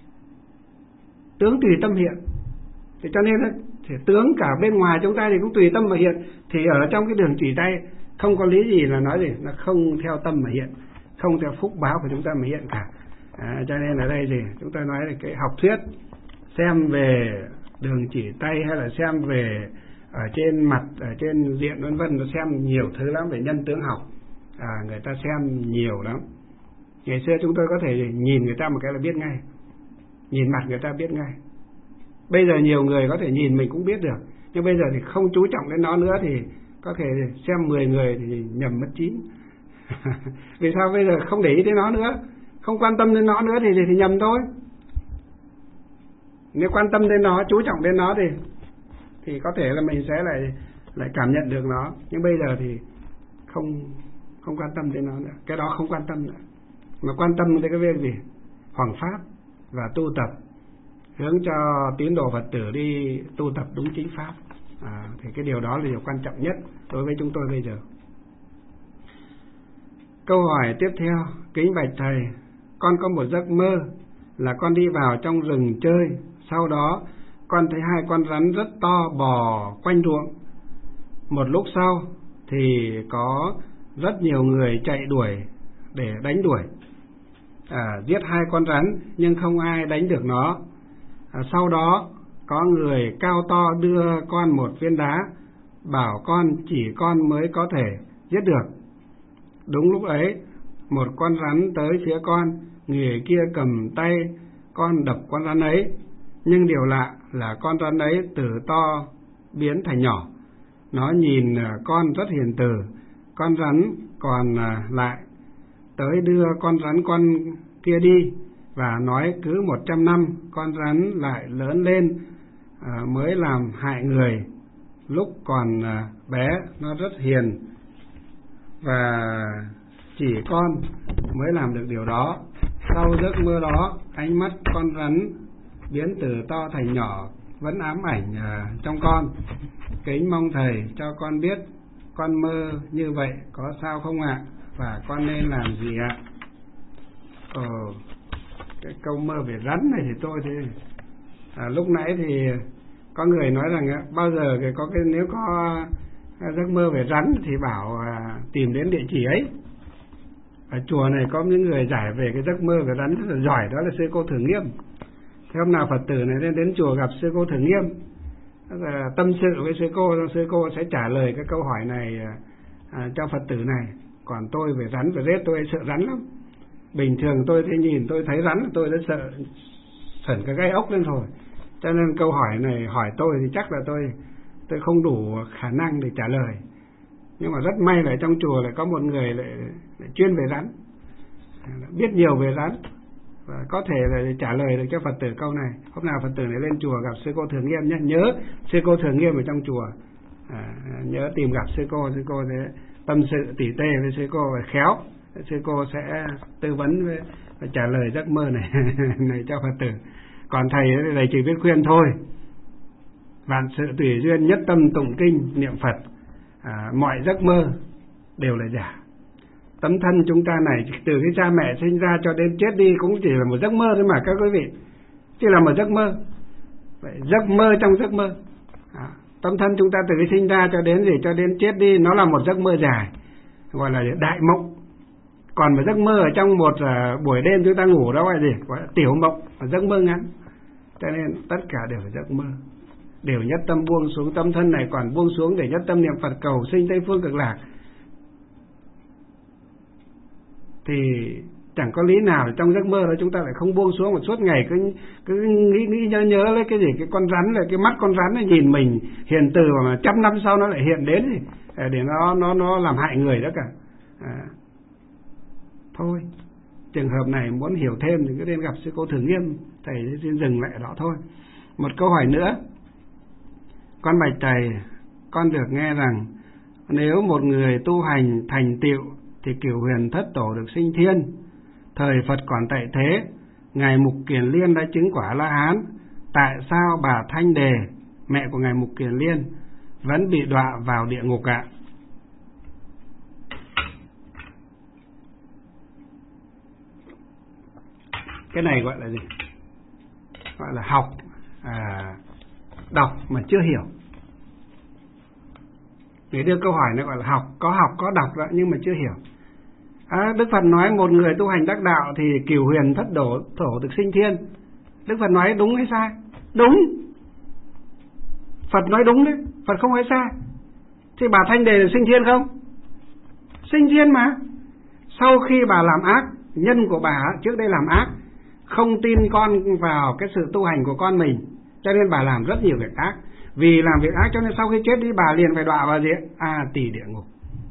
Tướng tùy tâm hiện. Thì cho nên thì tướng cả bên ngoài chúng ta thì cũng tùy tâm mà hiện. Thì ở trong cái đường chỉ tay không có lý gì là nói gì nó không theo tâm mà hiện, không theo phúc báo của chúng ta mà hiện cả. Cho nên ở đây thì chúng ta nói là cái học thuyết xem về đường chỉ tay hay là xem về ở trên mặt, ở trên diện vân vân, nó xem nhiều thứ lắm. Về nhân tướng học người ta xem nhiều lắm. Ngày xưa chúng tôi có thể nhìn người ta một cái là biết ngay, nhìn mặt người ta biết ngay. Bây giờ nhiều người có thể nhìn mình cũng biết được, nhưng bây giờ thì không chú trọng đến nó nữa thì có thể xem 10 người thì nhầm mất 9. Vì sao? Bây giờ không để ý đến nó nữa, không quan tâm đến nó nữa thì nhầm thôi. Nếu quan tâm đến nó, chú trọng đến nó thì có thể là mình sẽ lại cảm nhận được nó. Nhưng bây giờ thì không quan tâm đến nó nữa. Cái đó không quan tâm nữa, mà quan tâm đến cái việc gì? Hoằng pháp và tu tập, hướng cho tín đồ Phật tử đi tu tập đúng chính pháp. Thì cái điều đó là điều quan trọng nhất đối với chúng tôi bây giờ. Câu hỏi tiếp theo: kính bạch thầy, con có một giấc mơ là con đi vào trong rừng chơi. Sau đó con thấy 2 con rắn rất to bò quanh ruộng. Một lúc sau thì có rất nhiều người chạy đuổi để đánh đuổi, giết 2 con rắn nhưng không ai đánh được nó. Sau đó có người cao to đưa con một viên đá, bảo con chỉ con mới có thể giết được. Đúng lúc ấy một con rắn tới phía con, người kia cầm tay con đập con rắn ấy. Nhưng điều lạ là con rắn ấy từ to biến thành nhỏ. Nó nhìn con rất hiền từ. Con rắn còn lại tới đưa con rắn con kia đi và nói cứ 100 năm con rắn lại lớn lên mới làm hại người. Lúc còn bé nó rất hiền và chỉ con mới làm được điều đó. Sau giấc mơ đó, ánh mắt con rắn biến từ to thành nhỏ vẫn ám ảnh trong con. Kính mong thầy cho con biết con mơ như vậy có sao không ạ? và con nên làm gì ạ? Cái câu mơ về rắn này thì tôi thì lúc nãy thì có người nói rằng bao giờ nếu có giấc mơ về rắn thì bảo tìm đến địa chỉ ấy. Ở chùa này có những người giải về cái giấc mơ về rắn rất là giỏi, đó là sư cô Thường Nghiêm. Thế hôm nào Phật tử này đến chùa gặp sư cô Thường Nghiêm, tâm sự với sư cô sẽ trả lời cái câu hỏi này cho Phật tử này. Còn tôi về rắn về rết tôi sợ rắn lắm. Bình thường tôi nhìn tôi thấy rắn tôi đã sợ sởn cái gai ốc lên rồi. Cho nên câu hỏi này hỏi tôi thì chắc là tôi không đủ khả năng để trả lời. Nhưng mà rất may là trong chùa lại có một người lại chuyên về rắn, biết nhiều về rắn, và có thể là trả lời được cho Phật tử câu này. Hôm nào Phật tử này lên chùa gặp sư cô Thường Nghiêm nhé, nhớ sư cô Thường Nghiêm ở trong chùa, nhớ tìm gặp sư cô sẽ tâm sự tỉ tê với sư cô và khéo sư cô sẽ tư vấn và trả lời giấc mơ này này cho Phật tử. Còn thầy chỉ biết khuyên thôi, vạn sự tùy duyên, nhất tâm tụng kinh niệm Phật, mọi giấc mơ đều là giả. Tấm thân chúng ta này từ cái cha mẹ sinh ra cho đến chết đi cũng chỉ là một giấc mơ thôi mà các quý vị, chỉ là một giấc mơ. Vậy, giấc mơ trong giấc mơ. Tấm thân chúng ta từ cái sinh ra cho đến chết đi nó là một giấc mơ dài, gọi là đại mộng. Còn một giấc mơ ở trong một buổi đêm chúng ta ngủ đó gọi gì? Gọi là tiểu mộng, là giấc mơ ngắn. Cho nên tất cả đều là giấc mơ, đều nhất tâm buông xuống. Tâm thân này còn buông xuống để nhất tâm niệm Phật cầu sinh Tây Phương Cực Lạc thì chẳng có lý nào trong giấc mơ đó chúng ta lại không buông xuống. Một suốt ngày cứ nghĩ nhớ lấy cái gì, cái con rắn, là cái mắt con rắn nó nhìn mình hiền từ, mà 100 năm sau nó lại hiện đến để nó làm hại người đó cả. Thôi, trường hợp này muốn hiểu thêm thì cứ đến gặp sư cô Thường Nghiêm, thầy xin dừng lại đó thôi. Một câu hỏi nữa. Con bạch thầy, con được nghe rằng nếu một người tu hành thành tựu thì cửu huyền thất tổ được sinh thiên. Thời Phật còn tại thế, ngài Mục Kiền Liên đã chứng quả La Hán. Tại sao bà Thanh Đề, mẹ của ngài Mục Kiền Liên, vẫn bị đọa vào địa ngục ạ? Cái này gọi là gì? Gọi là đọc mà chưa hiểu. Để đưa câu hỏi này gọi là học có đọc đó nhưng mà chưa hiểu. Đức Phật nói một người tu hành đắc đạo thì cửu huyền thất tổ được sinh thiên. Đức Phật nói đúng hay sai? Đúng. Phật nói đúng đấy, Phật không nói sai. Thì bà Thanh Đề được sinh thiên không? Sinh thiên mà. Sau khi bà làm ác, nhân của bà trước đây làm ác, không tin con vào cái sự tu hành của con mình, cho nên bà làm rất nhiều việc ác. Vì làm việc ác cho nên sau khi chết đi bà liền phải đọa vào gì? Tỳ địa ngục.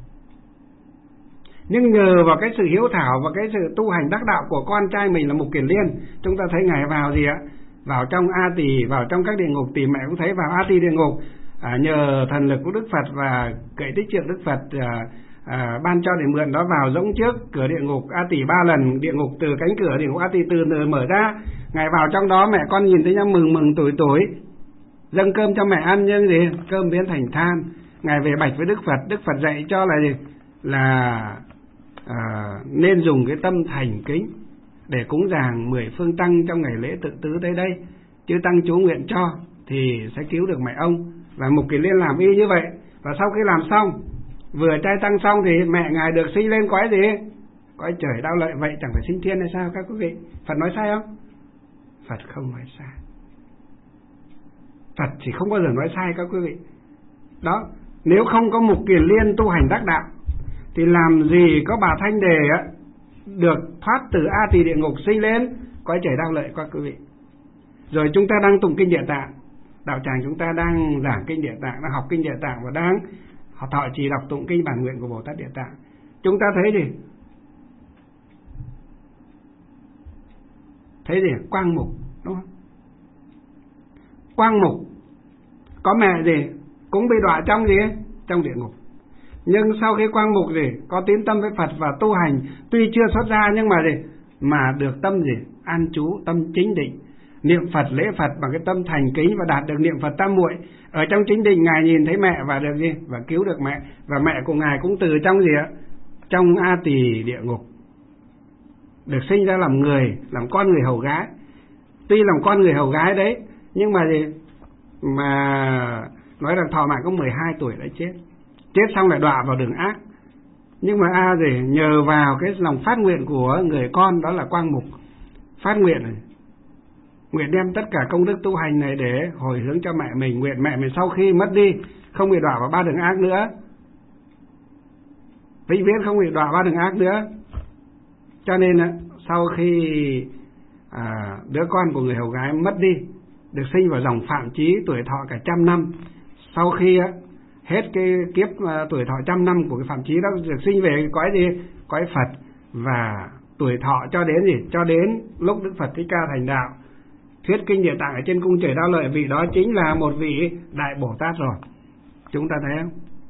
Nhưng nhờ vào cái sự hiếu thảo và cái sự tu hành đắc đạo của con trai mình là Mục Kiền Liên, chúng ta thấy ngài vào gì ạ? Vào trong A Tỳ, vào trong các địa ngục. Tỳ mẹ cũng thấy vào A Tỳ địa ngục. Nhờ thần lực của Đức Phật và cậy tích trượng Đức Phật ban cho để mượn đó vào giống trước cửa địa ngục A Tỳ 3 lần. Địa ngục từ cánh cửa địa ngục A Tỳ từ mở ra, ngài vào trong đó, mẹ con nhìn thấy nhau mừng tuổi dâng cơm cho mẹ ăn, nhưng gì? Cơm biến thành than. Ngài về bạch với Đức Phật. Đức Phật dạy cho là gì? Là nên dùng cái tâm thành kính để cúng dường 10 phương tăng trong ngày lễ tự tứ tới đây. Chư tăng chú nguyện cho thì sẽ cứu được mẹ ông. Và Mục Kiền Liên làm y như vậy. Và sau khi làm xong, vừa trai tăng xong thì mẹ ngài được sinh lên cõi gì? Cõi trời Đao Lợi. Vậy chẳng phải sinh thiên hay sao các quý vị? Phật nói sai không? Phật không nói sai. Phật chỉ không bao giờ nói sai các quý vị. Đó, nếu không có Mục Kiền Liên tu hành đắc đạo thì làm gì có bà Thanh Đề được thoát từ A Tỳ địa ngục sinh lên cõi trời Đao Lợi các quý vị. Rồi chúng ta đang tụng kinh Địa Tạng, đạo tràng chúng ta đang giảng kinh Địa Tạng, đang học kinh Địa Tạng và đang thọ trì đọc tụng kinh bản nguyện của Bồ Tát Địa Tạng. Chúng ta thấy gì? Thấy gì? Quang Mục, đúng không? Quang Mục có mẹ gì? Cũng bị đọa trong gì? Trong địa ngục. Nhưng sau khi Quang Mục gì? Có tín tâm với Phật và tu hành, tuy chưa xuất gia nhưng mà gì? Mà được tâm gì? An trú, tâm chính định, niệm Phật, lễ Phật bằng cái tâm thành kính và đạt được niệm Phật tam muội. Ở trong chính định ngài nhìn thấy mẹ và được gì? Và cứu được mẹ. Và mẹ của ngài cũng từ trong gì ạ? trong A Tỳ địa ngục, được sinh ra làm người, làm con người hầu gái. Tuy làm con người hầu gái đấy, nhưng mà nói rằng thọ mạng có 12 tuổi đã chết. Chết xong lại đọa vào đường ác. Nhưng mà nhờ vào cái lòng phát nguyện của người con, đó là Quang Mục, phát nguyện này, nguyện đem tất cả công đức tu hành này để hồi hướng cho mẹ mình, nguyện mẹ mình sau khi mất đi không bị đọa vào 3 đường ác nữa, vĩnh viễn không bị đọa 3 đường ác nữa. Cho nên sau khi đứa con của người hầu gái mất đi, được sinh vào dòng Phạm Chí, tuổi thọ cả 100 năm. Sau khi hết cái kiếp tuổi thọ 100 năm của cái Phạm Chí đó, được sinh về cõi gì? Cõi Phật. Và tuổi thọ cho đến gì? Cho đến lúc Đức Phật Thích Ca thành đạo, thuyết kinh Địa Tạng ở trên cung trời Đao Lợi, vị đó chính là một vị Đại Bồ Tát rồi. Chúng ta thấy không?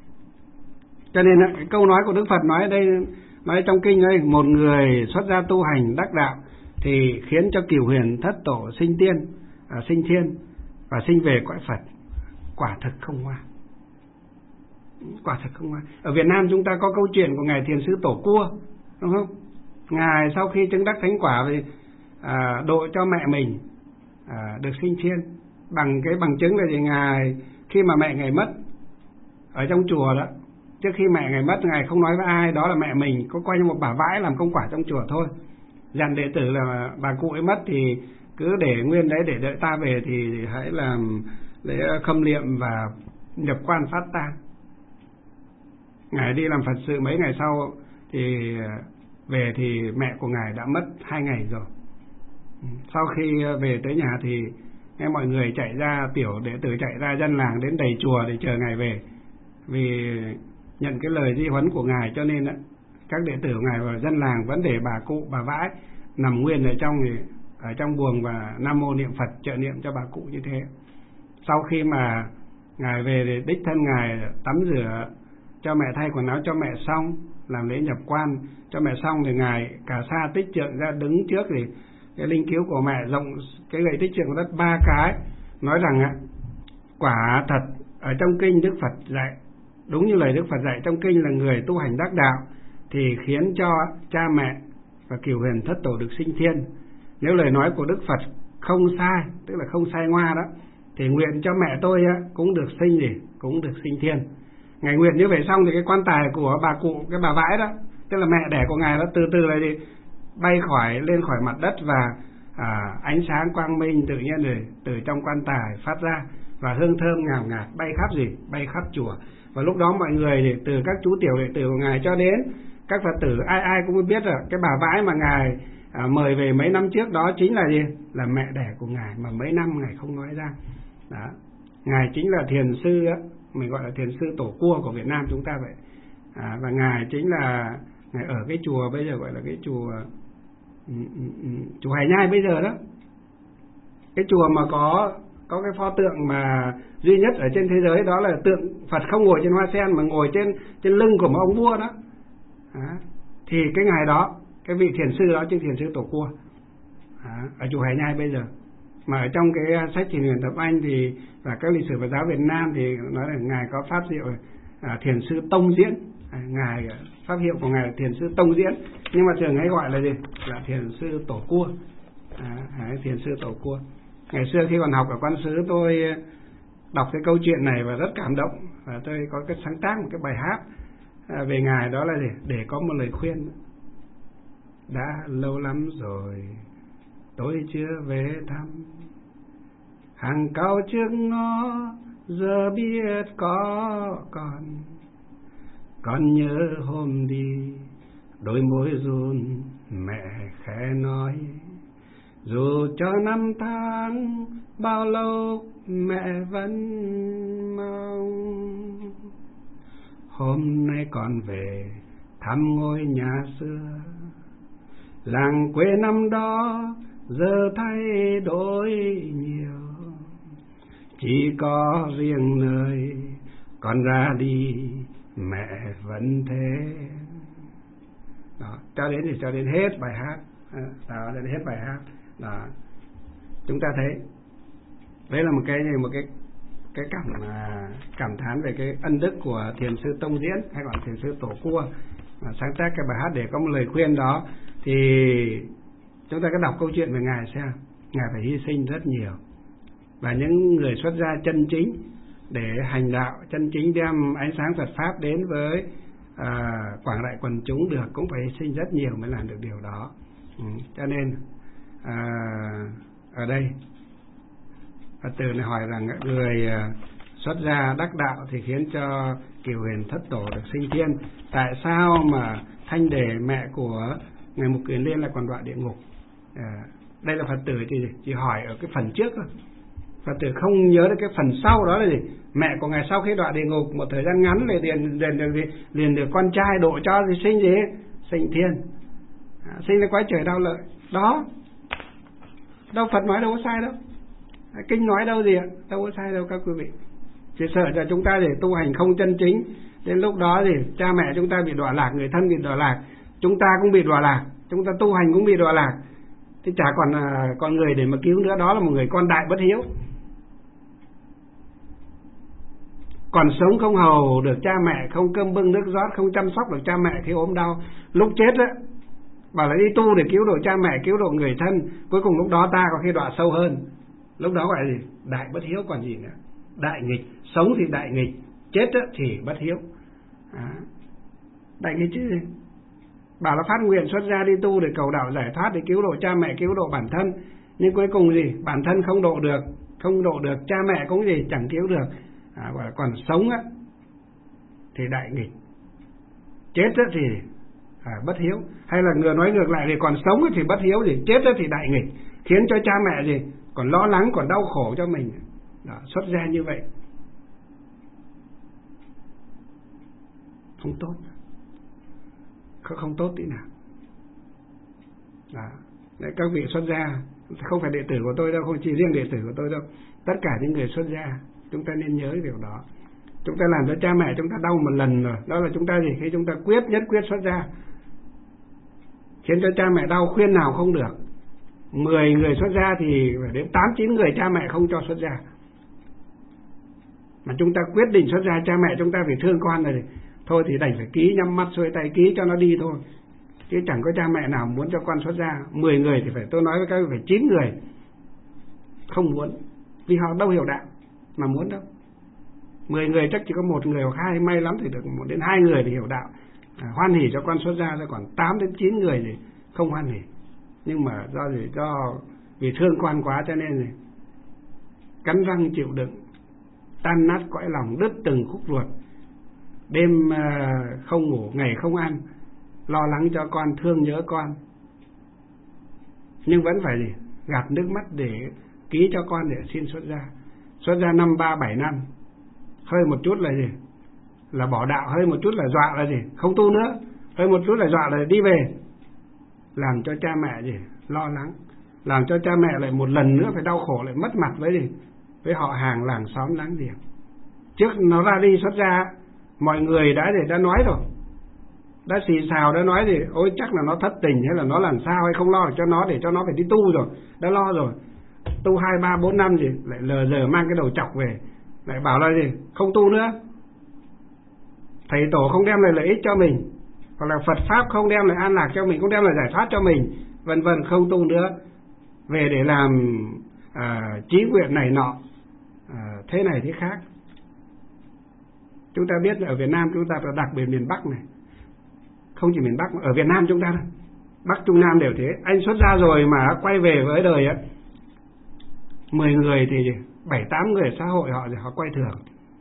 Cho nên cái câu nói của Đức Phật nói ở đây, nói trong kinh đây, một người xuất gia tu hành đắc đạo thì khiến cho Cửu Huyền Thất Tổ sinh thiên và sinh về cõi Phật. Quả thực không hoa. Quả thực không hoa. Ở Việt Nam chúng ta có câu chuyện của ngài Thiền sư Tổ Cua, đúng không? Ngài sau khi chứng đắc thánh quả thì độ cho mẹ mình được sinh thiên. Bằng cái bằng chứng là gì? Ngài khi mà mẹ ngài mất ở trong chùa đó, trước khi mẹ ngài mất, ngài không nói với ai đó là mẹ mình, có coi như một bà vãi làm công quả trong chùa thôi. Dặn đệ tử là bà cụ ấy mất thì cứ để nguyên đấy, để đợi ta về thì hãy làm lễ khâm liệm và nhập quan phát tang. Ngài đi làm Phật sự mấy ngày sau thì về thì mẹ của ngài đã mất 2 ngày rồi. Sau khi về tới nhà thì nghe mọi người chạy ra, tiểu đệ tử chạy ra, dân làng đến đầy chùa để chờ ngài về. Vì nhận cái lời di huấn của ngài cho nên các đệ tử ngài và dân làng vẫn để bà cụ, bà vãi nằm nguyên ở trong buồng và Nam Mô niệm Phật trợ niệm cho bà cụ như thế. Sau khi mà ngài về thì đích thân ngài tắm rửa cho mẹ, thay quần áo cho mẹ xong, làm lễ nhập quan cho mẹ xong thì ngài cả sa tích trượng ra đứng trước thì cái linh cứu của mẹ rộng cái gậy tích trượng của đất 3 cái, nói rằng quả thật ở trong kinh Đức Phật dạy, đúng như lời Đức Phật dạy trong kinh là người tu hành đắc đạo thì khiến cho cha mẹ và Cửu Huyền Thất Tổ được sinh thiên. Nếu lời nói của Đức Phật không sai, tức là không sai ngoa đó, thì nguyện cho mẹ tôi cũng được sinh thiên. Ngài nguyện như vậy xong thì cái quan tài của bà cụ, cái bà vãi đó, tức là mẹ đẻ của ngài, nó từ từ là bay lên khỏi mặt đất và ánh sáng quang minh tự nhiên rồi từ trong quan tài phát ra và hương thơm ngào ngạt bay khắp chùa. Và lúc đó mọi người thì từ các chú tiểu đệ tử của ngài cho đến các Phật tử ai cũng biết là cái bà vãi mà ngài mời về mấy năm trước đó chính là gì? Là mẹ đẻ của ngài mà mấy năm ngài không nói ra. Đó. Ngài chính là thiền sư mình gọi là thiền sư Tổ Cua của Việt Nam chúng ta vậy. Và ngài chính là ngài ở cái chùa bây giờ gọi là cái chùa Hải Nhai bây giờ đó. Cái chùa mà có cái pho tượng mà duy nhất ở trên thế giới, đó là tượng Phật không ngồi trên hoa sen mà ngồi trên lưng của một ông vua đó. Thì cái ngày đó, cái vị thiền sư đó chính thiền sư Tổ Cua ở chùa Hải Nhai bây giờ. Mà ở trong cái sách Thiền Huyền Tập Anh thì và các lịch sử Phật giáo Việt Nam thì nói là ngài có pháp hiệu thiền sư Tông Diễn. Ngài pháp hiệu của ngài là thiền sư Tông Diễn, nhưng mà thường hay gọi là gì? Là thiền sư Tổ Cua. Thiền sư Tổ Cua. Ngày xưa khi còn học ở Quan Xứ, tôi đọc cái câu chuyện này và rất cảm động, và tôi có cái sáng tác một cái bài hát về ngài, đó là gì? Để có một lời khuyên. Đã lâu lắm rồi tôi chưa về thăm, hàng cao trước ngõ giờ biết có con nhớ hôm đi đôi môi run mẹ khẽ nói, dù cho năm tháng bao lâu mẹ vẫn mong. Hôm nay con về thăm ngôi nhà xưa, làng quê năm đó giờ thay đổi nhiều, chỉ có riêng nơi con ra đi mẹ vẫn thế. Đó, cho đến hết bài hát. Đó, đến hết bài hát. Đó. Chúng ta thấy đấy là một cái cảm thán về cái ân đức của thiền sư Tông Diễn hay gọi thiền sư Tổ Cua. sáng tác cái bài hát để có một lời khuyên đó, thì chúng ta cứ đọc câu chuyện về Ngài xem. Ngài phải hy sinh rất nhiều, và những người xuất gia chân chính để hành đạo chân chính, đem ánh sáng Phật Pháp đến với quảng đại quần chúng được, cũng phải hy sinh rất nhiều mới làm được điều đó. Cho nên ở đây Phật tử này hỏi rằng người xuất gia đắc đạo thì khiến cho Kiều Huyền Thất Tổ được sinh thiên. Tại sao mà Thanh Đề mẹ của Ngài Mục Kiền Liên lại còn đọa địa ngục? Đây là Phật tử chỉ hỏi ở cái phần trước thôi. Phật tử không nhớ được cái phần sau đó là gì. Mẹ của Ngài sau khi đọa địa ngục một thời gian ngắn liền được con trai độ cho thì sinh gì? Sinh thiên. Sinh là quái trời đau lợi. Đó. Đâu Phật nói đâu có sai đâu. Kinh nói đâu gì ạ? Đâu có sai đâu các quý vị. Chỉ sợ cho chúng ta để tu hành không chân chính, đến lúc đó thì cha mẹ chúng ta bị đọa lạc, người thân bị đọa lạc, chúng ta cũng bị đọa lạc, chúng ta tu hành cũng bị đọa lạc, thì chả còn con người để mà cứu nữa. Đó là một người con đại bất hiếu. Còn sống không hầu được cha mẹ, không cơm bưng nước rót, không chăm sóc được cha mẹ khi ốm đau, lúc chết á bảo là đi tu để cứu độ cha mẹ, cứu độ người thân, cuối cùng lúc đó ta có khi đọa sâu hơn. Lúc đó gọi là gì? Đại bất hiếu còn gì nữa. Đại nghịch. Sống thì đại nghịch, chết thì bất hiếu. Đại nghịch chứ gì? Bảo là phát nguyện xuất gia đi tu để cầu đạo giải thoát, để cứu độ cha mẹ, cứu độ bản thân, nhưng cuối cùng gì? Bản thân không độ được, cha mẹ cũng gì? Chẳng cứu được. Gọi là còn sống thì đại nghịch, chết thì bất hiếu. Hay là người nói ngược lại thì còn sống thì bất hiếu, gì chết thì đại nghịch, khiến cho cha mẹ gì còn lo lắng, còn đau khổ cho mình. Đó, xuất gia như vậy không tốt, không tốt tí nào. Đó. Đấy, các vị xuất gia không phải đệ tử của tôi đâu, không chỉ riêng đệ tử của tôi đâu, tất cả những người xuất gia chúng ta nên nhớ điều đó. Chúng ta làm cho cha mẹ chúng ta đau một lần rồi, đó là chúng ta gì? Khi chúng ta nhất quyết xuất gia, khiến cho cha mẹ đau khuyên nào không được. 10 người xuất gia thì phải đến 8-9 người cha mẹ không cho xuất gia. Mà chúng ta quyết định xuất gia, cha mẹ chúng ta phải thương con rồi, thôi thì đành phải ký, nhắm mắt xuôi tay ký cho nó đi thôi. Chứ chẳng có cha mẹ nào muốn cho con xuất gia. 10 người thì phải, tôi nói với các vị, phải 9 người không muốn, vì họ đâu hiểu đạo mà muốn đâu. 10 người chắc chỉ có 1 người hoặc 2, may lắm thì được 1 đến 2 người thì hiểu đạo, hoan hỉ cho con xuất gia, rồi còn 8 đến 9 người thì không hoan hỉ. Nhưng mà do vì thương con quá cho nên thì cắn răng chịu đựng, tan nát cõi lòng, đứt từng khúc ruột, đêm không ngủ, ngày không ăn, lo lắng cho con, thương nhớ con, nhưng vẫn phải gì? Gạt nước mắt để ký cho con để xin xuất gia. Xuất gia năm 3-7 năm, hơi một chút là gì? Là bỏ đạo, hơi một chút là dọa là gì? Không tu nữa, hơi một chút là dọa là đi về. Làm cho cha mẹ gì? Lo lắng, làm cho cha mẹ lại một lần nữa phải đau khổ, lại mất mặt với gì? Với họ hàng làng xóm láng giềng. Trước nó ra đi xuất gia, mọi người đã nói rồi, đã xì xào, đã nói gì? Ôi chắc là nó thất tình, hay là nó làm sao, hay không lo được cho nó, để cho nó phải đi tu rồi, đã lo rồi. Tu 2-3-4 năm gì, lại lờ giờ mang cái đầu chọc về, lại bảo là gì? Không tu nữa. Thầy tổ không đem lại lợi ích cho mình, hoặc là Phật Pháp không đem lại an lạc cho mình, không đem lại giải thoát cho mình, vân vân, không tu nữa. Về để làm chí nguyện này nọ, thế này thế khác. Chúng ta biết là ở Việt Nam chúng ta, đặc biệt miền Bắc này, không chỉ miền Bắc mà ở Việt Nam chúng ta, Bắc Trung Nam đều thế. Anh xuất gia rồi mà quay về với đời 10 người thì 7-8 người xã hội họ quay thường.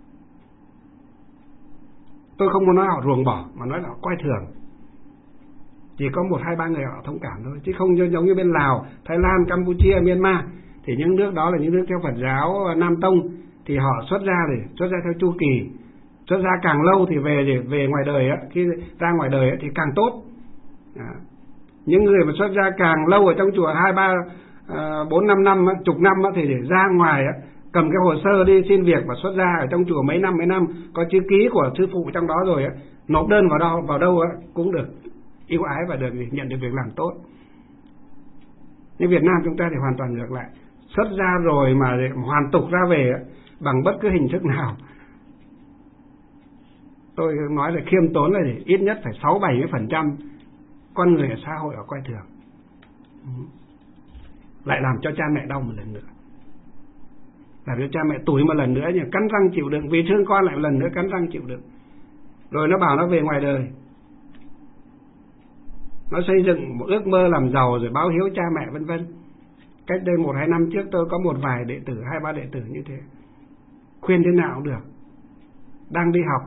Tôi không muốn nói họ ruồng bỏ, mà nói là họ quay thường. Chỉ có 1-2-3 người họ thông cảm thôi, chứ không giống như bên Lào, Thái Lan, Campuchia, Myanmar. Thì những nước đó là những nước theo Phật giáo Nam Tông, thì họ xuất gia theo chu kỳ. Xuất gia càng lâu thì về ngoài đời khi ra ngoài đời thì càng tốt. Những người mà xuất gia càng lâu ở trong chùa 2-3-4-5 năm, chục năm thì để ra ngoài cầm cái hồ sơ đi xin việc và xuất gia ở trong chùa mấy năm, có chữ ký của sư phụ trong đó rồi nộp đơn vào đâu cũng được ưu ái và được nhận được việc làm tốt. Nhưng Việt Nam chúng ta thì hoàn toàn ngược lại, xuất gia rồi mà hoàn tục ra về bằng bất cứ hình thức nào tôi nói là khiêm tốn là gì? Ít nhất phải 60-70% con người ở xã hội ở coi thường. Lại làm cho cha mẹ đau một lần nữa, làm cho cha mẹ tủi một lần nữa, nhưng cắn răng chịu đựng, vì thương con lại một lần nữa cắn răng chịu đựng. Rồi nó bảo nó về ngoài đời, nó xây dựng một ước mơ làm giàu rồi báo hiếu cha mẹ vân vân. Cách đây 1-2 năm trước tôi có một vài đệ tử, 2-3 đệ tử như thế, khuyên thế nào cũng được, đang đi học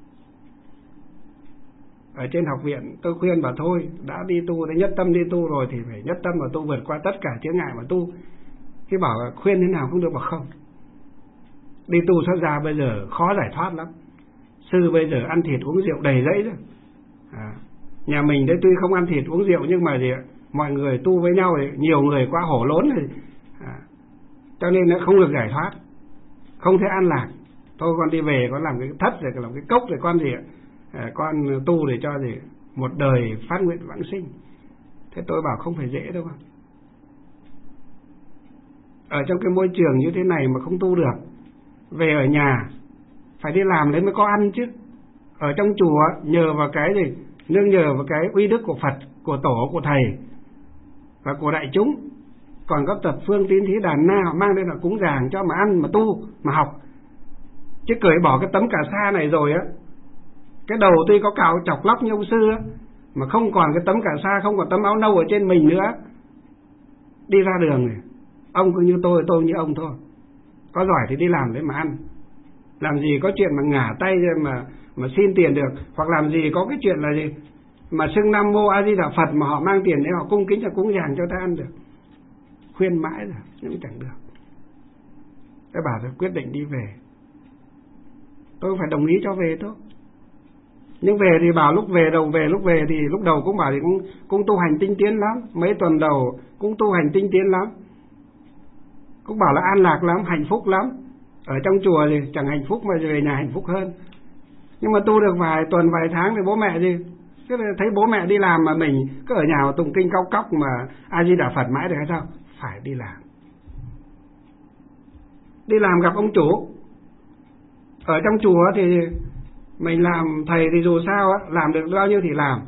ở trên học viện, tôi khuyên bảo thôi, đã đi tu, đã nhất tâm đi tu rồi thì phải nhất tâm mà tu, vượt qua tất cả chướng ngại mà tu. Khi bảo khuyên thế nào cũng được, bảo không, đi tu xuất gia bây giờ khó giải thoát lắm, sư bây giờ ăn thịt uống rượu đầy rẫy rồi. Nhà mình đấy tuy không ăn thịt uống rượu nhưng mà gì ạ, mọi người tu với nhau thì nhiều người quá hổ lốn rồi, cho nên nó không được giải thoát, không thể an lạc. Thôi con đi về, con làm cái thất rồi, con làm cái cốc rồi, con gì ạ, con tu để cho gì một đời phát nguyện vãng sinh. Thế tôi bảo không phải dễ đâu mà. Ở trong cái môi trường như thế này mà không tu được, về ở nhà phải đi làm lấy mới có ăn chứ. Ở trong chùa nhờ vào cái gì, nương nhờ vào cái uy đức của Phật, của tổ, của thầy và của đại chúng. Còn các tập phương tín thí đàn na mang lên là cúng dường cho mà ăn, mà tu, mà học. Chứ cởi bỏ cái tấm cà sa này rồi á, cái đầu tuy có cạo chọc lóc như ông sư á, mà không còn cái tấm cà sa, không còn tấm áo nâu ở trên mình nữa, đi ra đường này, ông cứ như tôi như ông thôi. Có giỏi thì đi làm đấy mà ăn. Làm gì có chuyện mà ngả tay mà xin tiền được, hoặc làm gì có cái chuyện là gì mà xưng Nam Mô A Di Đà Phật mà họ mang tiền để họ cung kính cho cúng dường cho ta ăn được. Khuyên mãi rồi nhưng chẳng được. Cái bà tôi quyết định đi về, tôi phải đồng ý cho về thôi. Nhưng về thì bảo lúc về thì lúc đầu cũng bảo thì cũng tu hành tinh tiến lắm, mấy tuần đầu cũng tu hành tinh tiến lắm, cũng bảo là an lạc lắm, hạnh phúc lắm. Ở trong chùa thì chẳng hạnh phúc mà về nhà hạnh phúc hơn. Nhưng mà tu được vài tuần vài tháng thì bố mẹ gì, cứ thấy bố mẹ đi làm mà mình cứ ở nhà mà tụng kinh cao cóc mà A Di Đà Phật mãi được hay sao? Phải đi làm. Đi làm gặp ông chủ. Ở trong chùa thì mình làm thầy thì dù sao á, làm được bao nhiêu thì làm.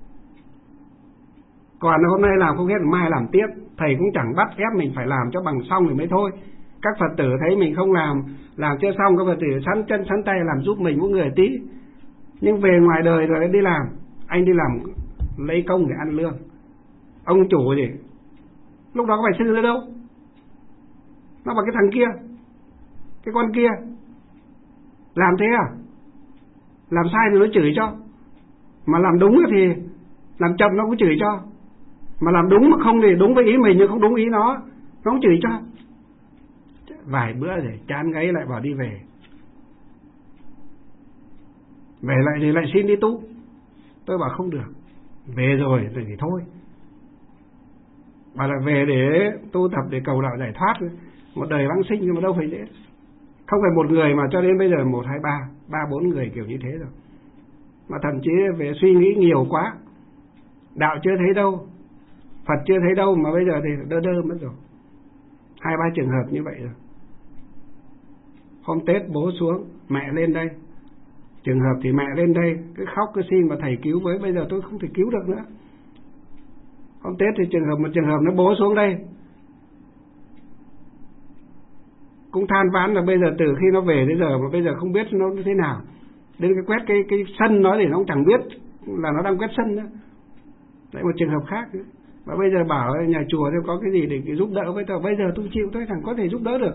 Còn hôm nay làm không hết, mai làm tiếp. Thầy cũng chẳng bắt ép mình phải làm cho bằng xong thì mới thôi. Các Phật tử thấy mình không làm chưa xong, các Phật tử sắn chân sắn tay làm giúp mình mỗi người tí. Nhưng về ngoài đời rồi đi làm, anh đi làm lấy công để ăn lương. Ông chủ gì, lúc đó có phải sư nữa đâu, nó bảo cái thằng kia, cái con kia làm thế à, làm sai thì nó chửi cho, mà làm đúng thì làm chậm nó cũng chửi cho, mà làm đúng mà không thì đúng với ý mình nhưng không đúng ý nó cũng chửi cho. Vài bữa rồi chán ngấy lại bảo đi về. Về lại thì lại xin đi tu. Tôi bảo không được, về rồi thì thôi. Bảo là về để tu tập để cầu đạo giải thoát, một đời vãng sinh, nhưng mà đâu phải dễ. Không phải một người mà cho đến bây giờ 1, 2, 3, 4 người kiểu như thế rồi. Mà thậm chí về suy nghĩ nhiều quá, đạo chưa thấy đâu, Phật chưa thấy đâu, mà bây giờ thì đơ mất rồi. 2, 3 trường hợp như vậy rồi. Hôm Tết bố xuống, mẹ lên đây. Trường hợp thì mẹ lên đây cứ khóc cứ xin mà thầy cứu với, bây giờ tôi không thể cứu được nữa. Hôm Tết thì một trường hợp nó bố xuống đây, cũng than vãn là bây giờ từ khi nó về đến giờ mà bây giờ không biết nó thế nào. Đến cái quét cái sân nó thì nó cũng chẳng biết là nó đang quét sân nữa. Đấy, một trường hợp khác nữa. Và bây giờ bảo nhà chùa thì có cái gì để giúp đỡ với tôi, bây giờ tôi chịu, tôi chẳng có thể giúp đỡ được.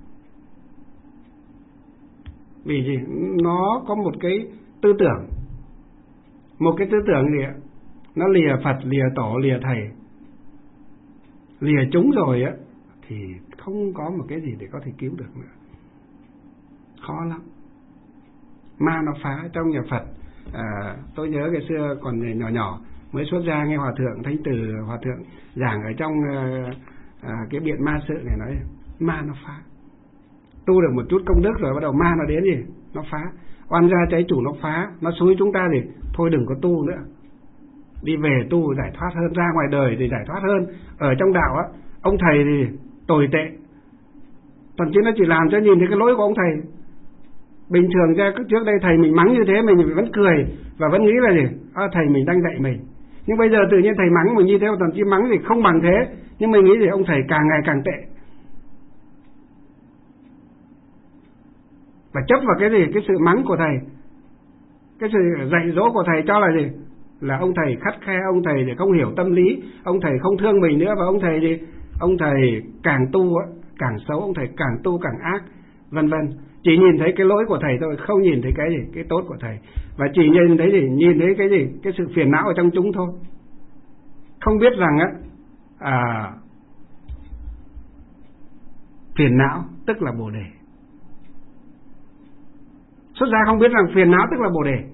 Vì gì? Nó có một cái tư tưởng, gì ạ? Nó lìa Phật, lìa tổ, lìa thầy, lìa chúng rồi á, thì không có một cái gì để có thể cứu được nữa. Khó lắm. Ma nó phá trong nhà Phật. Tôi nhớ ngày xưa còn nhỏ mới xuất gia nghe Hòa Thượng Thanh Từ, Hòa Thượng giảng ở trong cái biện ma sự này, nói ma nó phá. Tu được một chút công đức rồi bắt đầu ma nó đến gì, nó phá. Oan gia trái chủ nó phá, nó xúi chúng ta thì thôi đừng có tu nữa, đi về tu giải thoát hơn, ra ngoài đời thì giải thoát hơn. Ở trong đạo á, ông thầy thì tồi tệ, thậm chí nó chỉ làm cho nhìn thấy cái lỗi của ông thầy. Bình thường ra trước đây thầy mình mắng như thế mình vẫn cười và vẫn nghĩ là gì? Thầy mình đang dạy mình. Nhưng bây giờ tự nhiên thầy mắng mình như thế, thậm chí mắng thì không bằng thế, nhưng mình nghĩ thì ông thầy càng ngày càng tệ. Và chấp vào cái gì? Cái sự mắng của thầy, cái sự dạy dỗ của thầy cho là gì? Là ông thầy khắt khe, ông thầy để không hiểu tâm lý, ông thầy không thương mình nữa, và ông thầy gì? Ông thầy càng tu càng xấu, ông thầy càng tu càng ác, vân vân. Chỉ nhìn thấy cái lỗi của thầy thôi, không nhìn thấy cái gì? Cái tốt của thầy. Và chỉ nhìn thấy gì? Nhìn thấy cái gì? Cái sự phiền não ở trong chúng thôi. Không biết rằng phiền não tức là Bồ Đề. Xuất gia không biết rằng phiền não tức là Bồ Đề.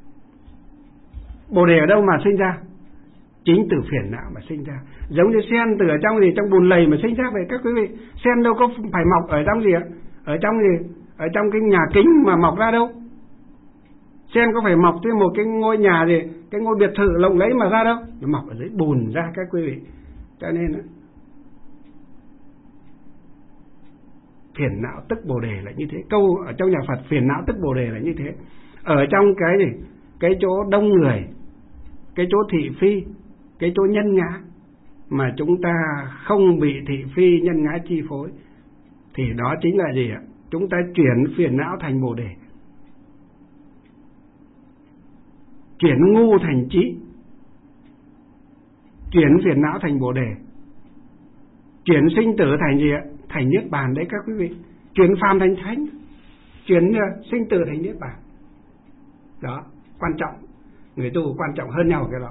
Bồ Đề ở đâu mà sinh ra? Chính từ phiền não mà sinh ra. Giống như sen từ ở trong gì? Trong bùn lầy mà sinh ra vậy các quý vị. Sen đâu có phải mọc ở trong gì ạ? Ở trong gì? Ở trong cái nhà kính mà mọc ra đâu. Sen có phải mọc trên một cái ngôi nhà gì, cái ngôi biệt thự lộng lẫy mà ra đâu. Nó mọc ở dưới bùn ra các quý vị. Cho nên phiền não tức Bồ Đề là như thế. Câu ở trong nhà Phật phiền não tức Bồ Đề là như thế. Ở trong cái gì? Cái chỗ đông người, cái chỗ thị phi, cái chỗ nhân ngã mà chúng ta không bị thị phi nhân ngã chi phối, thì đó chính là gì ạ? Chúng ta chuyển phiền não thành Bồ Đề, chuyển ngu thành trí, chuyển phiền não thành Bồ Đề, chuyển sinh tử thành gì ạ? Thành Niết Bàn đấy các quý vị. Chuyển phàm thành thánh, chuyển sinh tử thành Niết Bàn. Đó, quan trọng. Người tu quan trọng hơn nhau cái đó.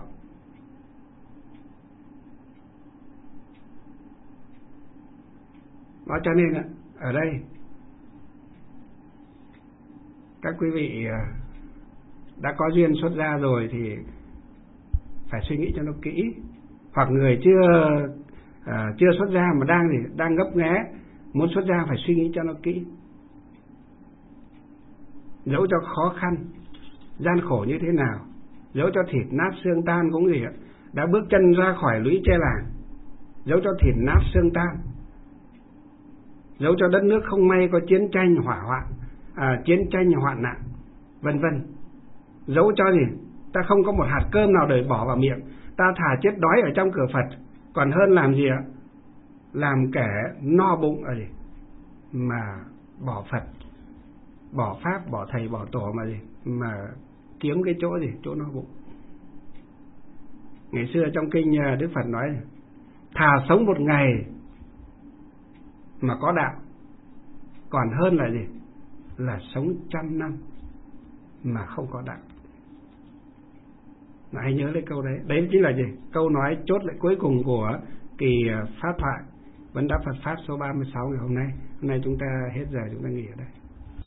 Đó cho nên ở đây các quý vị đã có duyên xuất gia rồi thì phải suy nghĩ cho nó kỹ. Hoặc người chưa xuất gia mà đang ngấp nghé muốn xuất gia phải suy nghĩ cho nó kỹ. Dẫu cho khó khăn, gian khổ như thế nào, dẫu cho thịt nát xương tan cũng gì ạ, đã bước chân ra khỏi lũy tre làng, dẫu cho thịt nát xương tan, dẫu cho đất nước không may có chiến tranh hỏa hoạn, chiến tranh hoạn nạn, vân vân, dẫu cho gì ta không có một hạt cơm nào để bỏ vào miệng, ta thà chết đói ở trong cửa Phật còn hơn làm gì ạ? Làm kẻ no bụng ở gì mà bỏ Phật, bỏ Pháp, bỏ thầy, bỏ tổ mà gì mà kiếm cái chỗ gì, chỗ no bụng. Ngày xưa trong kinh Đức Phật nói thà sống một ngày mà có đạo còn hơn là gì? Là sống 100 năm mà không có đạo. Hãy nhớ lấy câu đấy. Đấy chính là gì? Câu nói chốt lại cuối cùng của kỳ pháp thoại Vấn Đáp Phật Pháp số 36 ngày hôm nay. Hôm nay chúng ta hết giờ, chúng ta nghỉ ở đây.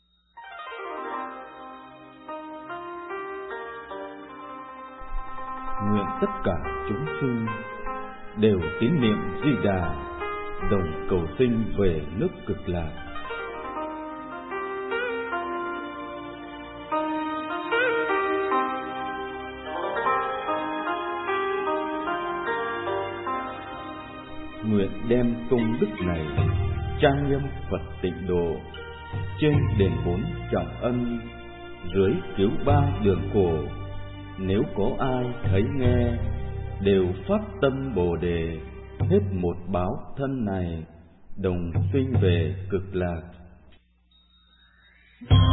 Nguyện tất cả chúng sinh đều tín niệm Di Đà, đồng cầu sinh về nước Cực Lạc. Nguyện đem công đức này trang nghiêm Phật Tịnh Độ, trên đền 4 trọng ân, dưới cứu 3 đường cổ. Nếu có ai thấy nghe, đều phát tâm Bồ Đề, hết một báo thân này, đồng sinh về Cực Lạc.